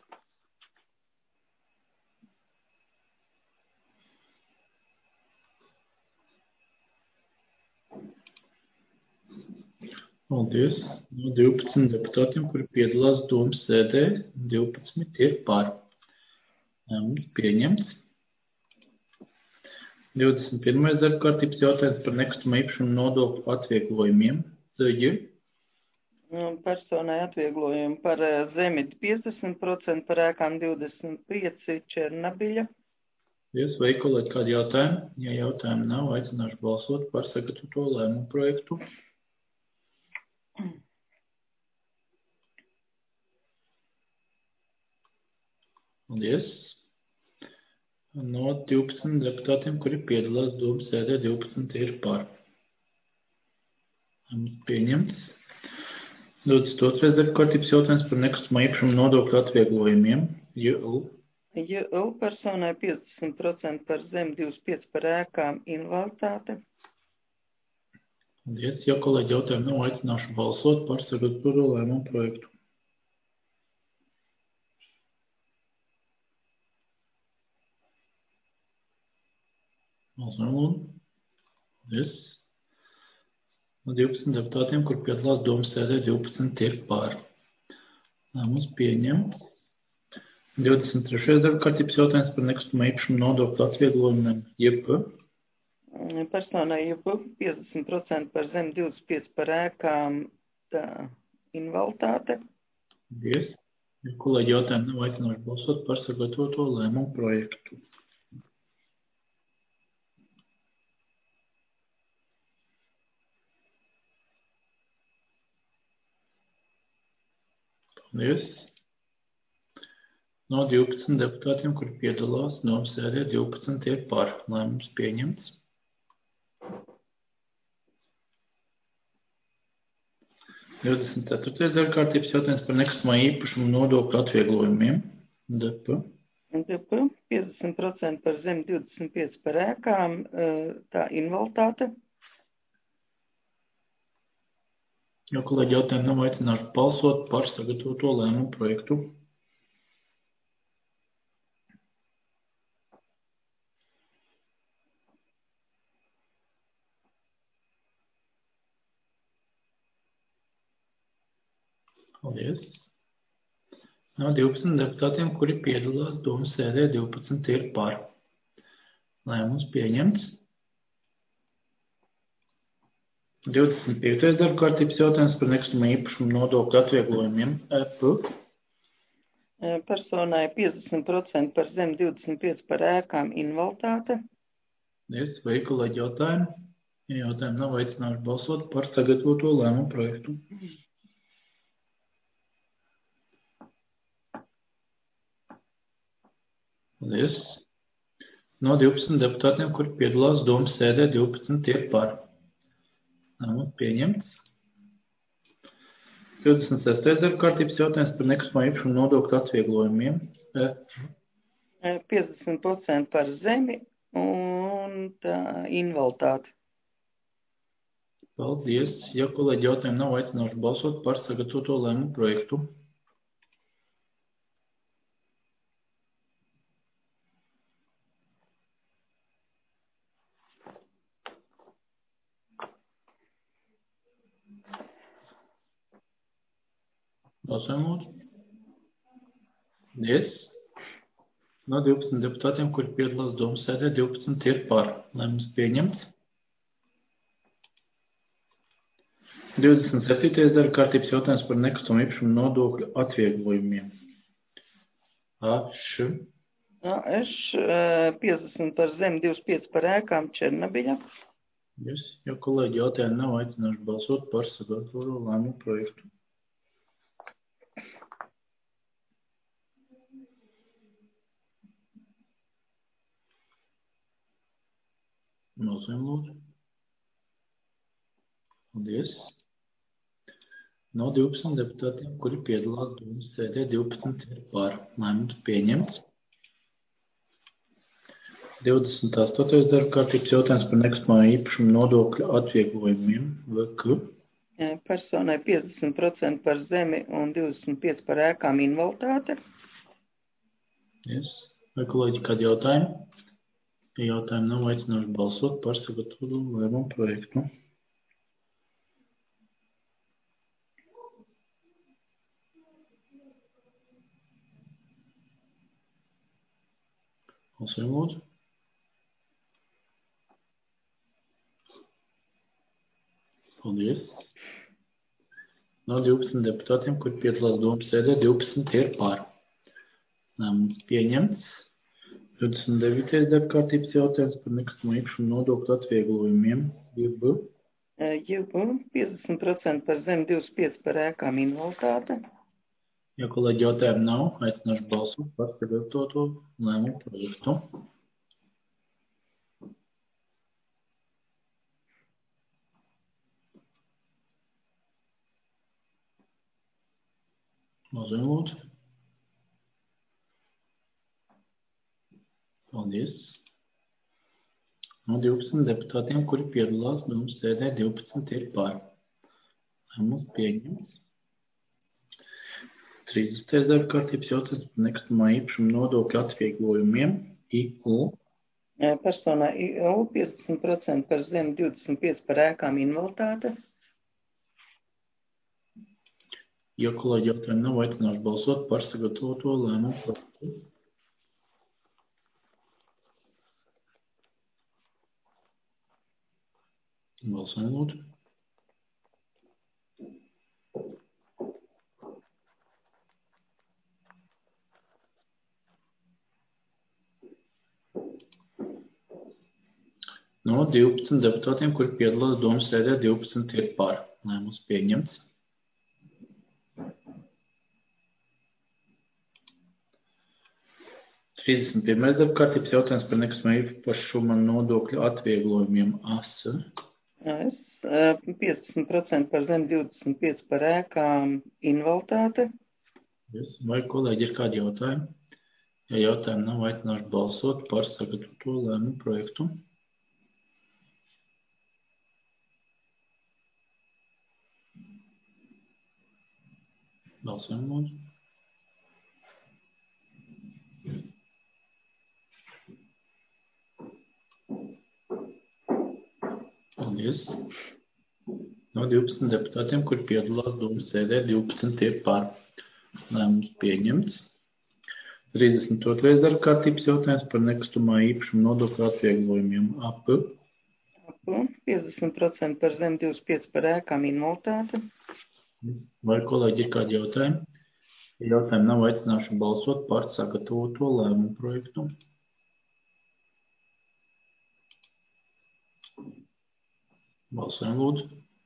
Paldies. No 12 deputātiem, kuri piedalās domas sēdē, 12 ir par. Lēmums pieņemts. 21. darba kārtības jautājums par nekustamā īpašuma nodokļu atvieglojumiem. Zaļi. Personai atvieglojumi par zemi 50%, par ēkām 25% Černabiļa. Vai kolēģi kādi jautājumi? Ja jautājumi nav, aicināšu balsot par sagatavoto lēmumu projektu. Paldies. No 12 deputātiem, kuri piedalās domas sēdē, 12 ir par. Pieņemts. 22. darba kārtības jautājums par nekustamā īpašuma nodokļu atvieglojumiem. JL personai 50% par zemi, 25% par ēkām, invaliditāte. Paldies. Ja kolēģi jautājumu nav, aicināšu balsot par sagatavoto lēmumu projektu. Paldies. No 12 deputātiem, kur piedalās domas sēdē, 12 ir par. Lēmums pieņemts. 23. darba kārtības jautājums par nekustamā īpašuma nodokļu atvieglojumiem. JP. Personai JP 50% par zemi, 25% par ēkām, invaliditāte. Paldies. Ja kolēģi jautājumu nav, aicināšu balsot par sagatavoto lēmumu projektu. Paldies. No 12 deputātiem, kuri piedalās domas sēdē, 12 ir par. Lēmums pieņemts. 24. darba kārtības jautājums par nekustamā īpašuma nodokļu atvieglojumiem. DP. 50% par zemi, 25% par ēkām, tā invaliditāte. Ja kolēģi jautājumu nav, aicināšu balsot par sagatavoto lēmumu projektu. Paldies. No 12 deputātiem, kuri piedalās domas sēdē, 12 ir par. Lēmums pieņemts. 25. darba kārtības jautājums par nekustamā īpašuma nodokļu atvieglojumiem. Personai 50% par zemi, 25% par ēkām invaliditāte. Vai kolēģi jautājumi? Ja jautājumi nav, aicināšu balsot par sagatavoto lēmumu projektu. Paldies. No 12 deputātiem, kuri piedalās domas sēdē, 12 ir par. Lēmums pieņemts. 26. darba kārtības jautājums par nekustamā īpašuma nodokļu atvieglojumiem. 50% par zemi un invaliditāti. Paldies. Ja kolēģi jautājumi nav, aicināšu balsot par sagatavoto lēmumu projektu. Balsojam lūdzu. Paldies. No 12 deputātiem, kuri piedalās domas sēdē, 12 ir par. Lēmums pieņemts. 27. darba kārtības jautājums par nekustamā īpašuma nodokļu atvieglojumiem. Aš 50 par zemi, 25 par ēkām, Černabiļa. Ja kolēģi jautājumi nav, aicināšu balsot par sagatavoto lēmumu projektu. Balsojam lūdzu. Paldies. No 12 deputātiem, kuri piedalās domas sēdē, 12 ir par. Lēmums pieņemts. 28. darba kārtības jautājums par nekustamā īpašuma nodokļu atvieglojumiem. VK. Personai 50% par zemi un 25% par ēkām invaliditāte. Vai kolēģi kādi jautājumi? Ja jautājumi nav, aicināšu balsot par sagatavoto lēmumu projektu. Balsojam lūdzu. Paldies. No 12 deputātiem, kuri piedalās domas sēdē, 12 ir par. Lēmums pieņemts. 29. darba kārtības jautājums par nekustamā īpašuma nodokļu atviegojumiem. JB. 50% par zemi, 25% par ēkām invaliditāte. Ja kolēģi jautājumi nav, aicināšu balsot par sagatavoto lēmumu projektu. Balsojam lūdzu. Paldies. No 12 deputātiem, kuri piedalās domas sēdē, 12 ir par. Lēmums pieņemts. 30. darba kārtības jautājums par nekustamā īpašuma nodokļu atvieglojumiem. IU. Personai IU 50% par zemi, 25% par ēkām invaliditāte. Ja kolēģi jautājumi nav, aicināšu balsot par sagatavoto lēmumu projektu. Balsojam lūdzu. No 12 deputātiem, kuri piedalās domas sēdē, 12 ir par. Lēmums pieņemts. Trīsdesmit darba kārtības jautājums par nekustamā īpašuma nodokļu atvieglojumiem. AS. 50% par zemi, 25% par ēkām invaliditāte. Vai kolēģi ir kādi jautājumi? Ja jautājumi nav, aicināšu balsot par sagatavoto lēmumu projektu. Balsojam lūdzu. Paldies. No 12 deputātiem, kuri piedalās domas sēdē, 12 ir par. Lēmums pieņemts. 32. darba kārtības jautājums par nekustamā īpašuma nodokļu atvieglojumiem AP. 50% par zem 25 par ēkām invaliditāte. Vai kolēģi ir kādi jautājumi? Ja jautājumi nav, aicināšu balsot par sagatavoto lēmumu projektu. Balsojam lūdzu.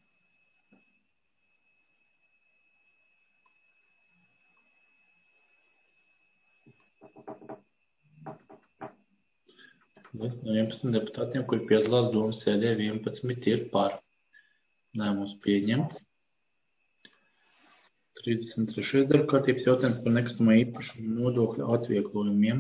No 11 deputātiem, kuri piedalās domas sēdē, 11 ir par. Lēmums pieņemts. 33. darba kārtības jautājums par nekustamā īpašuma nodokļu atvieglojumiem.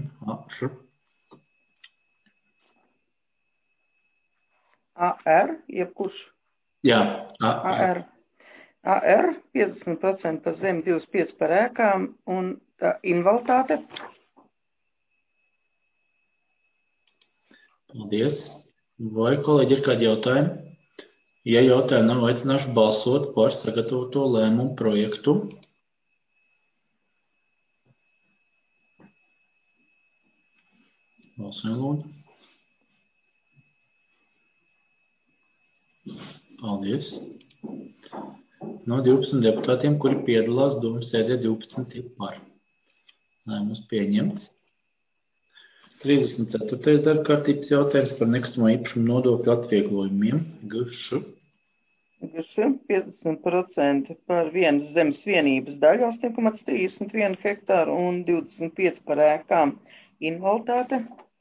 AR, jebkurš? Jā, AR. AR 50% par zem 25 par ēkām un invaliditāte. Paldies. Vai kolēģi ir kādi jautājumi? Ja jautājumi nav, aicināšu balsot par sagatavoto lēmumu projektu. Balsojam lūdzu. Paldies. No 12 deputātiem, kuri piedalās domas sēdē, 12 ir par. Lēmums pieņemts. 34. darba kārtības jautājums par nekustamā īpašuma nodokļu atvieglojumiem. GŠ. 50% par vienas zemes vienības daļu 8,31 hektāru un 25 par ēkām invaliditāte.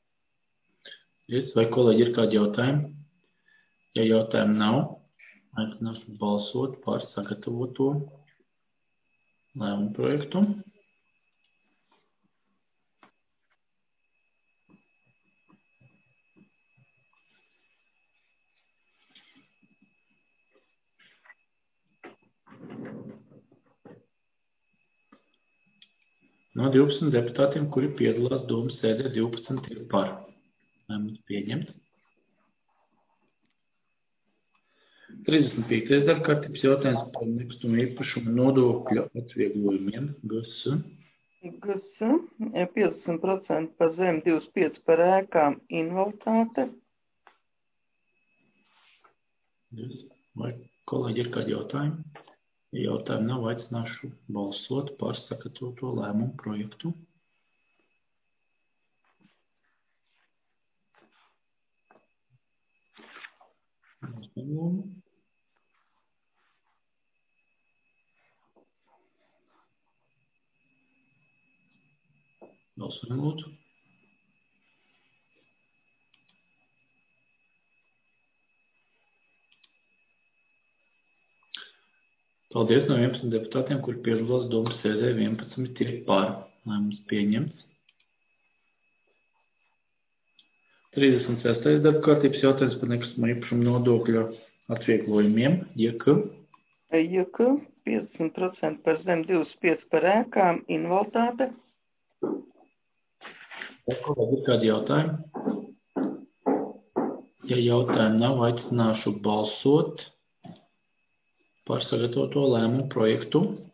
Vai kolēģi ir kādi jautājumi? Ja jautājumi nav, aicināšu balsot par sagatavoto lēmumu projektu. No 12 deputātiem, kuri piedalās domas sēdē, 12 ir par. Lēmums pieņemts. 35. darba kārtības jautājums par nekustamā īpašuma nodokļu atvieglojumiem. GS. 50% par zem 25 par ēkām invaliditāte. Vai kolēģi ir kādi jautājumi? Ja jautājumi nav, aicināšu balsot par sagatavoto lēmumu projektu. Balsojam lūdzu. Paldies. No 11 deputātiem, kuri piedalās domas sēdē, 11 ir par. Lēmums pieņemts. 36. darba kārtības jautājums par nekustamā īpašuma nodokļu atvieglojumiem. JK. 50% par zem 25 par ēkām invaliditāte. Vai kolēģi ir kādi jautājumi? Ja jautājumi nav, aicināšu balsot par sagatavoto lēmumu projektu.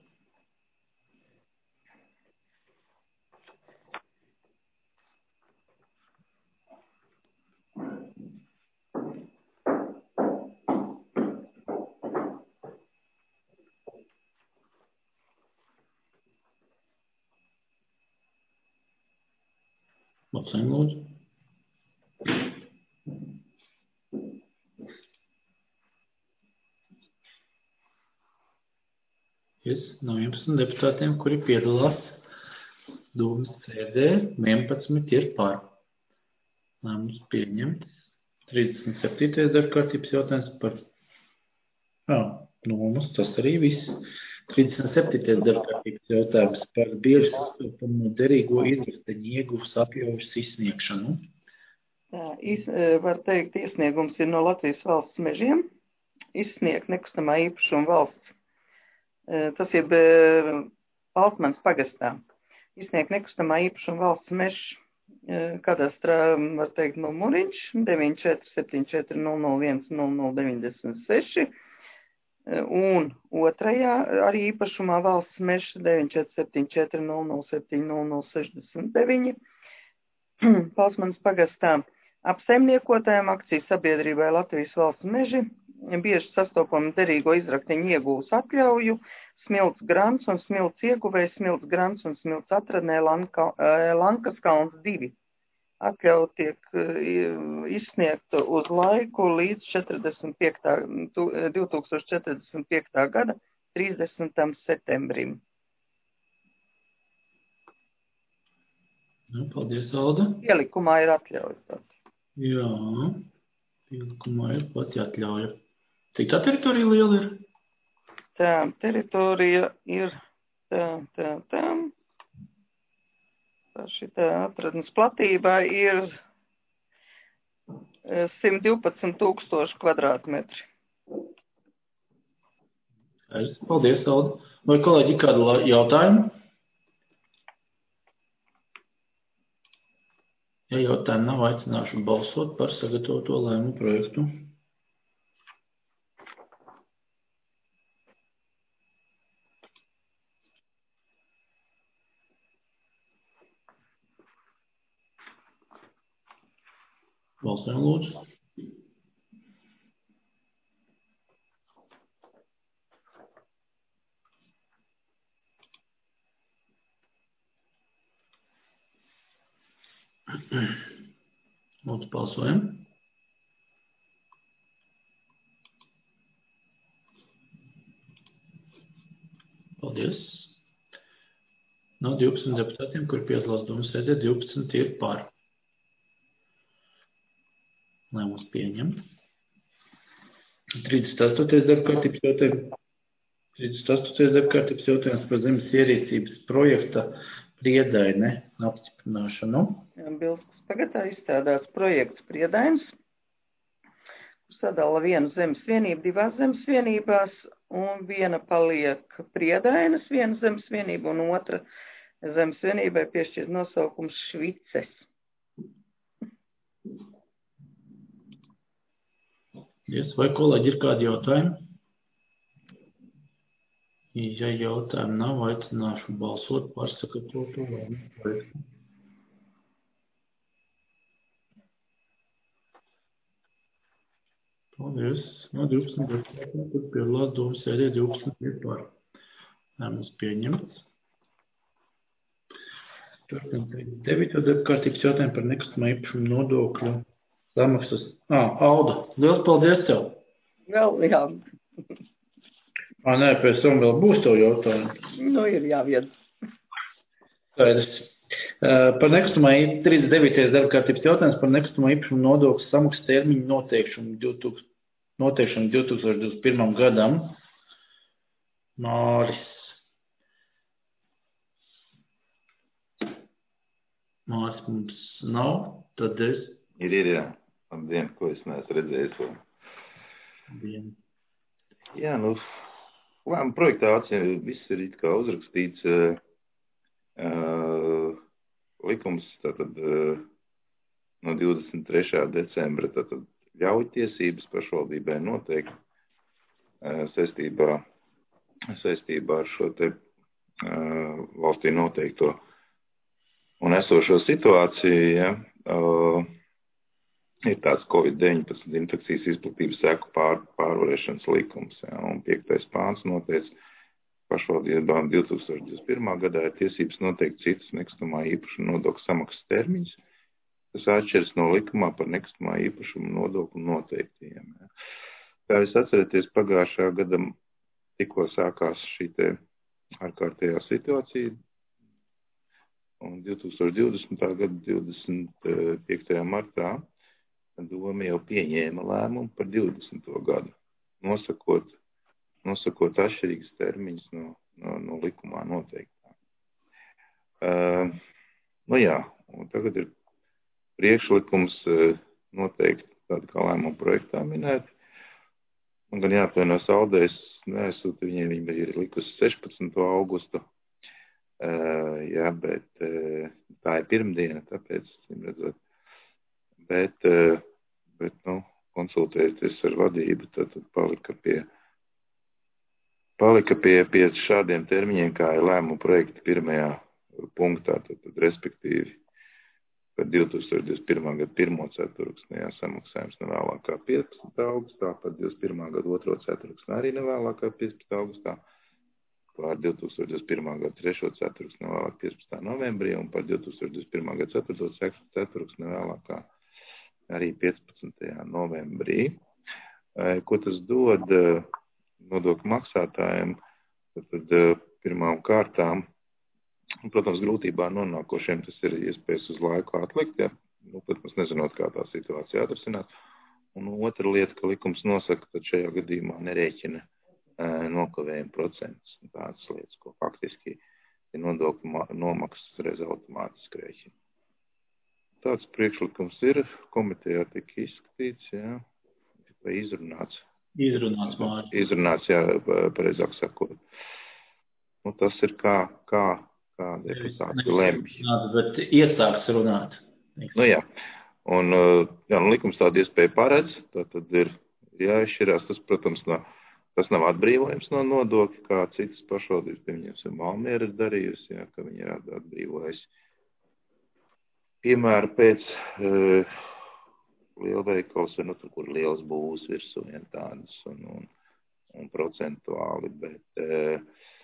Balsojam lūdzu. No 11 deputātiem, kuri piedalās domas sēdē, 11 ir par. Lēmums pieņemts. 37. darba kārtības jautājums par nomas, tas arī viss. 37. darba kārtības jautājums par bieži sastopamo derīgo izrakteņu ieguves apļaujas izsniegšanu. Var teikt, iesniegums ir no Latvijas valsts mežiem. Izsniegt nekustamā īpašuma valsts. Tas ir Altmanas pagastā. Izsniegt nekustamā īpašuma valsts mežs kadastrā, var teikt, numuriņš 9474 001 0096. un otrajā arī īpašumā valsts mežs 94740070069 Palsmanas pagastā. Apsaimniekotājiem akciju sabiedrībai Latvijas valsts meži bieži sastopama derīgo izraktiņu iegūs atļauju, smilts grants un smilts ieguvējs, smilts grants un smilts atradnē Lankas kalns 2. Atļauja tiek izsniegta uz laiku līdz 2045. Gada 30. septembrim. Paldies, Alda. Pielikumā ir atļauja. Jā, pielikumā ir pati atļauja. Cik tā teritorija liela ir? Tā teritorija ir tā. Šitā atradnes platībā ir 112,000 kvadrātmetri. Paldies, Alda. Vai kolēģi kādu jautājumu? Ja jautājumu nav, aicināšu balsot par sagatavoto lēmumu projektu. Balsojam, lūdzu. Lūdzu, balsojam. Paldies. No 12 deputātiem, kur piedalās domas sēdē, 12 ir par. Lēmums pieņemt. 38. darbkārtības jautājums par zemes ierīcības projekta Priedaine apstiprināšanu. Bilskas pagatā izstrādāts projekts Priedainis, kur sadala vienu zemes vienību divās zemes vienībās, un viena paliek Priedainas viena zemes vienība, un otra zemes vienībai piešķirt nosaukums Švices. Vai kolēģi ir kādi jautājumi? Ja jautājumu nav, aicināšu balsot par sagatavoto lēmumu projektu. Paldies. No 12 deputātiem, kur piedalās domas sēdē, 12 ir par. Lēmums pieņemts. Turpinām 9. darbkārtības jautājumu par nekustamā īpašuma nodokļu samaksas. Alda, liels paldies tev! Vēl, jā. Nē, pēc tam vēl būs tev jautājumi. Nu, ir jāvied. Skaidrs. Par nekustamā 39. darbkārtības jautājums par nekustamā īpašuma nodokļu samaksas termiņu noteikšanu 2021. gadam. Māris mums nav, tad es... Ir, jā. Labdien, ko es neesmu redzējis vēl. Labdien. Jā, lēmuma projektā viss ir it kā uzrakstīts likums tātad no 23. decembra tātad ļauj tiesības pašvaldībai noteikt saistībā ar šo te valstī noteikto un esošo situāciju, ja, ir tāds COVID-19 infekcijas izplatības seku pārvarēšanas likums, ja, un 5. pāns noteica pašvaldībām 2021. gadā ir tiesības noteikt citus nekustamā īpašuma nodokļu samaksas termiņus, kas atšķiras no likumā par nekustamā īpašuma nodokļu noteiktiem. Ja. Kā jūs atceraties, pagājušā gada tikko sākās šī te ārkārtējā situācija, un 2020. gada 25. martā Doma jau pieņēma lēmumu par 20. gadu, nosakot atšķirīgas termiņas no likumā noteiktā. Jā, un tagad ir priekšlikums noteikti tādu kā lēmumu projektā minēti. Man gan jāatvainojas Aldei, es neesūtu viņiem, viņi ir likusi 16. augustu. Jā, bet tā ir pirmdiena, tāpēc, redzot, bet konsultējoties ar vadību, tad palika pie palika pie šādiem termiņiem, kā ir lēmuma projekta pirmajā punktā, tad respektīvi par 2021. gada 1. ceturksnī samaksājums nevēlāk kā 15. augustā, par 2021. gada 2. ceturksnī arī nevēlāk kā 15. augustā, par 2021. gada 3. ceturksnī nevēlāk 15. novembrī un par 2021. gada 4. ceturksnī nevēlāk kā arī 15. novembrī. Ko tas dod nodokļu maksātājiem? Tad pirmām kārtām, protams, grūtībā nonākošiem tas ir iespējas uz laiku atlikt, ja? Protams, nezinot, kā tā situācija atrasināt. Un otra lieta, ka likums nosaka, tad šajā gadījumā nerēķina nokavējuma procentus. Tādas lietas, ko faktiski ir nodokļu nomaksas reiz automātiski rēķina. Tāds priekšlikums ir, komitejā tika izskatīts, jā, vai izrunāts. Izrunāts, jā, pareizāk sakot. Nu, tas ir kā deputāti lemj. Bet iesāks runāt. Nu jā, un likums tādu iespēju paredz, tad ir jāizšķirās, tas, protams, tas nav atbrīvojums no nodokļa, kā citas pašvaldības, piemēram, Valmiera ir darījusi, jā, ka viņi ir atbrīvojusi. Piemēram, pēc lielveikals ir, tur, kur liels būs virsū, ja tādas un procentuāli, bet,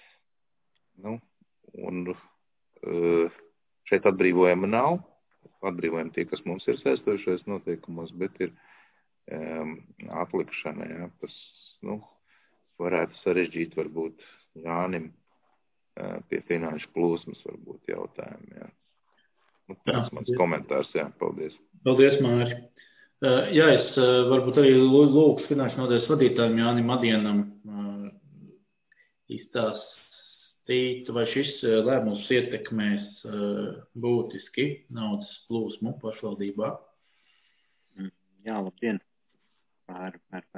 šeit atbrīvojuma nav. Atbrīvojumi tie, kas mums ir saistošais noteikumos, bet ir atlikšana, jā. Tas, varētu sarežģīt varbūt Jānim pie finanšu plūsmas varbūt jautājumu, jā. Tas mans komentārs, jā, paldies. Paldies, Māri. Jā, es varbūt arī lūkšu finanšu nodaļas vadītājiem Jānim Adienam izstāstīt, vai šis lēmums ietekmēs būtiski naudas plūsmu pašvaldībā. Jā, labdien. Par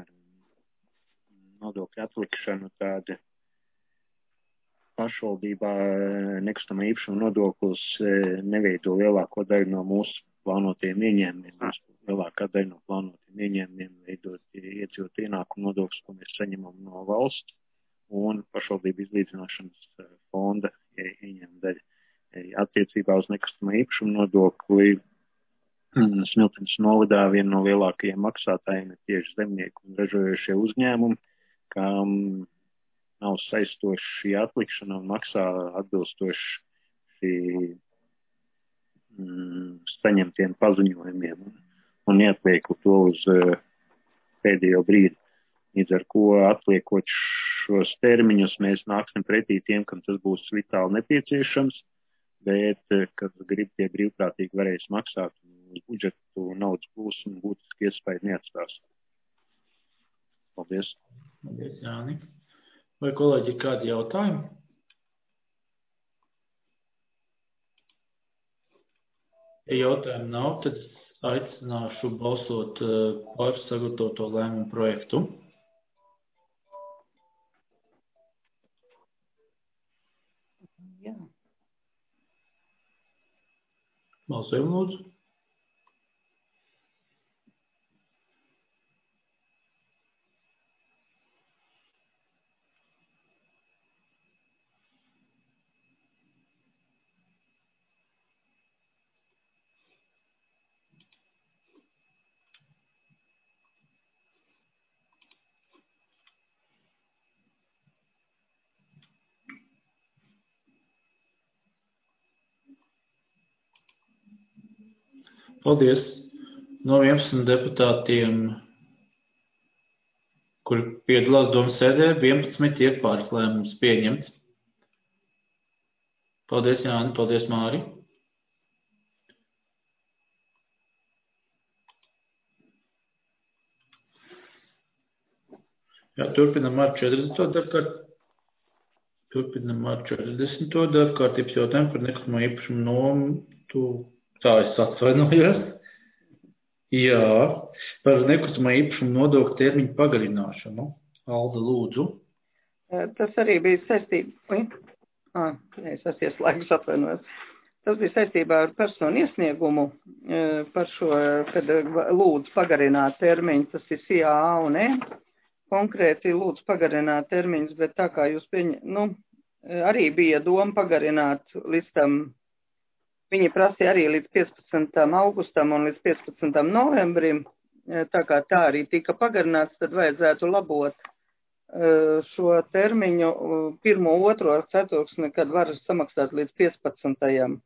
nodokļu atlikšanu tāda pašvaldībā nekustamā īpašuma nodoklis neveido lielāko daļu no mūsu plānotiem ieņēmumiem. Lielākā daļa no plānotiem ieņēmumiem veidot iedzīvot ienākumu nodoklis, ko mēs saņemam no valsts, un pašvaldību izlīdzināšanas fonda ieņēmuma daļa. Attiecībā uz nekustamā īpašuma nodokli Smiltenes novadā viena no lielākajiem maksātājiem ir tieši zemnieku un ražojošie uzņēmumi, kam nav saistoši atlikšana un maksā atbilstoši saņemtiem paziņojumiem un neatliek to uz pēdējo brīdi. Līdz ar ko atliekot šos termiņus, mēs nāksim pretī tiem, kam tas būs vitāli nepieciešams, bet, kad grib tie brīvprātīgi varēs maksāt uz budžetu naudas plūsmu, būtiski iespēju neatstās. Paldies. Paldies, Jāni. Vai kolēģi ir kādi jautājumi? Ja jautājumu nav, tad aicināšu balsot par sagatavoto lēmumu projektu. Jā. Balsojam, lūdzu. Paldies. No 11 deputātiem, kuri piedalās domas sēdē, 11 ir par lēmums pieņemts. Paldies, Jāni, paldies, Māri. Jā, turpinam ar 40. darbkārtības jautājumu par nekustamo īpašumu nomu. Tā es atvainojos. Jā, par nekustamā īpašuma nodokļu termiņu pagarināšanu. Alda, lūdzu. Tas arī bija saistībā. Es esmu ieslēgus, atvainojos. Tas bija saistībā ar personu iesniegumu par šo, kad lūdzu pagarināt termiņu. Tas ir CAA un E konkrēti lūdzu pagarināt termiņus, bet tā kā jūs arī bija doma pagarināt līdz tam, viņi prasīja arī līdz 15. augustam un līdz 15. novembrim, tā kā tā arī tika pagarināts, tad vajadzētu labot šo termiņu 1., 2. ceturksni, kad var samaksāt līdz 15.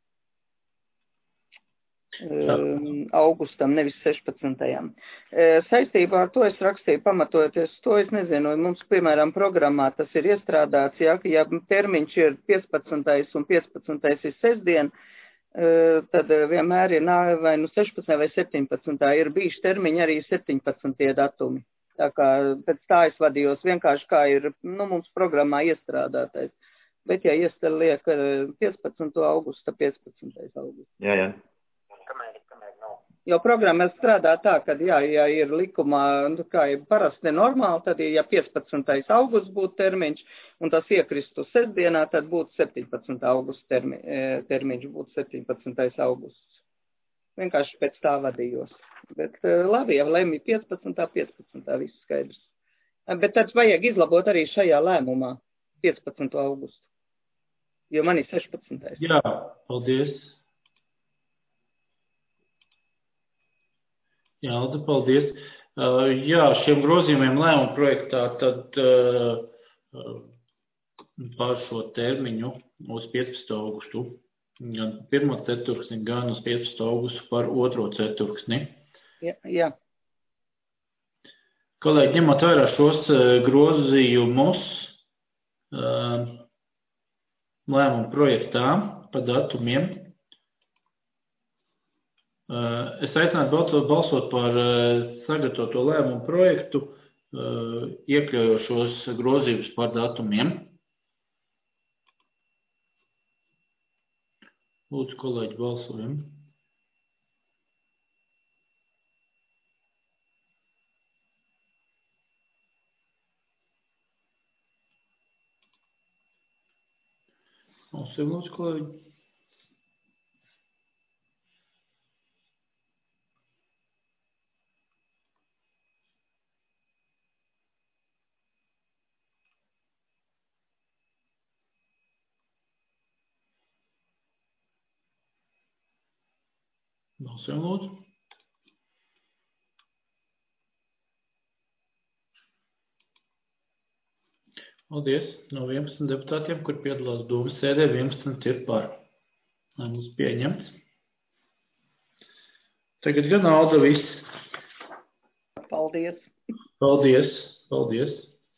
augustam, nevis 16. Saistībā ar to es rakstīju, pamatojoties to, es nezinu, mums, piemēram, programmā tas ir iestrādāts, ja termiņš ir 15. un 15. ir sestdien, tad vienmēr ir vai 16. vai 17. ir bijuši termiņi arī 17. datumi. Tā kā pēc tā es vadījos vienkārši kā ir, mums programmā iestrādātais. Bet, ja iestāde liek 15. augusta, 15. augusta. Jā. Jo programma strādā tā, ka, ja ir likumā, kā ir parasti normāli, tad, ja 15. augusts būtu termiņš, un tas iekristu sestdienā, tad būtu 17. augusta termiņš, būtu 17. augusts. Vienkārši pēc tā vadījos. Bet labi, ja lemj 15. viss skaidrs. Bet tad vajag izlabot arī šajā lēmumā 15. augustu. Jo man ir 16. Jā, paldies. Jā, Alda, paldies. Jā, šiem grozījumiem lēmuma projektā tad par šo termiņu uz 15. augustu, gan 1. ceturksni, gan uz 15. augustu par 2. ceturksni. Jā. Kolēģi, ņemot vērā šos grozījumus lēmuma projektā par datumiem, es aicinātu balsot par sagatavoto lēmumu projektu, iekļaujošos grozījumus par datumiem. Lūdzu, kolēģi, balsojam. Balsojam, lūdzu, kolēģi. Balsojam, lūdzu. Paldies. No 11 deputātiem, kur piedalās Dūmas sēdē, 11 ir par. Lēmums pieņemts. Tagad gan Alda viss. Paldies. Paldies.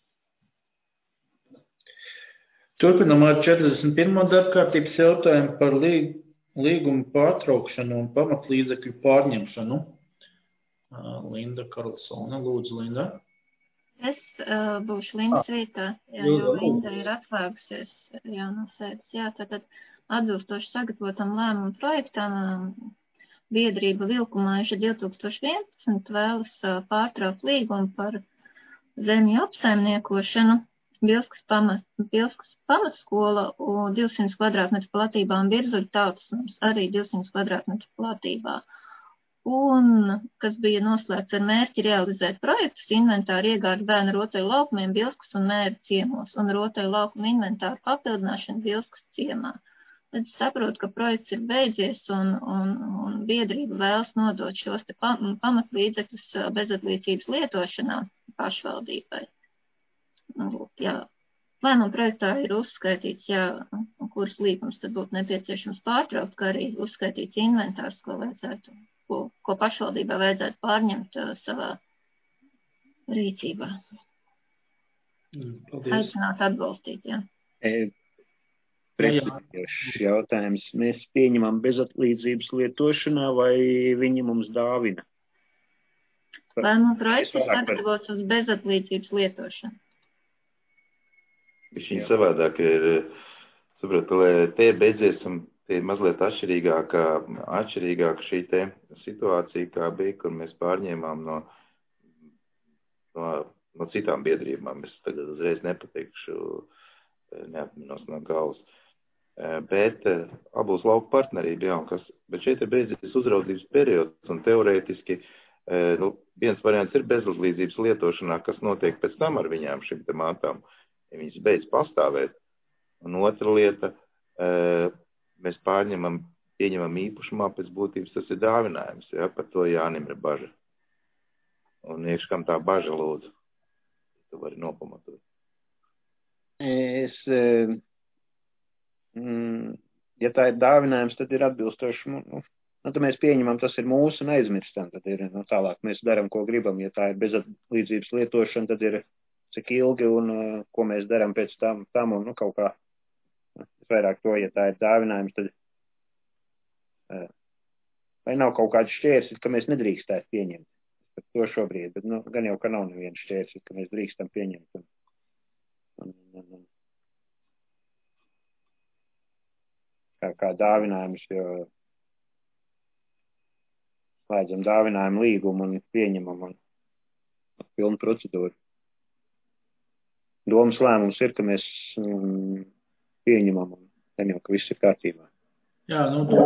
Turpinam ar 41. darbkārtības jautājumu par līguma pārtraukšanu un pamatlīdzekļu pārņemšanu. Linda Karlsone. Lūdzu, Linda. Es būšu Lindas vietā, jo Linda ir atslēgusies no sēdes. Jā, tātad atbilstoši sagatavotam lēmumu projektam biedrība Vilkumaiša 2011 vēlas pārtraukt līgumu par zemju apsaimniekošanu Bilskas pamatskola 200 kvadrātmetru platībā un Birzuļu tautas arī 200 kvadrātmetru platībā. Un, kas bija noslēgts ar mērķi realizēt projektus, inventāru iegādi bērnu rotaļu laukumiem Bilskas un Mēru ciemos un rotaļu laukumu inventāru papildināšanu Bilskas ciemā. Tad saprotu, ka projekts ir beidzies un biedrība vēlas nodot šos te pamatlīdzekļus bezatlīdzības lietošanā pašvaldībai. Jā. Lēmuma projektā ir uzskaitīts, kuras līgums tad būtu nepieciešams pārtraukt, kā arī uzskaitīts inventārs, ko pašvaldībā vajadzētu pārņemt savā rīcībā. Aicināt atbalstīt, jā. Precizējošs jautājums. Mēs pieņemam bezatlīdzības lietošanā vai viņi mums dāvina? Lēmuma projekts ir sagatavots uz bezatlīdzības lietošanu. Viņa savādāk ir, sapratu, lai te beidzies un te ir mazliet atšķirīgāka šī te situācija, kā bija, kur mēs pārņēmām no citām biedrībām. Es tagad uzreiz nepateikšu, neapminos no galvas. Bet abos lauku partnerība, bet šeit ir beidzies uzraudzības periods un teorētiski Viens variants ir bezuzlīdzības lietošanā, kas notiek pēc tam ar viņām šīm te mātām, ja viņas beidz pastāvēt. Un otra lieta, mēs pieņemam īpašumā pēc būtības, tas ir dāvinājums, ja, par to Jānim ir baža. Un iekškam tā baža lūdzu, tu vari nopamatot. Ja tā ir dāvinājums, tad ir atbilstoši, tad mēs pieņemam, tas ir mūsu un aizmirstam, tad ir, tālāk mēs daram, ko gribam, ja tā ir bezlīdzības lietošana, tad ir cik ilgi un ko mēs daram pēc tam un, kaut kā, vairāk to, ja tā ir dāvinājums, tad, vai nav kaut kāds šķērsis, ka mēs nedrīkstētu pieņemt, par to šobrīd, bet, gan jau, ka nav neviens šķērsis, ka mēs drīkstam pieņemt, kā dāvinājums, jo slēdzam dāvinājumu līgumu un pieņemam un pilnu procedūru. Domas lēmums ir, ka mēs pieņemam un gan jau, ka viss ir kārtībā. Jā,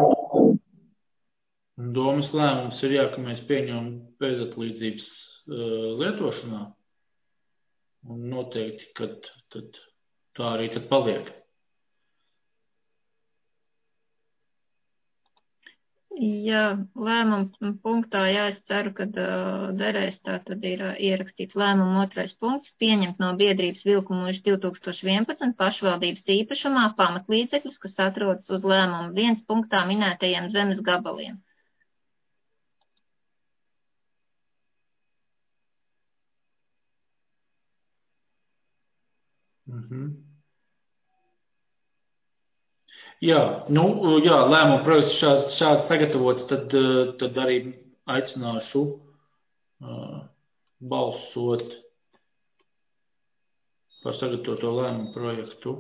domas lēmums ir, ka mēs pieņemam bezatlīdzības lietošanā un noteikti, ka tā arī tad paliek. Jā, lēmuma punktā, es ceru, ka derēs tā tad ir ierakstīts lēmuma 2. punkts, pieņemt no biedrības Vilkumūžs 2011 pašvaldības īpašumā pamatlīdzekļus, kas atrodas uz lēmuma 1. punktā minētajiem zemes gabaliem. Jā, lēmuma projekts šāds sagatavots, tad arī aicināšu balsot par sagatavoto lēmumu projektu.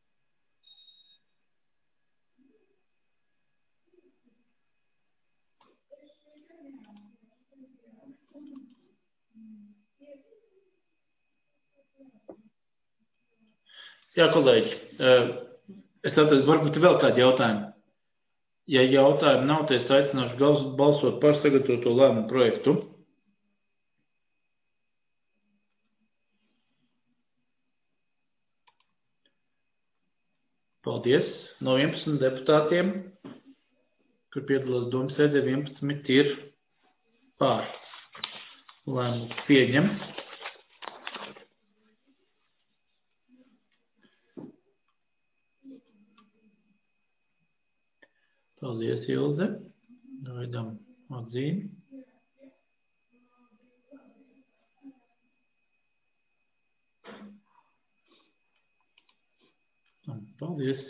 Jā, kolēģi. Es saprotu, varbūt vēl kādi jautājumi. Ja jautājumi nav, tad es aicināšu balsot par sagatavoto lēmumu projektu. Paldies. No 11 deputātiem, kur piedalās domas sēdē, 11 ir pār. Lēmumu pieņemt. Paldies, Ilze. Gaidām atzīmi. Paldies.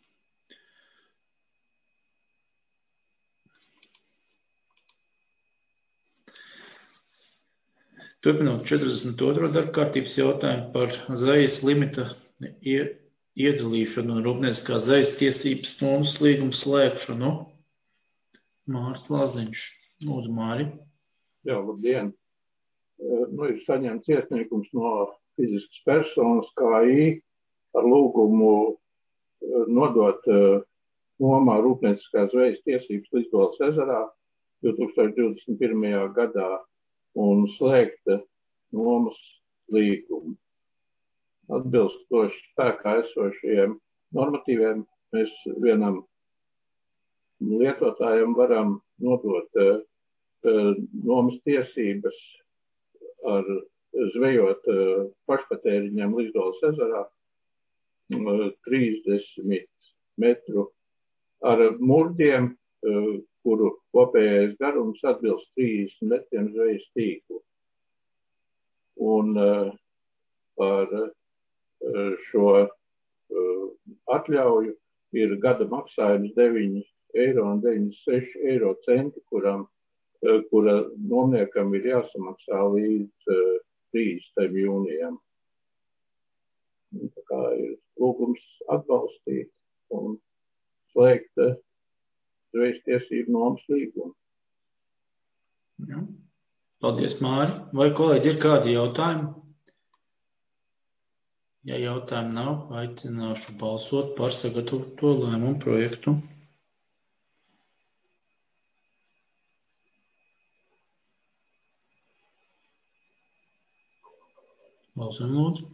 Turpinot 42. darbkārtības jautājumu par zvejas limita iedalīšanu un rūpnieciskā zvejas tiesības nomas līgumu slēgšanu. Māris Lāziņš. Lūdzu, Māri. Jā, labdien. Ir saņemts iesniegums no fiziskas personas KI ar lūgumu nodot nomā rūpnieciskā zvejas tiesības Līsdolas ezerā 2021. gadā un slēgt nomas līgumu. Atbilstoši spēkā esošajiem normatīviem, mēs vienam lietotājam varam nodot nomas tiesības ar zvejot pašpatēriņiem Līsdolas ezerā 30 metru ar murdiem, kuru kopējais garums atbilst 30 metriem zvejas tīklu. Un par šo atļauju ir gada maksājums 9,96 eiro, kura nomniekam ir jāsamaksā līdz 30. jūnijam. Tā kā ir lūgums atbalstīt un slēgt zvejas tiesību nomas līgumu. Paldies, Māri. Vai kolēģi ir kādi jautājumi? Ja jautājumu nav, aicināšu balsot par sagatavoto lēmumu projektu. Balsojam, lūdzu.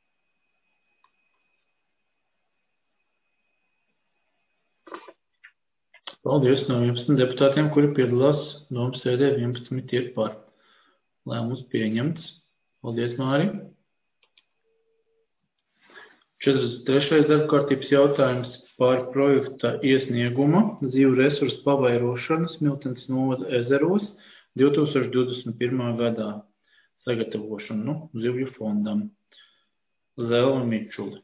Paldies. No 11 deputātiem, kuri piedalās domas sēdē, 11 ir par. Lēmums pieņemts. Paldies, Māri. 43. darbkārtības jautājums par projekta iesnieguma zīvu resursu pavairošanas Miltenes novada ezeros 2021. gadā sagatavošanu zivju fondam. Zelva Mičuli.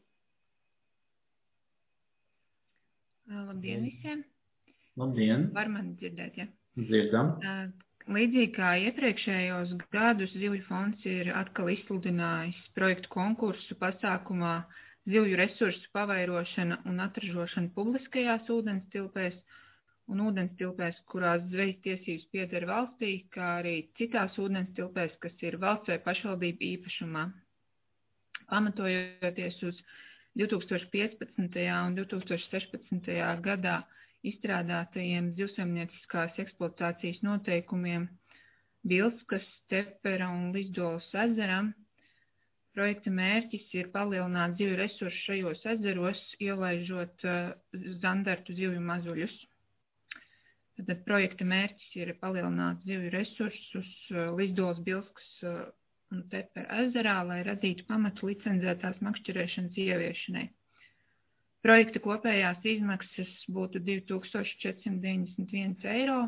Labdien visiem! Labdien! Var mani dzirdēt, ja? Dzirdam. Līdzīgi kā iepriekšējos gadus, Zivju fonds ir atkal izsludinājis projektu konkursu pasākumā zivju resursu pavairošana un atražošana publiskajās ūdenstilpēs un ūdenstilpēs, kurās zvejas tiesības pieder valstī, kā arī citās ūdenstilpēs, kas ir valsts vai pašvaldību īpašumā. Pamatojoties uz 2015. un 2016. gadā izstrādātajiem zivsaimnieciskās eksploatācijas noteikumiem Bilskas, Tepera un Lizdolas ezeram, projekta mērķis ir palielināt zivju resursu šajos ezeros, ielaižot zandartu zivju mazuļus. Tad projekta mērķis ir palielināt zivju resursus Lizdolas, Bilskas un Tepera ezerā, lai radītu pamatu licencētās makšķerēšanas ieviešanai. Projekta kopējās izmaksas būtu 2491 eiro,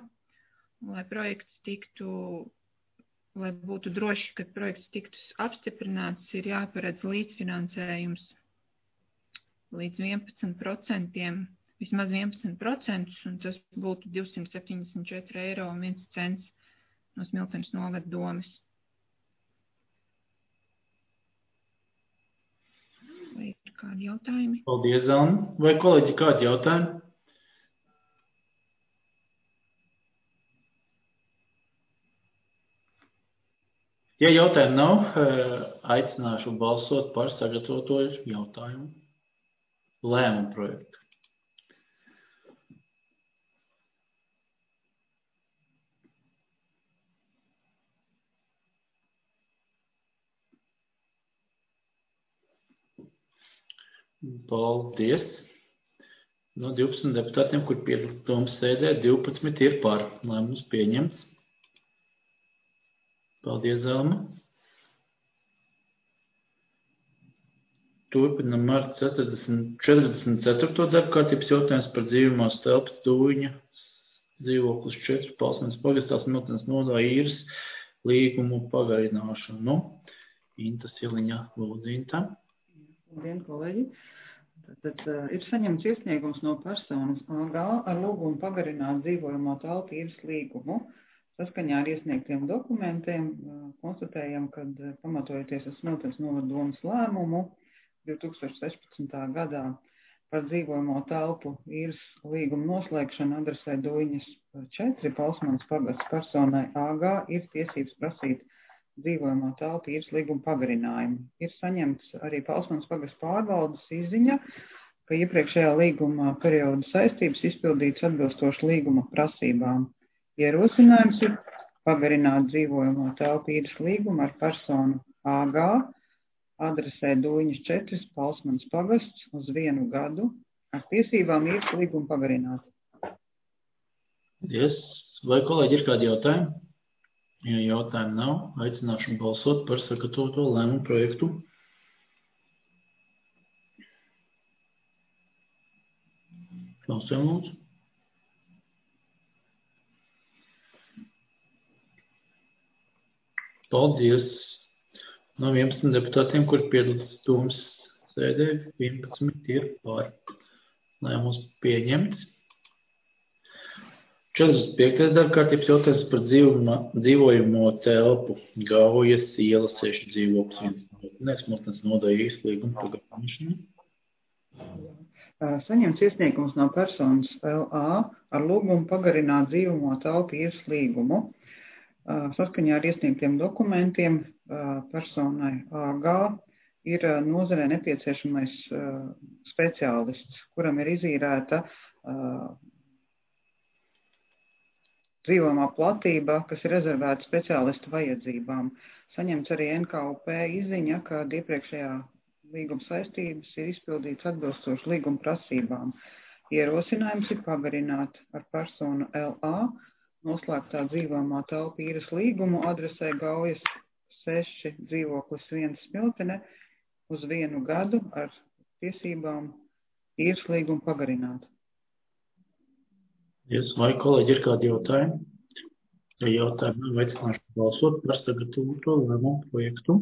lai būtu droši, kad projekts tiktu apstiprināts, ir jāparedz līdzfinansējums līdz 11%, vismaz 11%, un tas būtu 274 eiro un 1 cents no Smiltenes novada domes. Vai ir kādi jautājumi? Paldies, Zelna. Vai kolēģi kādi jautājumi? Ja jautājumu nav, aicināšu balsot par sagatavoto jautājumu lēmumu projektu. Paldies. No 12 deputātiem, kur piedalās domas sēdē, 12 ir par. Lēmums pieņemts. Paldies, Zelma. Turpinam ar 44. darbkārtības jautājums par dzīvumās telpas Dūņa dzīvoklis 4 Palsmanas pagastā Smiltenes novadā īres līgumu pagarināšanu. Inta Siliņa, lūdzu, Inta. Labdien, kolēģi! Tad ir saņemts iesniegums no personas AG ar lūgumu pagarināt dzīvojamo telpu īres līgumu. Saskaņā ar iesniegtiem dokumentiem konstatējam, ka pamatojoties uz Smiltenes novada domes lēmumu 2016. gadā par dzīvojamo telpu īres līgumu noslēgšanu adresē Dūņas 4 Palsmanas pagasts personai AG ir tiesības prasīt dzīvojamo telpu īres līguma pagarinājumu. Ir saņemts arī Palsmanas pagasts pārvaldes izziņa, ka iepriekšējā līguma perioda saistības izpildīts atbilstoši līguma prasībām. Ierosinājums ir pagarināt dzīvojamo telpu īres līgumu ar personu AG, adresē Dūņas 4 Palsmanas pagasts uz 1 gadu ar tiesībām īres līgumu pagarināt. Yes. Vai kolēģi ir kādi jautājumi? Ja jautājumu nav, aicināšu balsot par sagatavoto lēmumu projektu. Balsojam, lūdzu. Paldies. No 11 deputātiem, kuri piedalās domas sēdē, 11 ir par. Lēmums pieņemts. 45. darbkārtības jautājums par dzīvojamo telpu Gaujas iela 6 dzīvoklis 1. Smiltenes novada īres līguma pagarināšanu. Saņemts iesniegums no personas LA ar lūgumu pagarināt dzīvojamo telpu īres līgumu. Saskaņā ar iesniegtiem dokumentiem personai AG ir nozarē nepieciešamais speciālists, kuram ir izīrēta dzīvojamā platība, kas ir rezervēta speciālistu vajadzībām. Saņemts arī NKUP izziņa, ka iepriekšējā līguma saistības ir izpildīts atbilstoši līguma prasībām. Ierosinājums ir pagarināt ar personu LA noslēgtā dzīvojamā telpa īres līgumu adresē Gaujas 6 dzīvoklis 1 Smiltene uz 1 gadu ar tiesībām īres līgumu pagarināt. Vai kolēģi ir kādi jautājumi? Ja jautājumi nav, aicināšu balsot par sagatavoto lēmumu projektu.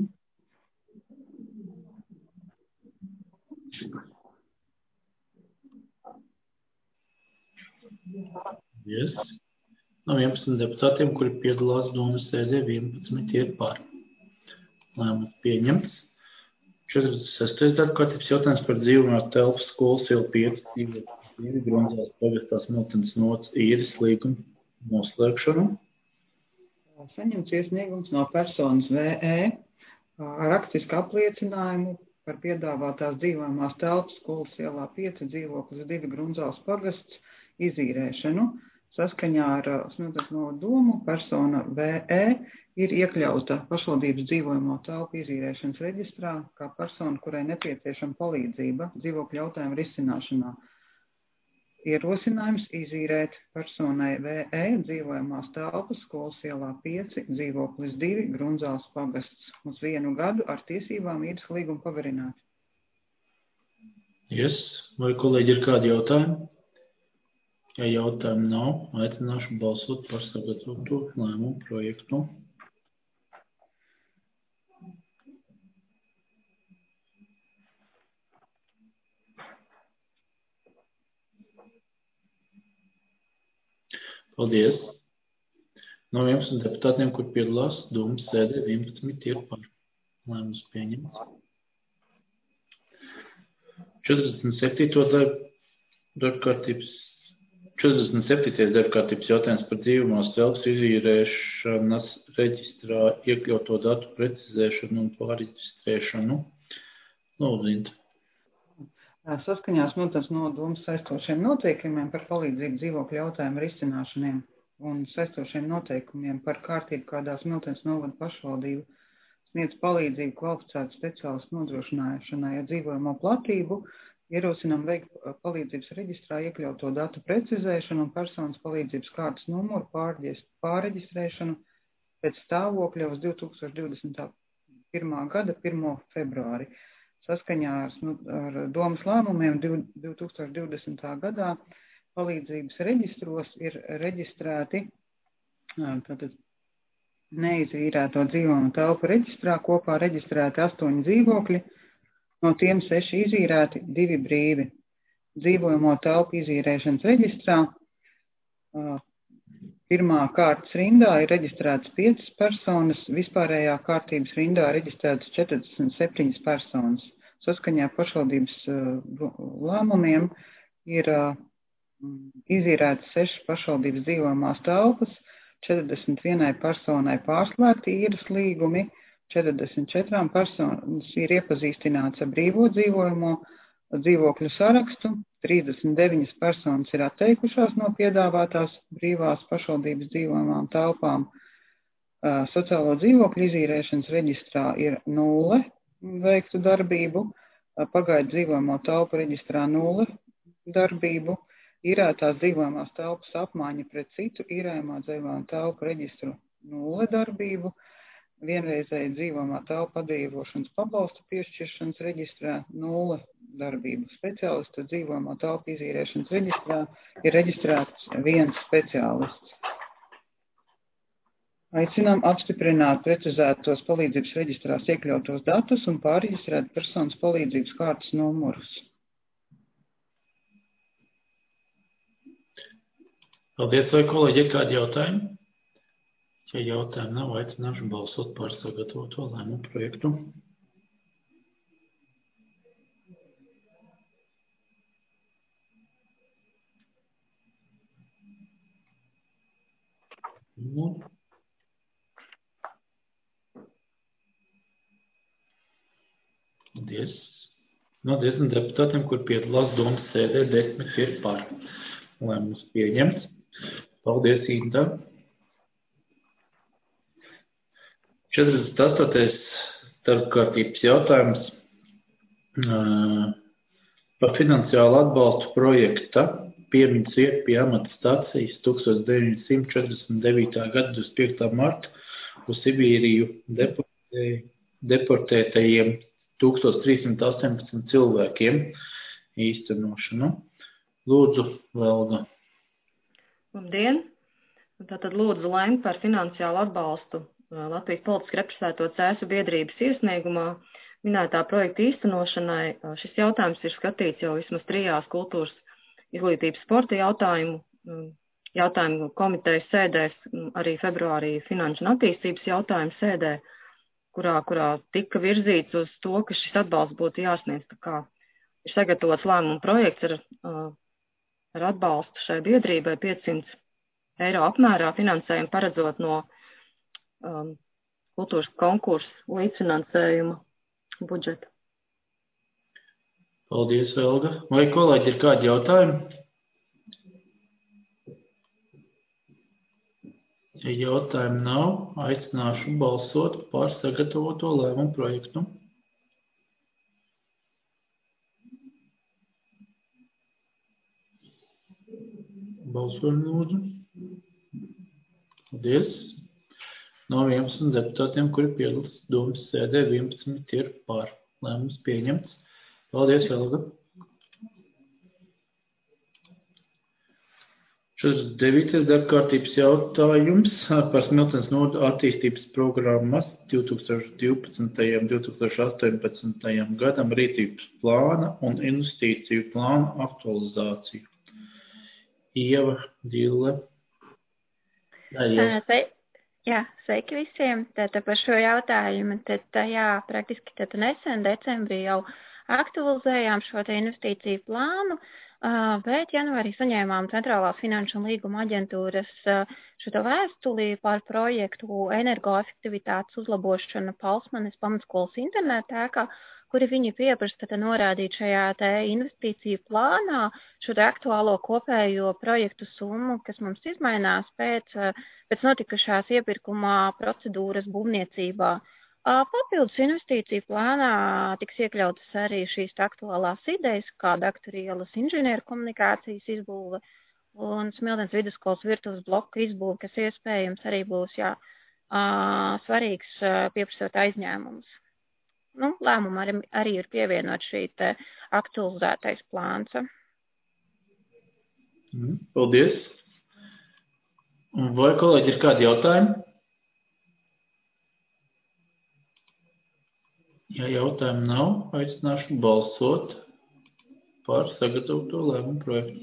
No 11 deputātiem, kuri piedalās domas sēdē, 11 ir par. Lēmums pieņemts. 46. darbkārtības jautājums par dzīvojamā telpas skolas iela 5 dzīvokļu Grunzāles pagastā Smiltenes nots īres līgumu noslēgšanu. Saņemts iesniegums no personas VE ar rakstisku apliecinājumu par piedāvātās dzīvojamās telpas skolas ielā 5 dzīvoklis 2 Grunzāles pagasts izīrēšanu. Saskaņā ar Smiltenes novada domu persona VE ir iekļauta pašvaldības dzīvojamo telpu izīrēšanas reģistrā kā persona, kurai nepieciešama palīdzība dzīvokļu jautājumu risināšanā. Ierosinājums izīrēt personai VE dzīvojamās telpas skolas ielā 5 dzīvoklis 2 Grunzāles pagasts uz 1 gadu ar tiesībām īres līgumu pagarināt. Vai kolēģi ir kādi jautājumi? Ja jautājumu nav, aicināšu balsot par sagatavoto lēmumu projektu. Paldies. No 11 deputātiem, kur piedalās domas sēdē, 11 ir par. Lēmums pieņemts. 47. darbkārtības jautājums par dzīvojamās telpas izīrēšanas reģistrā iekļauto datu precizēšanu un pārreģistrēšanu. Lūdzu. Saskaņā Smiltenes novada domas saistošiem noteikumiem par palīdzību dzīvokļu jautājumu risināšaniem un saistošiem noteikumiem par kārtību, kādā Smiltenes novada pašvaldība sniedz palīdzību kvalificētu speciālistu nodrošināšanai ar dzīvojamo platību, ierosinām veikt palīdzības reģistrā iekļauto datu precizēšanu un personas palīdzības kārtas numuru pārreģistrēšanu pēc stāvokļa uz 2021. gada 1. februāri. Saskaņā ar domas lēmumiem 2020. gadā palīdzības reģistros ir reģistrēti neizīrēto dzīvojamo telpu reģistrā kopā reģistrēti 8 dzīvokļi, no tiem 6 izīrēti, 2 brīvi. Dzīvojamo telpu izīrēšanas reģistrā pirmā kārtas rindā ir reģistrētas 5 personas, vispārējā kārtības rindā reģistrētas 47 personas. Saskaņā pašvaldības lēmumiem ir izīrētas 6 pašvaldības dzīvojamās telpas, 41 personai pārslēgti īres līgumi, 44 personas ir iepazīstināts ar brīvo dzīvojamo dzīvokļu sarakstu, 39 personas ir atteikušās no piedāvātās brīvās pašvaldības dzīvojamām telpām. Sociālo dzīvokļu izīrēšanas reģistrā ir 0 veiktu darbību, pagaidu dzīvojamo telpu reģistrā 0 darbību, īrētās dzīvojamās telpas apmaiņa pret citu īrējumā dzīvojamo telpu reģistru 0 darbību, vienreizēji dzīvojamā telpa atbrīvošanas pabalstu piešķiršanas reģistrā 0 darbību. Speciālistu dzīvojamā telpa izīrēšanas reģistrā ir reģistrēts 1 speciālists. Aicinām apstiprināt precizētos palīdzības reģistrās iekļautos datus un pārreģistrēt personas palīdzības kārtas numurus. Paldies, vai kolēģi ir kādi jautājumi? Ja jautājumi nav, aicināšu balsot par sagatavoto lēmumu projektu. Paldies. No 10 deputātiem, kur piedalās domas sēdē, 10 ir par. Lēmums pieņemts. Paldies, Inta. 48. darbkārtības jautājums par finansiālu atbalstu projekta piemiņas vietu pie amata stacijas 1949. gada 25. marta uz Sibīriju deportētajiem 1318 cilvēkiem īstenošanu. Lūdzu, Velga. Labdien! Tātad lūdzu lemt par finansiālu atbalstu Latvijas politiski represēto cēsu biedrības iesniegumā minētā projekta īstenošanai. Šis jautājums ir skatīts jau vismaz 3 kultūras izglītības sporta jautājumu komitejas sēdēs, arī februārī finanšu un attīstības jautājumu sēdē, kurā tika virzīts uz to, ka šis atbalsts būtu jāsniedz. Tā kā ir sagatavots lēmuma projekts ar atbalstu šai biedrībai 500 eiro apmērā finansējumu paredzot no kultūras konkursu līdzfinansējuma budžeta. Paldies, Velga. Vai kolēģi ir kādi jautājumi? Ja jautājumu nav, aicināšu balsot par sagatavoto lēmumu projektu. Balsojam, lūdzu. Paldies. No 11 deputātiem, kuri piedalās domas sēdē, 11 ir par. Lēmums pieņemts. Paldies, Velga. 49. darbkārtības jautājums par Smiltenes nodu attīstības programmas 2012. 2018. gadam rīcības plāna un investīciju plāna aktualizāciju. Ieva, Dille. Jā, sveiki visiem. Tātad par šo jautājumu, praktiski nesen decembrī jau aktualizējām šo investīciju plānu, bet janvārī saņēmām Centrālās finanšu un līguma aģentūras šo vēstuli par projektu energoefektivitātes uzlabošana Palsmanes pamatskolas internetēkā, kuri viņi pieprasa norādīt šajā investīciju plānā šo aktuālo kopējo projektu summu, kas mums izmainās pēc notikušās iepirkumā procedūras būvniecībā. Papildus investīciju plānā tiks iekļautas arī šīs aktuālās idejas, kā Daktaru ielas inženieru komunikācijas izbūve un Smiltenes vidusskolas virtuves bloku izbūve, kas iespējams arī būs svarīgs pieprasot aizņēmumus. Lēmumā arī ir pievienot šī aktualizētais plāns. Paldies. Vai kolēģi ir kādi jautājumi? Ja jautājumu nav, aicināšu balsot par sagatavoto lēmumu projektu.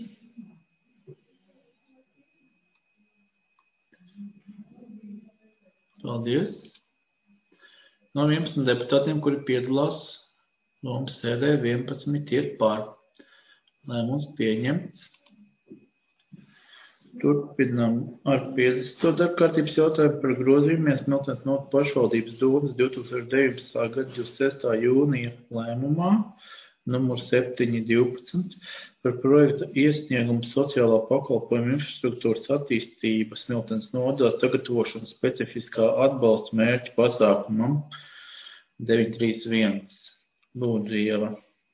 Paldies. No 11 deputātiem, kuri piedalās domas sēdē, 11 ir par. Lēmums pieņemts. Turpinām ar 50. darbkārtības jautājumu par grozījumiem Smiltenes nodu pašvaldības domas 2019. gada 26. jūnija lēmumā numur 712 par projekta iesniegumu sociālā pakalpojuma infrastruktūras attīstības Smiltenes nodā sagatavošanu specifiskā atbalsta mērķa pasākumam 931. Lūdzu, Ieva.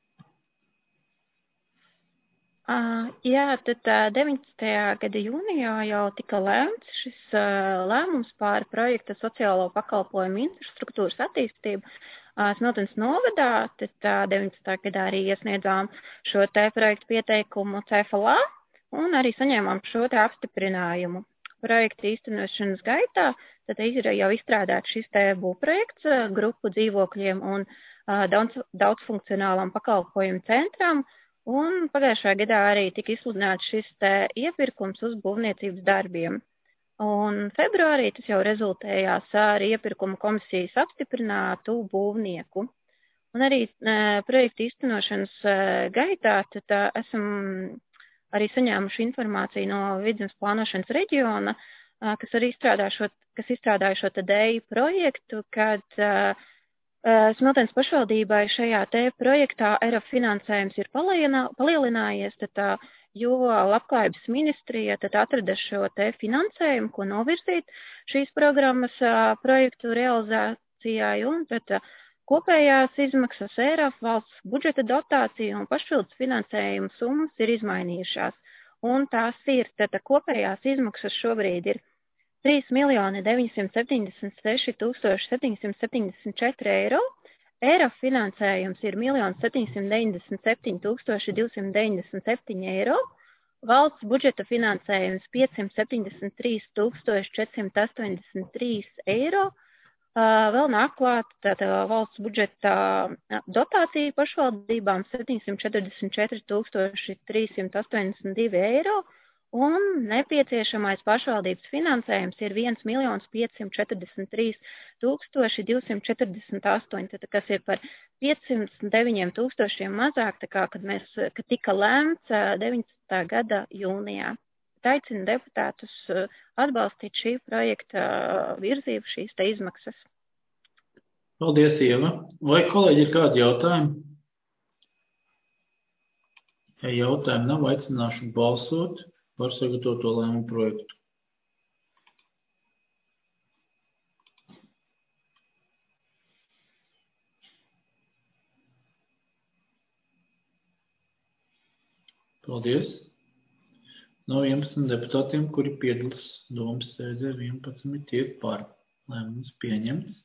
Jā, tad 19. gada jūnijā jau tika lēmts šis lēmums par projekta sociālo pakalpojumu infrastruktūras attīstību Smiltenes novadā. Tad 19. gadā arī iesniedzām šo projektu pieteikumu CFLA un arī saņēmām šo apstiprinājumu. Projekta īstenošanas gaitā tad ir jau izstrādāts šis būvprojekts grupu dzīvokļiem un daudzfunkcionālam pakalpojumu centram. Un pagājušajā gadā arī tika izsludināts šis iepirkums uz būvniecības darbiem. Un februārī tas jau rezultējās ar iepirkuma komisijas apstiprinātu būvnieku. Un arī projekta īstenošanas gaitā tad esam arī saņēmuši informāciju no Vidzemes plānošanas reģiona, kas arī izstrādāja šo DEI projektu, kad Smiltenes pašvaldībai šajā projektā ERAF finansējums ir palielinājies, tad jo Labklājības ministrija tad atrada šo te finansējumu, ko novirzīt šīs programmas projektu realizācijai, un tad kopējās izmaksas ERAF, valsts budžeta dotācija un pašpildus finansējuma summas ir izmainījušās. Un tās ir, tad kopējās izmaksas šobrīd ir 3 976 774 eiro. ERAF finansējums ir 1 797 297 eiro. Valsts budžeta finansējums 573 483 eiro. Vēl nāk klāt valsts budžeta dotācija pašvaldībām 744 382 eiro. Un nepieciešamais pašvaldības finansējums ir 1 543 248, kas ir par 509 000 mazāk, kad tika lēmts 19. gada jūnijā. Aicinu deputātus atbalstīt šī projekta virzību, šīs te izmaksas. Paldies, Ieva. Vai kolēģi ir kādi jautājumi? Ja jautājumi nav, aicināšu balsot par sagatavoto lēmumu projektu. Paldies. No 11 deputātiem, kuri piedalās domas sēdē, 11 ir par. Lēmums pieņemts.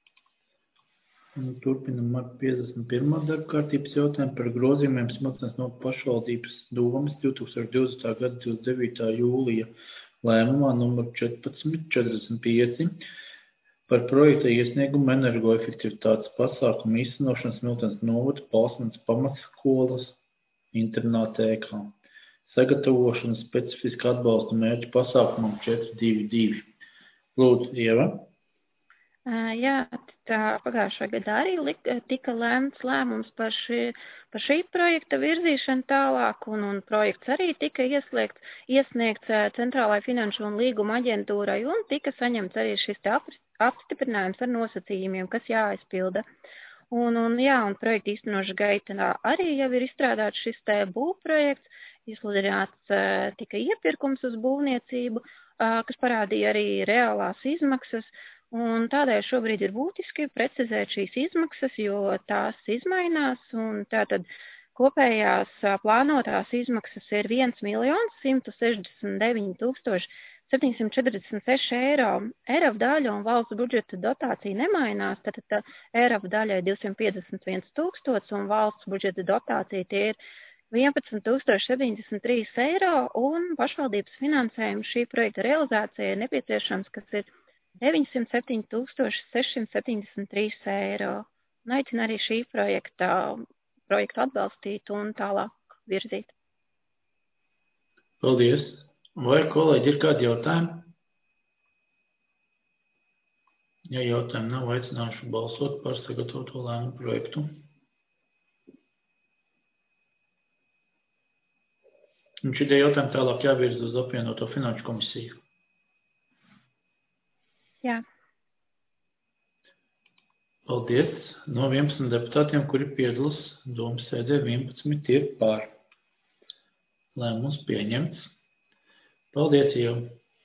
Turpinam ar 51. darba kārtības jautājumu par grozījumiem Smadzenes no pašvaldības domas 2020. gada 29. jūlija lēmumā numur 1445 par projekta iesniegumu energoefektivitātes pasākumu īstenošanas Smiltenes novada Palsmanas pamatskolas internāta ēkā. Sagatavošanas specifiska atbalsta mērķu pasākumam 422. Lūdzu, Ieva. Jā, pagājušā gadā arī tika lēmts lēmums par šī projekta virzīšanu tālāk, un projekts arī tika iesniegts Centrālajai finanšu un līguma aģentūrai, un tika saņemts arī šis apstiprinājums ar nosacījumiem, kas jāaizpilda. Un projekta īstenošanas gaitā arī jau ir izstrādāts šis te būvprojekts, izsludināts tika iepirkums uz būvniecību, kas parādīja arī reālās izmaksas. Un tādēļ šobrīd ir būtiski precizēt šīs izmaksas, jo tās izmainās, un tātad kopējās plānotās izmaksas ir 1 169 746 eiro. ERAF daļa un valsts budžeta dotācija nemainās, tātad ERAF daļai 251 000 un valsts budžeta dotācija tie ir 11 073 eiro, un pašvaldības finansējums šī projekta realizācijai ir nepieciešams, kas ir 907 673 eiro. Un aicinu arī šī projektu atbalstīt un tālāk virzīt. Paldies. Vai kolēģi ir kādi jautājumi? Ja jautājumi nav, aicināšu balsot par sagatavoto lēmumu projektu. Un šitie jautājumi tālāk jāvirza uz apvienoto finanšu komisiju. Jā. Paldies. No 11 deputātiem, kuri piedalās domas sēdē, 11 ir par. Lēmums pieņemts. Paldies, Ieva.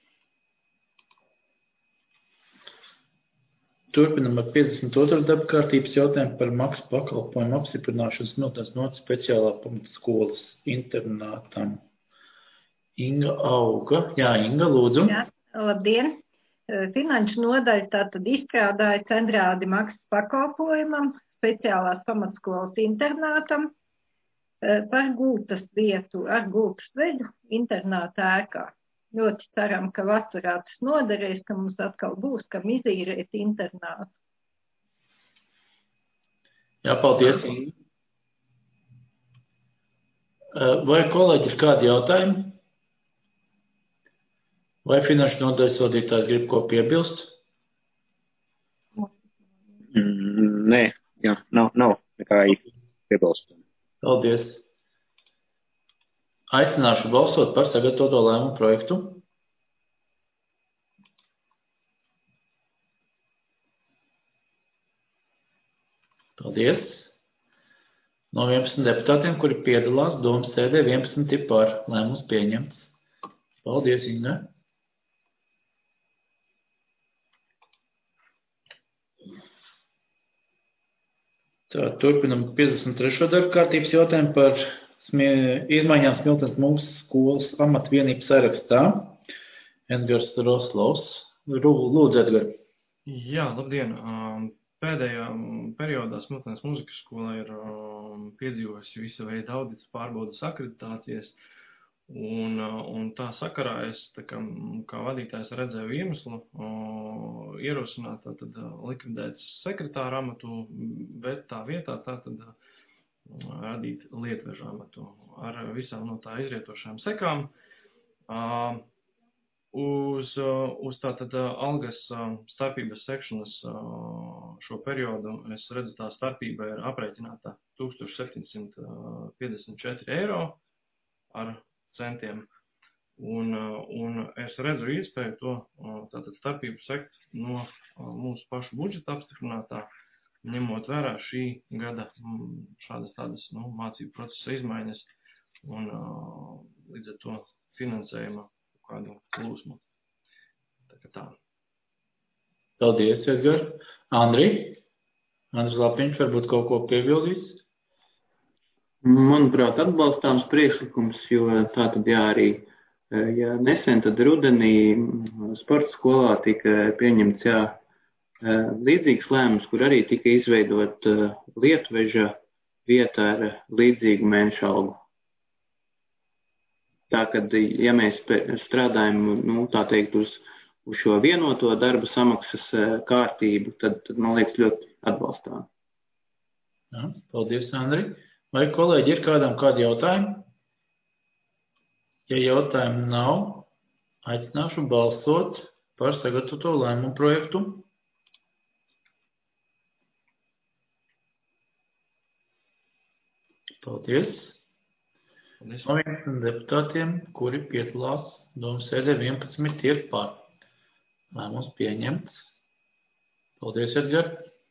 Turpinam ar 52. darba kārtības jautājumu par maksu pakalpojumu apstiprināšanu Smiltenes novadas speciālā pamatskolas internātam. Inga Auga. Jā, Inga, lūdzu. Jā, labdien. Finanšu nodaļa tātad izstrādāja centrādi maksas pakalpojumam, speciālās pamatskolas internātam par gultas vietu ar gultas veļu internāta ēkā. Ļoti ceram, ka vasarā tas noderēs, ka mums atkal būs, kam izīrēt internātu. Jā, paldies. Vai kolēģi ir kādi jautājumi? Vai finanšu nodaļas vadītājs grib ko piebilst? Nē, jā, nav nekā piebilst. Paldies. Aicināšu balsot par sagatavoto lēmumu projektu. Paldies. No 11 deputātiem, kuri piedalās domas sēdē, 11 ir par. Lēmums pieņemts. Paldies, Inga. Tā, turpinam 53. darba kārtības jautājumu par izmaiņām Smiltenes mūsu skolas amatvienību sarakstā. Edgars Roslovs. Lūdzu, Edgar. Jā, labdien. Pēdējā periodā Smiltenes mūzikas skola ir piedzīvojusi visu veidu audits, pārbaudas, akreditācijas, un tā sakarā es kā vadītājs redzēju iemeslu ierosināt tātad likvidēt sekretāra amatu, bet tā vietā tātad radīt lietvežu amatu ar visām no tā izrietošām sekām. Uz tātad algas starpības sekšanas šo periodu es redzu, tā starpība ir aprēķināta 1754 eiro ar centiem. Un es redzu iespēju to tātad starpību sekt no mūsu pašu budžeta apstiprinātā, ņemot vērā šī gada šādas tādas mācību procesa izmaiņas un līdz ar to finansējuma kādu plūsmu. Tā. Paldies, Edgar. Andris Lapiņš varbūt kaut ko piebildīs? Manuprāt, atbalstāms priekšlikums, jo tā tad arī, ja nesen tad rudenī sporta skolā tika pieņemts līdzīgs lēmums, kur arī tika izveidot lietveža vieta ar līdzīgu mēnešu algu. Tā, kad, ja mēs strādājam, tā teikt, uz šo vienoto darba samaksas kārtību, tad man liekas ļoti atbalstām. Jā, paldies, Andri. Vai kolēģi ir kādam kādi jautājumi? Ja jautājumu nav, aicināšu balsot par sagatavoto lēmumu projektu. Paldies. No 11 deputātiem, kuri piedalās domas sēdē, 11 ir par. Lēmums pieņemts. Paldies, Edgar.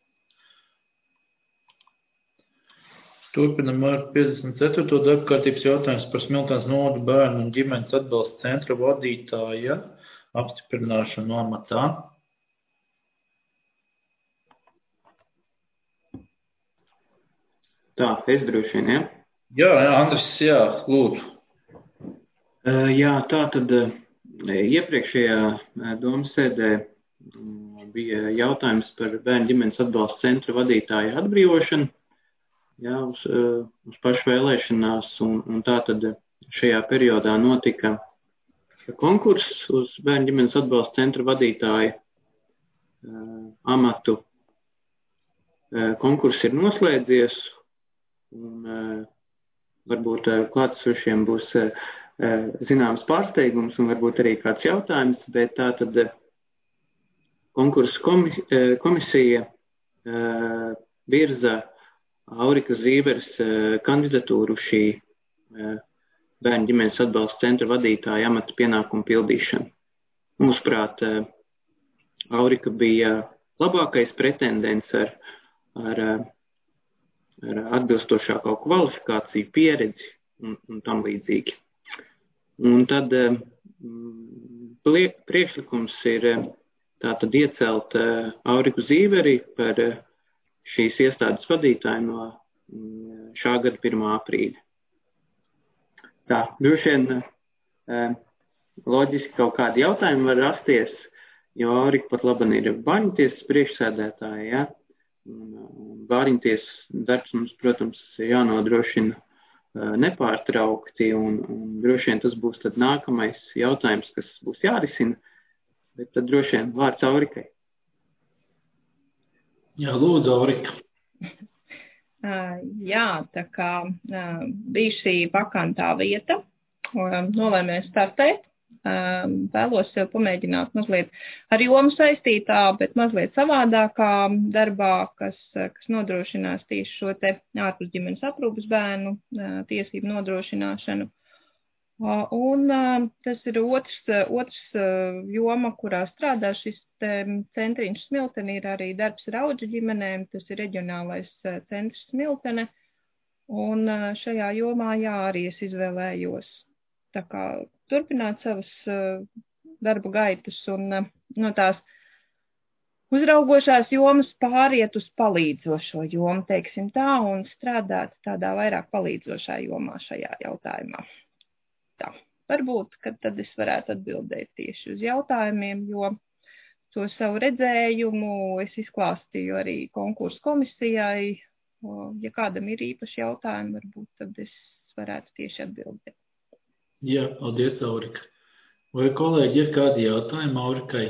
Turpinam ar 54. darba kārtības jautājums par Smiltenes novada bērnu un ģimenes atbalsta centra vadītāja apstiprināšanu amatā. Tā, es droši vien, ja? Jā, Andris, jā, lūdzu. Jā, tā tad iepriekšējā domas sēdē bija jautājums par bērnu ģimenes atbalsta centra vadītāja atbrīvošanu, jā, uz pašu vēlēšanās, un tā tad šajā periodā notika konkurss uz bērnu ģimenes atbalsta centra vadītāja amatu. Konkurss ir noslēdzies, un varbūt klātesošiem būs zināms pārsteigums un varbūt arī kāds jautājums, bet tā tad konkursa komisija virza Aurika Zīveres kandidatūru šī bērnu ģimenes atbalsta centra vadītāja amata pienākumu pildīšanu. Mūsuprāt, Aurika bija labākais pretendents ar atbilstošāko kvalifikāciju, pieredzi un tam līdzīgi. Un tad priekšlikums ir tātad iecelt Auriku Zīveri par šīs iestādes vadītāju no šā gada 1. aprīļa. Tā, droši vien loģiski kaut kādi jautājumi var rasties, jo Aurika pat laban ir bāriņtiesas priekšsēdētāja, ja? Bāriņtiesas darbs mums, protams, jānodrošina nepārtraukti, un droši vien tas būs tad nākamais jautājums, kas būs jārisina, bet tad droši vien vārds Aurikai. Jā, lūdzu, Aurika. Jā, tā kā bija šī vakantā vieta, nolēmēju startēt. Vēlos sev pamēģināt mazliet ar jomu saistītā, bet mazliet savādākā darbā, kas nodrošinās tieši šo te ārpus ģimenes aprūpes bērnu tiesību nodrošināšanu. Un tas ir otrs joma, kurā strādā šis centriņš Smiltene, ir arī darbs ar audžu ģimenēm, tas ir reģionālais centrs Smiltene. Un šajā jomā, jā, arī es izvēlējos tā kā turpināt savas darba gaitas un no tās uzraugošās jomas pāriet uz palīdzošo jomu, teiksim tā, un strādāt tādā vairāk palīdzošā jomā šajā jautājumā. Tā, varbūt, ka tad es varētu atbildēt tieši uz jautājumiem, jo to savu redzējumu es izklāstīju arī konkursu komisijai. Ja kādam ir īpaši jautājumi, varbūt tad es varētu tieši atbildēt. Jā, paldies, Aurika. Vai kolēģi ir kādi jautājumi Aurikai?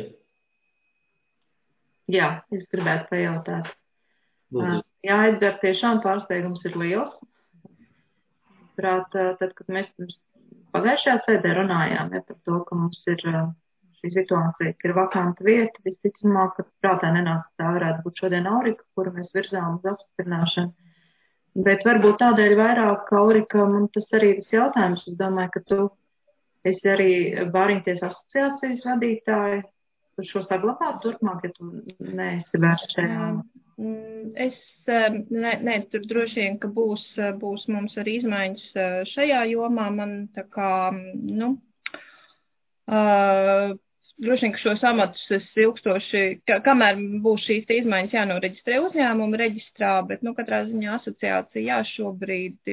Jā, es gribētu pajautāt. Lūdzu. Jā, Edgar, tiešām pārsteigums ir liels. Prāt, tad, kad mēs pagājušajā sēdē runājām par to, ka mums ir šī situācija, ka ir vakanta vieta, visticamāk, ka prātā nenāca tā varētu būt šodien Aurika, kuru mēs virzām uz apstiprināšanu. Bet varbūt tādēļ vairāk, Aurika, man tas arī tas jautājums. Es domāju, ka tu esi arī Bāriņties asociācijas vadītāja. Tu šo saglabāt turpmāk, ja tu neesi vērst šajā? Nē, tur droši vien, ka būs mums arī izmaiņas šajā jomā. Man tā kā, droši vien, ka šos amatus es ilgstoši, kamēr būs šīs izmaiņas jānoreģistrē uzņēmumu reģistrā, bet, katrā ziņā asociācija, jā, šobrīd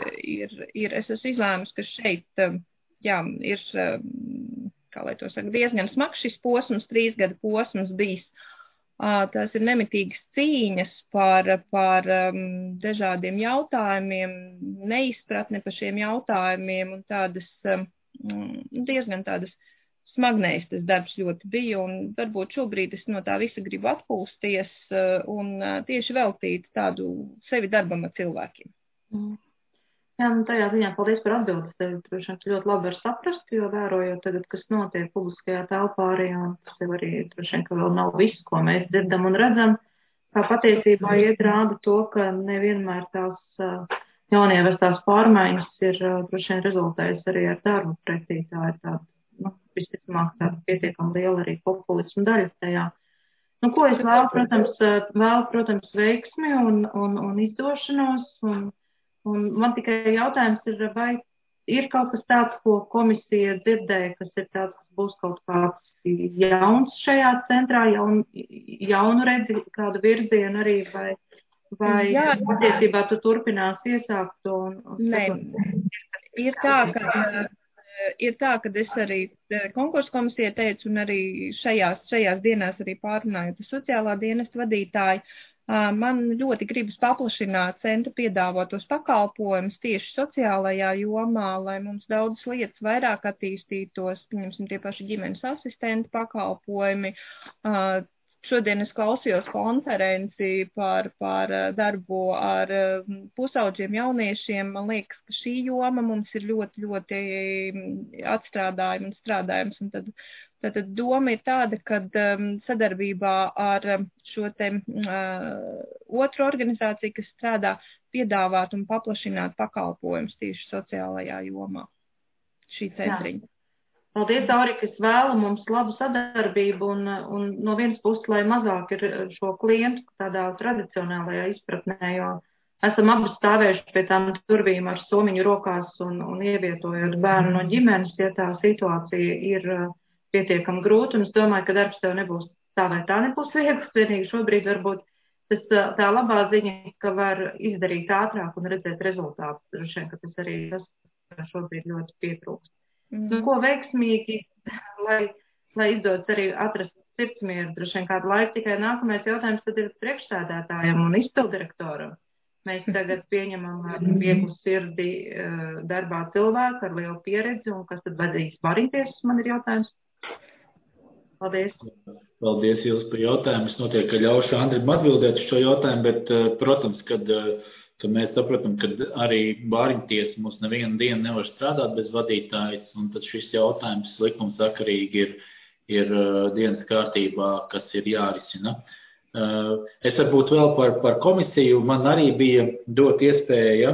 es esmu izlēmusi, ka šeit, jā, ir, kā lai to saka, diezgan smags šis posms, 3 gadu posms bijis. Tās ir nemitīgas cīņas par dažādiem jautājumiem, neizpratne par šiem jautājumiem un tādas, diezgan tādas smagnējs tas darbs ļoti bija, un varbūt šobrīd es no tā visa gribu atpūsties un tieši veltīt tādu sevi darbam ar cilvēkiem. Jā, tajā ziņā paldies par atbildes. Tev droši vien ļoti labi var saprast, jo vērojot tagad, kas notiek publiskajā telpā arī, un tas jau arī droši vien, ka vēl nav viss, ko mēs dzirdam un redzam, kā patiesībā iet rāda to, ka nevienmēr tās jaunievestās pārmaiņas ir droši vien rezultējas arī ar darbu pretī. Tā ir tāda, visticamāk, tāda pietiekama liela arī populismu daļa tajā. Ko es vēlu, protams, veiksmi un izdošanos, un man tikai jautājums ir, vai ir kaut kas tāds, ko komisija dzirdēja, kas ir tāds, kas būs kaut kāds jauns šajā centrā, jaunu redzi, kādu virzienu arī, vai patiesībā tu turpinās iesākt to? Nē, ir tā, ka es arī konkursu komisijai teicu, un arī šajās dienās arī pārunājot ar sociālā dienesta vadītāju, man ļoti gribas paplašināt centra piedāvātos pakalpojumus tieši sociālajā jomā, lai mums daudzas lietas vairāk attīstītos, pieņemsim tie paši ģimenes asistenti pakalpojumi. Šodien es klausījos konferenci par darbu ar pusaudžiem jauniešiem. Man liekas, ka šī joma mums ir ļoti, ļoti atstrādājuma un strādājums. Un tad doma ir tāda, ka sadarbībā ar šo te otru organizāciju, kas strādā, piedāvāt un paplašināt pakalpojumus tieši sociālajā jomā. Šī centriņa. Paldies, Aurika, es vēlu mums labu sadarbību un no vienas puses, lai mazāk ir šo klientu tādā tradicionālajā izpratnē, jo esam abi stāvējuši pie tām durvīm ar somiņu rokās un ievietojot bērnu no ģimenes, ja tā situācija ir pietiekami grūta, un es domāju, ka darbs tev nebūs tā vai tā nebūs viegls, vienīgi šobrīd varbūt tā labā ziņa, ka var izdarīt ātrāk un redzēt rezultātus, droši vien, ka tas arī tas šobrīd ļoti pietrūkst. Ko veiksmīgi, lai izdodas arī atrast sirdsmieru, droši vien kādu laiku, tikai nākamais jautājums tad ir priekšsēdētājam un izpildirektoram. Mēs tagad pieņemam vieglu sirdi darbā cilvēku ar lielu pieredzi, un kas tad vadīs Bāriņties, man ir jautājums. Paldies. Paldies jūs par jautājumu. Es noteikti ļaušu Andrim atbildēt uz šo jautājumu, bet, protams, kad mēs saprotam, ka arī Bāriņties mums nevienu dienu nevar strādāt bez vadītājas, un tad šis jautājums likumsakarīgi ir dienas kārtībā, kas ir jārisina. Es varbūt vēl par komisiju. Man arī bija dot iespēja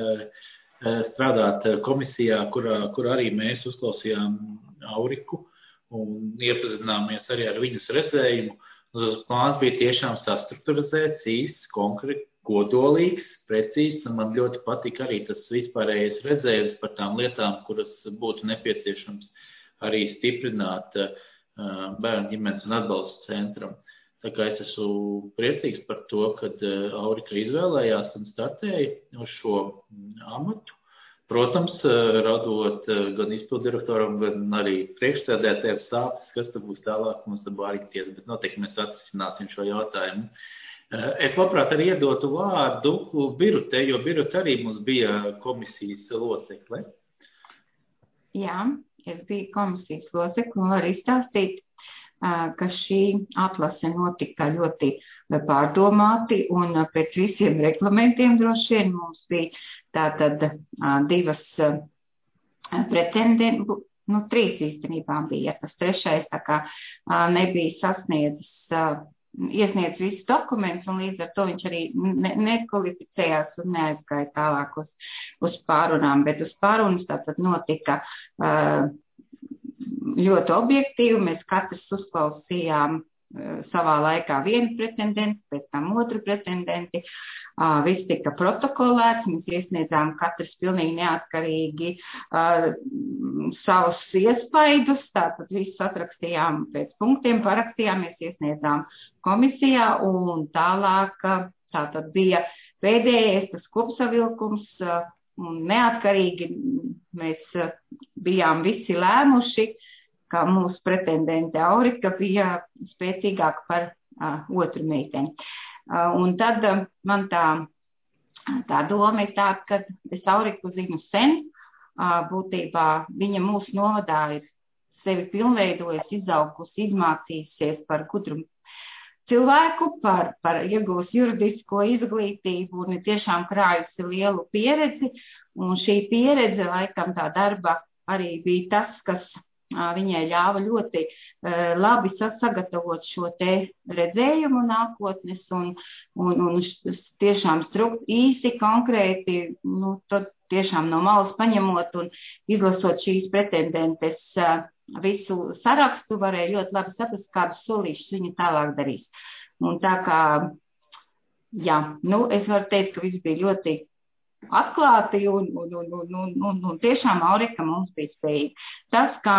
strādāt komisijā, kur arī mēs uzklausījām Auriku un iepazināmies arī ar viņas redzējumu. Tas plāns bija tiešām sastrukturizēts, īsts, kodolīgs, precīzs, un man ļoti patīk arī tas vispārējais redzējums par tām lietām, kuras būtu nepieciešams arī stiprināt bērnu ģimenes un atbalsta centram. Tā kā es esmu priecīgs par to, kad Aurika izvēlējās un startēja uz šo amatu. Protams, radot gan izpildirektoram, gan arī priekšsēdētājiem sāpes, kas tad būs tālāk mums tad bārīties, bet noteikti mēs atrisināsim šo jautājumu. Es labprāt arī iedotu vārdu Birute, jo Birute arī mums bija komisijas locekle. Jā, es biju komisijas locekle un varu izstāstīt, ka šī atlase notika ļoti pārdomāti un pēc visiem reglamentiem droši vien mums bija tātad divas pretendenti, trīs īstenībā bija, tas trešais tā kā nebija iesniedz visus dokumentus, un līdz ar to viņš arī nekvalificējās un neaizgāja tālāk uz pārunām, bet uz pārunas tātad notika ļoti objektīvi, mēs katrs uzklausījām savā laikā vienu pretendentu, pēc tam otru pretendenti, viss tika protokolēts, mēs iesniedzām katrs pilnīgi neatkarīgi savus iespaidus, tātad visus atrakstījām pēc punktiem, parakstījām, mēs iesniedzām komisijā un tālāk tātad bija pēdējais tas kopsavilkums un neatkarīgi mēs bijām visi lēmuši, ka mūsu pretendente Aurika bija spēcīgāka par otru meiteni. Un tad man tā doma ir tāda, ka es Auriku zinu sen, būtībā viņa mūsu novadā ir sevi pilnveidojusi, izaugusi, izmācījusies par gudru cilvēku, par iegūst juridisko izglītību un ir tiešām krājusi lielu pieredzi. Un šī pieredze, laikam tā darba arī bija tas, kas viņai ļāva ļoti labi sagatavot šo te redzējumu nākotnes un tiešām īsi, konkrēti, tad tiešām no malas paņemot un izlasot šīs pretendentes visu sarakstu, varēja ļoti labi saprast, kādus solīšus viņa tālāk darīs. Un tā kā, jā, es varu teikt, ka viss bija ļoti atklāti un tiešām Aurika mums bija spējīga. Tas, kā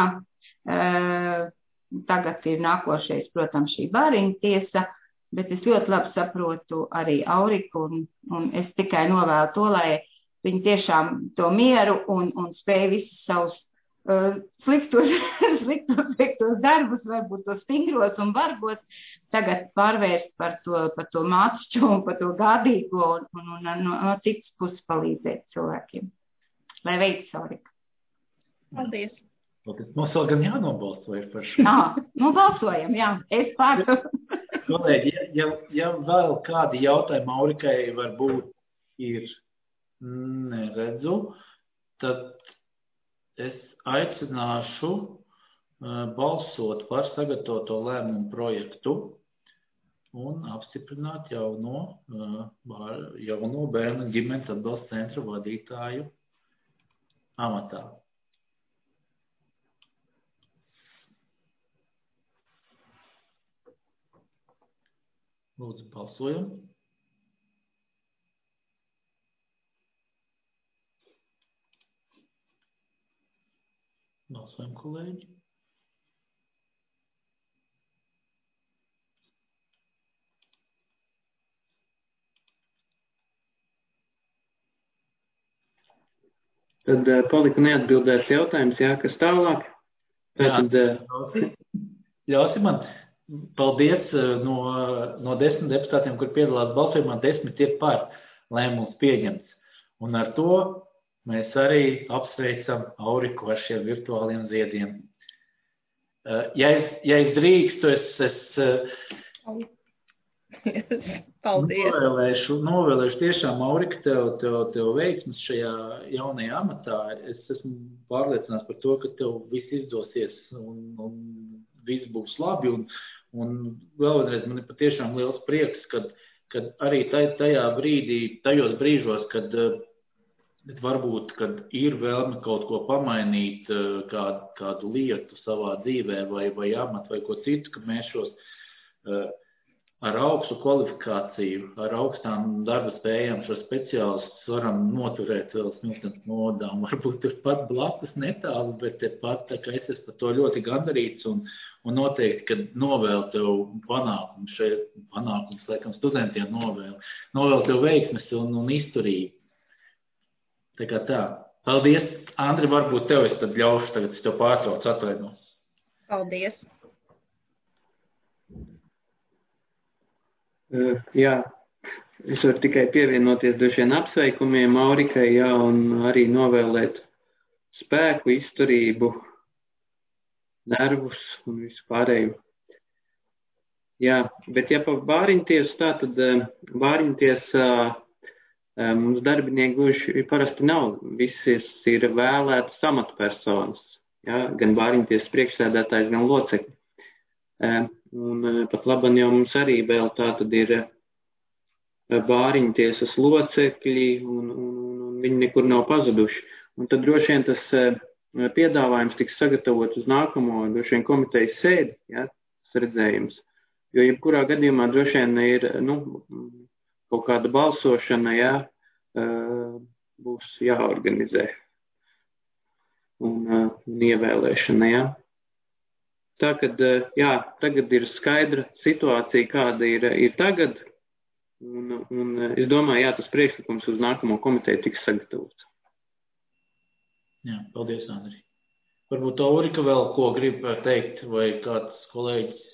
tagad ir nākošais, protams, šī bāriņu tiesa, bet es ļoti labi saprotu arī Auriku un es tikai novēlu to, lai viņi tiešām to mieru un spēj visus savus sliktos darbus, varbūt tos stingros un vargos, tagad pārvērst par to mācišķu un par to gādīgo un no citas puses palīdzēt cilvēkiem. Lai veids, Aurika. Paldies. Mums vēl gan jānobalso ir par šo. Balsojam, jā. Es pārdu. Kolēģi, ja vēl kādi jautājumi Aurikai varbūt ir neredzu, tad es aicināšu balsot par sagatavoto lēmumu projektu un apstiprināt jauno bērnu ģimenes atbalsta centra vadītāju amatā. Lūdzu, balsojam. Balsojam, kolēģi. Tad palika neatbildēts jautājums, kas tālāk. Ļausi man, paldies no 10 deputātiem, kur piedalās balsojumā, 10 ir par lēmums pieņemts. Un ar to mēs arī apsveicam Auriku ar šiem virtuāliem ziediem. Ja es drīkstu, novēlēšu tiešām Aurika tev veiksmes šajā jaunajā amatā. Es esmu pārliecināts par to, ka tev viss izdosies un viss būs labi. Un vēlreiz man ir patiešām liels prieks, kad arī tajā brīdī, tajos brīžos, kad varbūt, kad ir vēlme kaut ko pamainīt, kādu lietu savā dzīvē vai amatu vai ko citu, ka mēs šos ar augstu kvalifikāciju, ar augstām darba spējām šo speciālistus varam noturēt vēl smiltens modām. Varbūt tur pat blakus netālu, bet tepat, tā kā es esmu par to ļoti gandarīts un noteikti, kad novēl tev panākums šeit, panākums, laikam, studentiem novēl tev veiksmes un izturību. Tā kā tā. Paldies. Andri, varbūt tev es tad ļaušu, tagad es tev pārtraucu, atvainos. Paldies. Jā, es varu tikai pievienoties droši vien apsveikumiem Maurikai, jā, un arī novēlēt spēku, izturību, nervus un visu pārējo. Jā, bet ja pa Vāriņtiesu tā, tad Vāriņtiesā mums darbinieki gluži parasti nav. Visas ir vēlētas amatpersonas, jā, gan Vāriņtiesas priekšsēdētājs, gan locekļi. Un pat labam jau mums arī vēl tā tad ir Vāriņtiesas locekļi un viņi nekur nav pazuduši. Un tad droši vien tas piedāvājums tiks sagatavot uz nākamo droši vien komitejas sēdi, ja, tas redzējums. Jo jebkurā gadījumā droši vien ir, kaut kāda balsošana, ja, būs jāorganizē un ievēlēšana, ja. Tā, kad, jā, tagad ir skaidra situācija, kāda ir tagad, un es domāju, jā, tas priekšlikums uz nākamo komiteju tiks sagatavots. Jā, paldies, Andri. Varbūt Aurika vēl ko grib teikt, vai kāds kolēģis?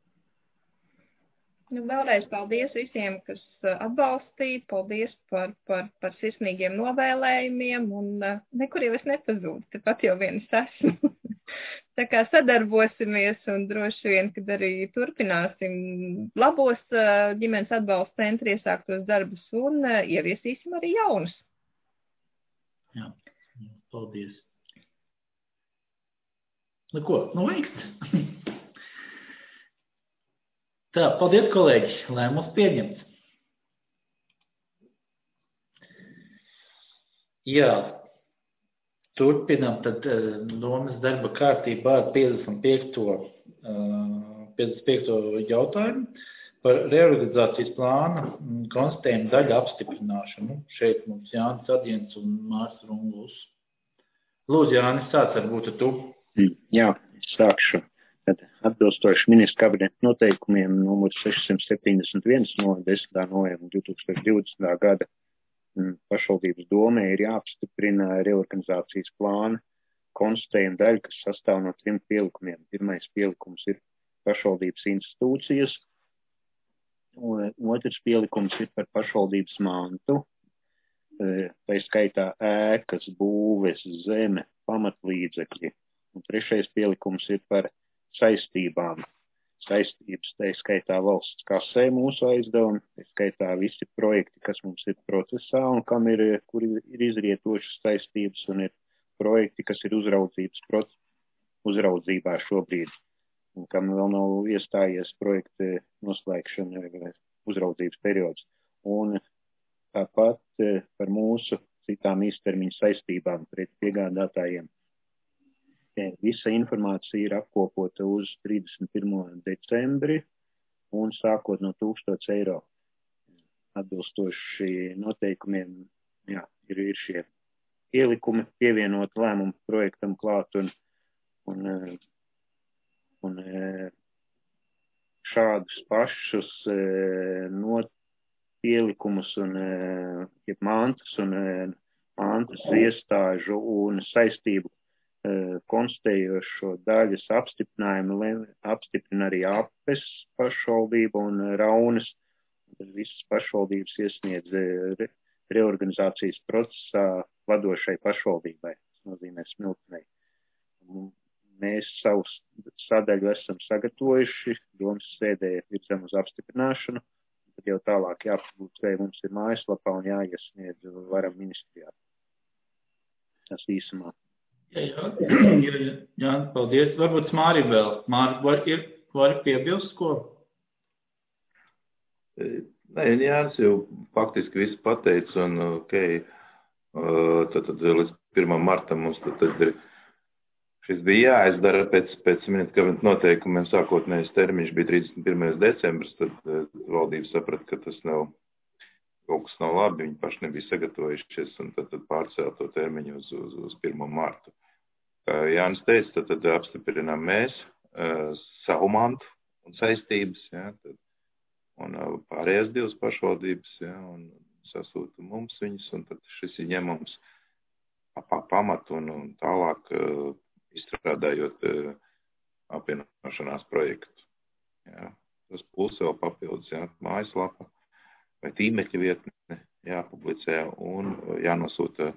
Vēlreiz paldies visiem, kas atbalstīja, paldies par sirsnīgiem novēlējumiem, un nekur jau es nepazūdu, tepat jau viens esmu. Tā kā sadarbosimies un droši vien, kad arī turpināsim labos ģimenes atbalsta centri iesāktos darbus un ieviesīsim arī jaunus. Jā, paldies. Ko, veiksmi. Tā, paldies, kolēģi, lēmums pieņemts. Jā. Turpinam tad domas darba kārtībā ar 55. jautājumu par reorganizācijas plāna konstatējumu daļu apstiprināšanu. Šeit mums Jānis Adiens un Mārs Runguls. Lūdzu, Jānis, sāc varbūt tu. Jā, es sākšu. Tad atbilstoši ministra kabineta noteikumiem numur 671 no 10. novembra 2020. gada pašvaldības domē ir jāapstiprina reorganizācijas plāna konstatējuma daļa, kas sastāv no 3 pielikumiem. Pirmais pielikums ir pašvaldības institūcijas, un otrs pielikums ir par pašvaldības mantu, tā skaitā ēkas, būves, zeme, pamatlīdzekļi. Un trešais pielikums ir par saistībām. Saistības, tā skaitā valsts kasē mūsu aizdevumi, tā skaitā visi projekti, kas mums ir procesā un kur ir izrietošas saistības un ir projekti, kas ir uzraudzībā šobrīd un kam vēl nav iestājies projekta noslēgšana vai uzraudzības periods. Un tāpat par mūsu citām īstermiņa saistībām pret piegādātājiem. Visa informācija ir apkopota uz 31. decembri un sākot no 1000 eiro. Atbilstoši noteikumiem, jā, ir šie pielikumi pievienot lēmumu projektam klāt un šādus pašus pielikumus un mantas iestāžu un saistību konstatējošo daļas apstiprinājumu apstiprina arī Apes pašvaldība un Raunas. Visas pašvaldības iesniedz reorganizācijas procesā vadošai pašvaldībai, tas nozīmē Smiltenei. Mēs savu sadaļu esam sagatavojuši, domas sēdē virzam uz apstiprināšanu, tad jau tālāk jāpublicē, mums ir mājaslapā un jāiesniedz varam ministrijā. Tas īsumā. Jā, paldies. Varbūt Māri vēl. Māri, var piebilst ko? Nē, Jānis jau faktiski visu pateica un, tad līdz 1. martam mums tad ir Šis bija jāizdara pēc ministra kabineta noteikumiem, sākotnējais termiņš bija 31. decembris, tad valdība saprata, ka tas kaut kas nav labi, viņi paši nebija sagatavojušies un tad pārcēla to termiņu uz 1. martu. Jānis teica, tad apstiprinām mēs savu mantu un saistības, ja, un pārējās 2 pašvaldības, ja, un sasūta mums viņus, un tad šis ir ņemams pamatu un tālāk izstrādājot apvienošanās projektu. Jā. Tas būs vēl papildus, jā, mājaslapa vai tīmekļa vietne jāpublicē un jānosūta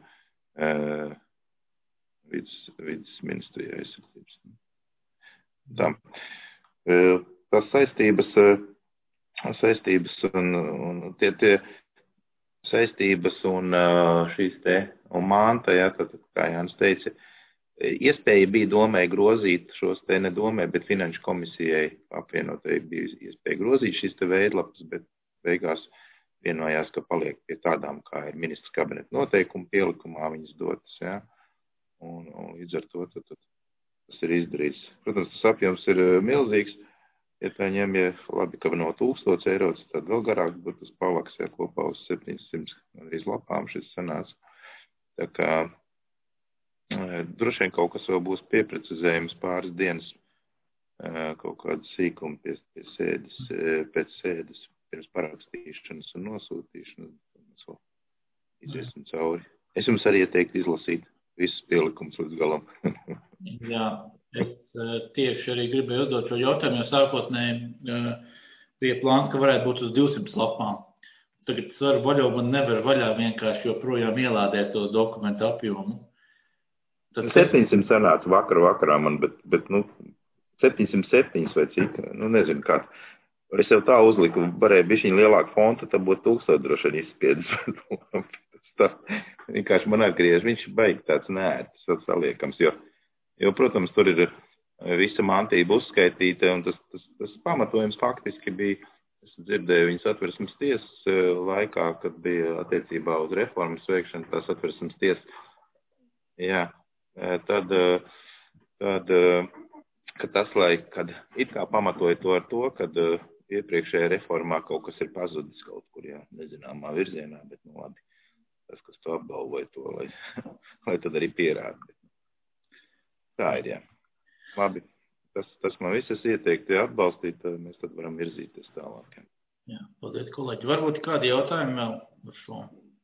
vides ministrijai aizsardzības. Tā. Tas saistības un tie saistības un šīs te un manta, jā, tad, kā Jānis teica, iespēja bija domē grozīt šos te nedomē, bet finanšu komisijai apvienotai bija iespēja grozīt šīs te veidlapas, bet beigās vienojās, ka paliek pie tādām, kā ir ministrs kabineta noteikuma pielikumā viņas dotas, jā. Un līdz ar to tad tas ir izdarīts. Protams, tas apjoms ir milzīgs. Ja tā ņem, ja labi, ka no 1000 eiro, tad vēl garāk būtu tas pavaks, ja kopā uz 700 arī lapām šis sanāca. Tā kā droši vien kaut kas vēl būs pieprecizējums pāris dienas, kaut kādu sīkumu pēc sēdes, pirms parakstīšanas un nosūtīšanas. Mēs vēl iziesim cauri. Es jums arī ieteiktu izlasīt visus pielikumus līdz galam. Jā, es tieši arī gribēju uzdot šo jautājumu, jo sākotnēji bija plāns, ka varētu būt uz 200 lapām. Tagad es varu vaļā, man nevar vaļā vienkārši joprojām ielādēt to dokumentu apjomu. Tad 700 sanāca vakarā man, bet 707 vai cik, nezinu kā. Es jau tā uzliku, varēja bišķiņ lielāku fontu, tad būtu 1000 droši vien izspiedis. Tā vienkārši man atgriež, viņš baigi tāds nērts, tāds saliekams, jo, protams, tur ir visa mantība uzskaitīta, un tas pamatojums faktiski bija, es dzirdēju viņas atversmes tiesas laikā, kad bija attiecībā uz reformas veikšanu, tās atversmes tiesas, jā. Tad kad tas, kad it kā pamatoja to ar to, kad iepriekšējā reformā kaut kas ir pazudis kaut kur, jā, nezināmā virzienā, bet labi, tas, kas to apbalvoja to, lai tad arī pierāda. Tā ir, jā. Labi, tas man viss ieteikti atbalstīt, mēs tad varam virzīties tālāk. Jā, paldies, kolēģi. Varbūt kādi jautājumi vēl par šo?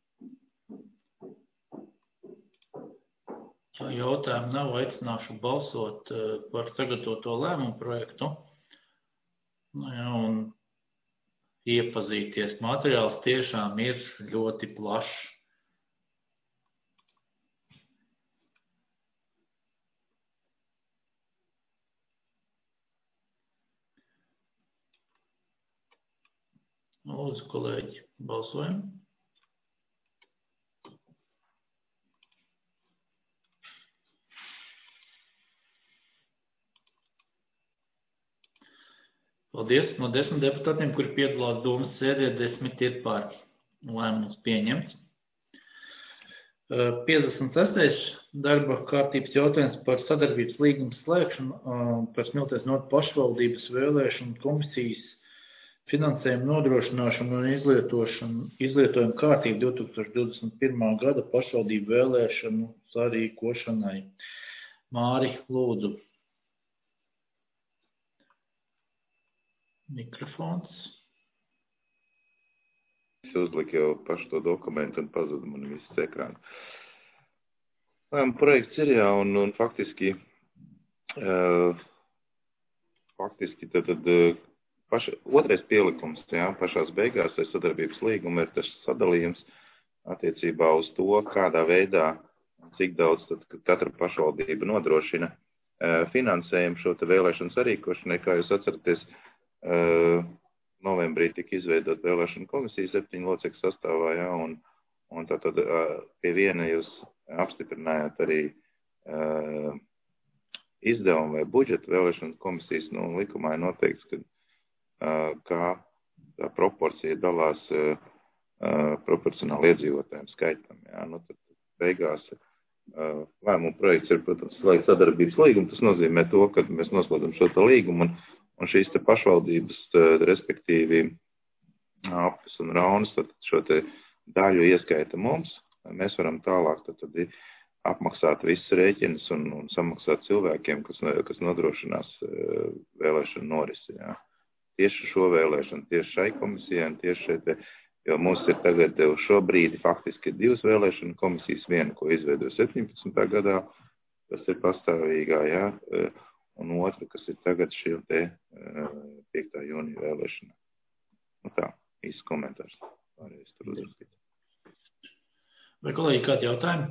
Ja jautājumu nav, aicināšu balsot par sagatavoto lēmumu projektu. Jā, un iepazīties. Materiāls tiešām ir ļoti plašs. Lūdzu, kolēģi, balsojam. Paldies. No 10 deputātiem, kuri piedalās domas sēdē, 10 ir par. Lēmums pieņemts. 56. darba kārtības jautājums par sadarbības līgumu slēgšanu par Smiltens novadas pašvaldības vēlēšanu komisijas finansējumu nodrošināšanu un izlietojumu kārtību 2021. gada pašvaldību vēlēšanu sarīkošanai. Māri, lūdzu. Mikrofons. Es uzliku jau pašu to dokumentu un pazudu man viss ekrānu. Projekts ir jā, un faktiski tad otrais pielikums, jā, pašās beigās ar sadarbības līgumu ir tas sadalījums attiecībā uz to, kādā veidā, cik daudz tad katra pašvaldība nodrošina finansējumu šo te vēlēšanu sarīkošanai, kā jūs atceraties, novembrī tika izveidot vēlēšanu komisija 7 locekļu sastāvā, jā, un tātad pie viena jūs apstiprinājāt arī izdevumu vai budžetu vēlēšanu komisijas, likumā ir noteikts, kā tā proporcija dalās proporcionāli iedzīvotājiem skaitam, jā, tad beigās lēmuma projekts ir, protams, slēgt sadarbības līgumu. Tas nozīmē to, ka mēs noslēdzam šo līgumu un šīs te pašvaldības, respektīvi Apes un Raunas, tad šo te daļu ieskaita mums. Mēs varam tālāk tad apmaksāt visus rēķinus un samaksāt cilvēkiem, kas nodrošinās vēlēšanu norisi. Jā. Tieši šo vēlēšanu, tieši šai komisijai un tieši šeit, jo mums ir tagad uz šo brīdi faktiski 2 vēlēšanu komisijas, viena, ko izveidoja 17. gadā, kas ir pastāvīgā, jā, un otra, kas ir tagad šī 5. jūnija vēlēšana. Nu tā, īsts komentārs. Pārējais tur uzrakstīt. Vai kolēģi kādi jautājumi?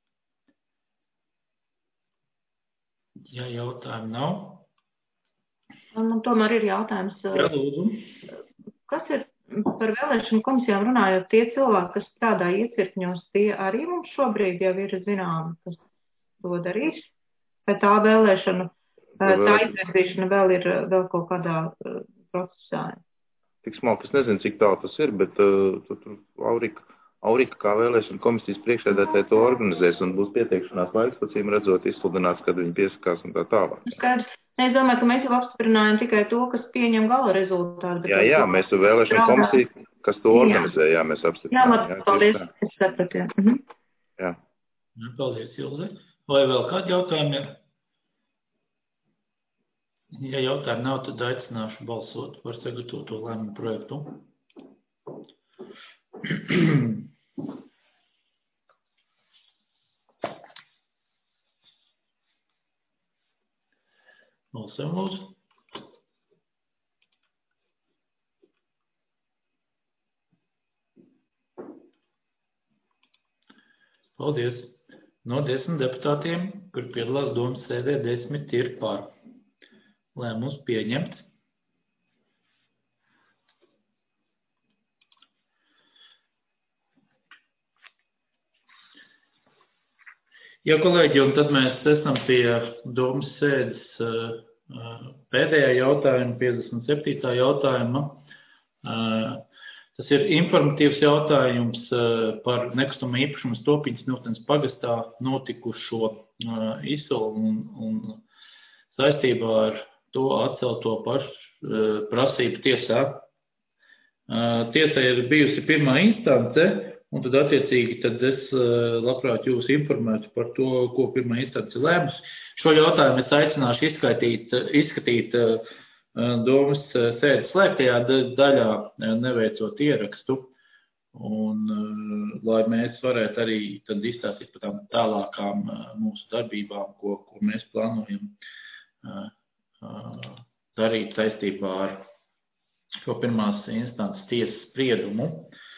Ja jautājumu nav. Man tomēr ir jautājums. Jā, lūdzu. Kas ir par vēlēšanu komisijām runājot, tie cilvēki, kas strādā iecirkņos, tie arī mums šobrīd jau ir zināmi, kas to darīs? Vai tā vēlēšana, tā izvirzīšana vēl ir vēl kaut kādā procesā? Tik smalki, es nezinu, cik tālu tas ir, bet tur Aurika kā vēlēšana komisijas priekšsēdētāji to organizēs un būs pieteikšanās laiks, pacīm redzot, izsludināts, kad viņi piesakās un tā tālāk. Skaidrs. Es domāju, ka mēs jau apstiprinājam tikai to, kas pieņem gala rezultātu. Jā, mēs ir vēlēšana komisija, kas to organizē, jā, mēs apstiprinājam. Jā, labi, paldies, es sapratu, jā. Jā. Paldies, Ilze. Vai vēl kādi jautājumi ir? Ja jautājumi nav, tad aicināšu balsot par sagatavoto lēmumu projektu. Balsojam, lūdzu. Paldies. No 10 deputātiem, kur piedalās domas sēdē, 10 ir par. Lēmums pieņemts. Ja, kolēģi, un tad mēs esam pie domas sēdes pēdējā jautājuma, 57. jautājuma. Tas ir informatīvs jautājums par nekustamā īpašuma Stopiņas Miltenes pagastā notikušo izsoli un saistībā ar to atcelto pašu prasību tiesā. Tiesa ir bijusi pirmā instance, un tad attiecīgi tad es labprāt jūs informētu par to, ko pirmā instance lēmus. Šo jautājumu es aicināšu izskatīt domas sēdes slēgtajā daļā, neveicot ierakstu, un lai mēs varētu arī tad izstāstīt par tām tālākām mūsu darbībām, ko mēs plānojam darīt saistībā ar šo pirmās instances tiesas spriedumu.